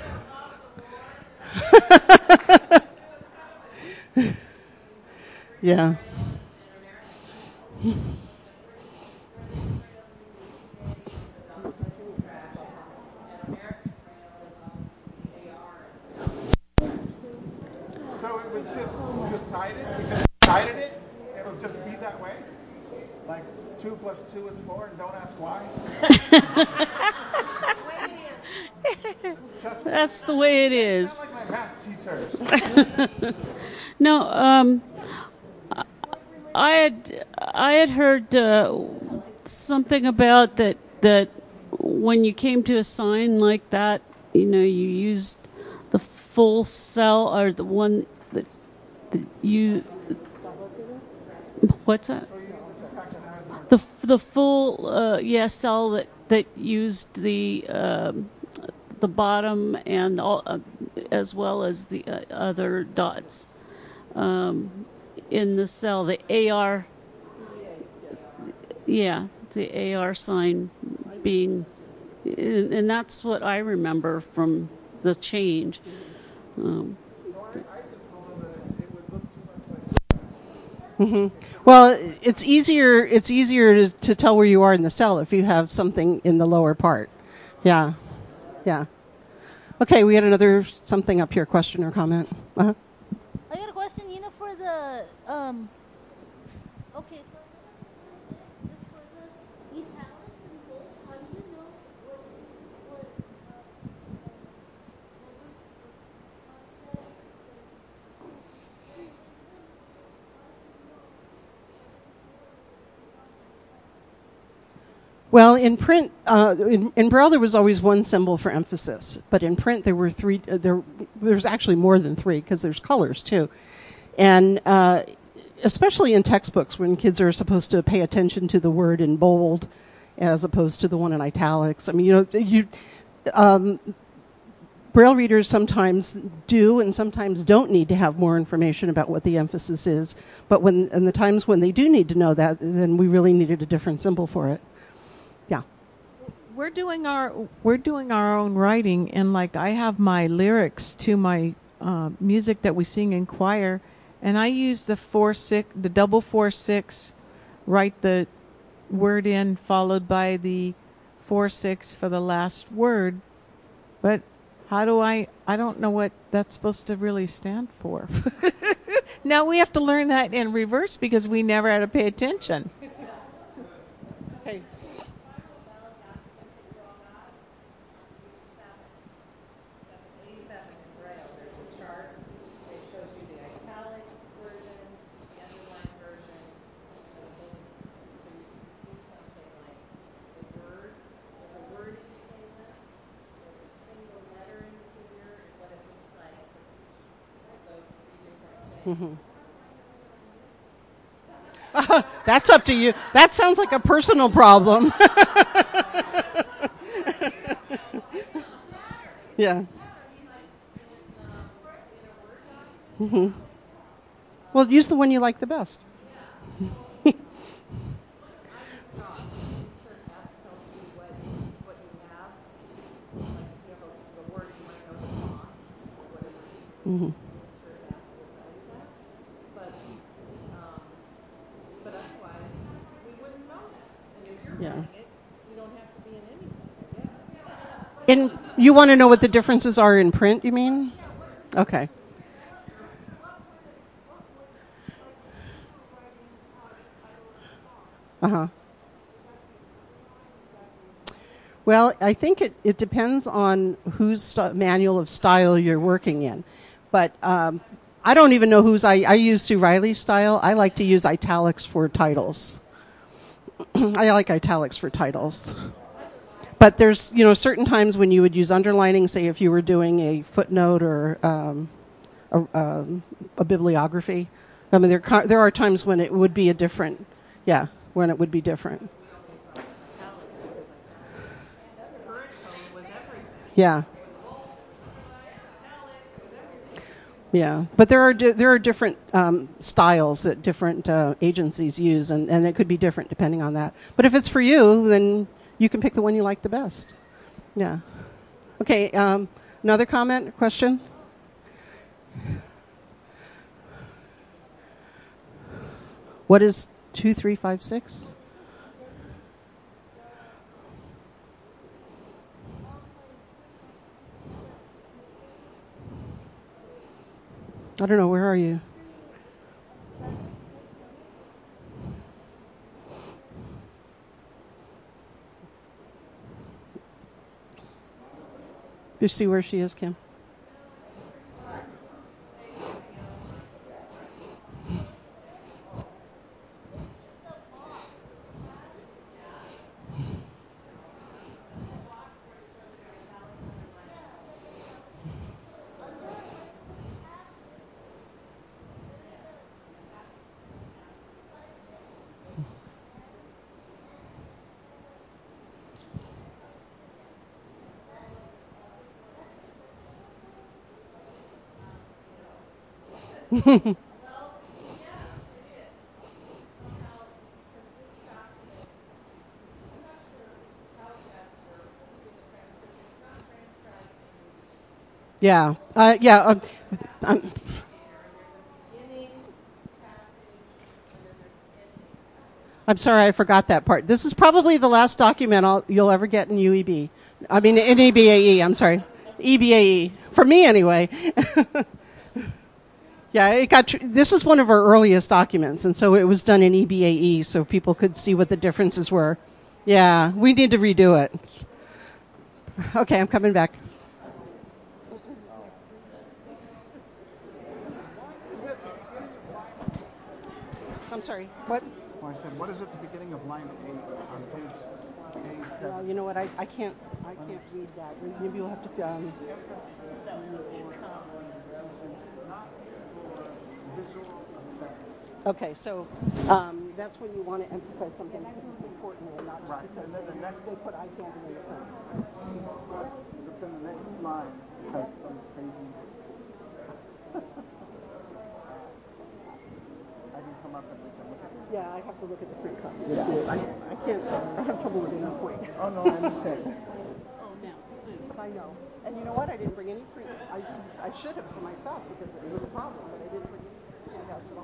Yeah. So it was just decided, because it decided it, it'll just be that way? Like two plus two is four, and don't ask why? That's the way it is. Sound like my math teacher. No, um, I had I had heard uh, something about that that when you came to a sign like that, you know, you used the full cell or the one that, that you. What's that? The the full uh, yeah cell that that used the um, the bottom and all uh, as well as the uh, other dots um, in the cell. The A R. Yeah, the A R sign being, and, and that's what I remember from the change. Um, Mm-hmm. Well, it's easier. It's easier to, to tell where you are in the cell if you have something in the lower part. Yeah, yeah. Okay, we had another something up here. Question or comment? Uh-huh. I got a question. You know, for the um. s- Okay, so it's for the italics and bold. How do you know what what? Well, in print, uh, in, in Braille, there was always one symbol for emphasis, but in print, there were three. Uh, there, there's actually more than three because there's colors too, and uh, especially in textbooks when kids are supposed to pay attention to the word in bold as opposed to the one in italics. I mean, you know, you um, Braille readers sometimes do and sometimes don't need to have more information about what the emphasis is, but when in the times when they do need to know that, then we really needed a different symbol for it. Yeah. We're doing our we're doing our own writing, and like I have my lyrics to my uh, music that we sing in choir, and I use the four six, the double four six, write the word in followed by the four six for the last word. But how do I? I don't know what that's supposed to really stand for. Now we have to learn that in reverse because we never had to pay attention. Okay. Mm-hmm. Uh, that's up to you. That sounds like a personal problem. Yeah. Mm-hmm. Well, use the one you like the best. Mm-hmm. Yeah. In you want to know what the differences are in print, you mean? Okay. Uh-huh. Well, I think it, it depends on whose st- manual of style you're working in. But um, I don't even know whose I, I use Sue Riley's style. I like to use italics for titles. I like italics for titles. But there's, you know, certain times when you would use underlining, say if you were doing a footnote or um, a, um, a bibliography, I mean, there ca- there are times when it would be a different, yeah, when it would be different. Yeah. Yeah, but there are di- there are different um, styles that different uh, agencies use, and, and it could be different depending on that. But if it's for you, then you can pick the one you like the best. Yeah. Okay. Um, another comment, question? What is two three five six? I don't know. Where are you? You see where she is, Kim? Yeah. Uh, yeah. Uh, um, I'm sorry, I forgot that part. This is probably the last document I'll, you'll ever get in U E B. I mean, in E B A E, I'm sorry. E B A E. For me, anyway. Yeah, it got. Tr- this is one of our earliest documents, and so it was done in E B A E, so people could see what the differences were. Yeah, we need to redo it. Okay, I'm coming back. I'm sorry. What? Well, I said, what is at the beginning of line eight on page A seven? Well, you know what? I, I can't. I can't read that. Maybe you'll have to. Um, Okay, so um, that's when you want to emphasize something important and not right. Because And then the next they put eye candy in the front. Then the next line has some crazy. I can come up and we can look at it. Yeah, I have to look at the print copy. Yeah. I, I can't. I have trouble with any point. Oh no, I understand. Oh, now I know. And you know what? I didn't bring any print. I I should have for myself because it was a problem, but I didn't bring any handouts at all.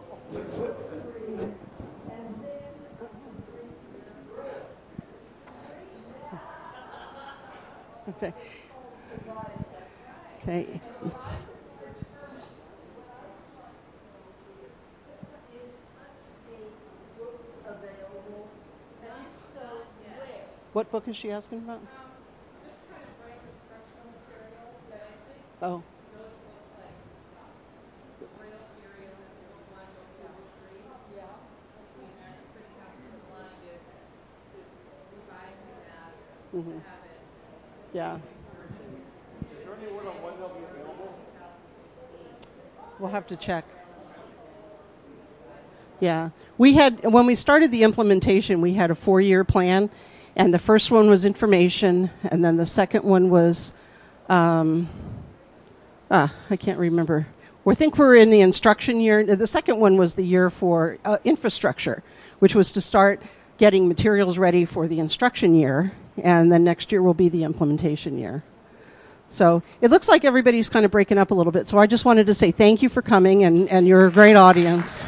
Okay. Okay. What book is she asking about? Oh. Mm-hmm. Yeah. We'll have to check. Yeah. We had, when we started the implementation, we had a four-year plan, and the first one was information, and then the second one was, um, ah, I can't remember. We think we're in the instruction year. The second one was the year for uh, infrastructure, which was to start getting materials ready for the instruction year, and then next year will be the implementation year. So it looks like everybody's kind of breaking up a little bit. So I just wanted to say thank you for coming, and, and you're a great audience.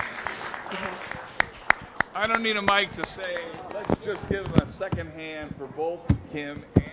I don't need a mic to say, let's just give them a second hand for both Kim and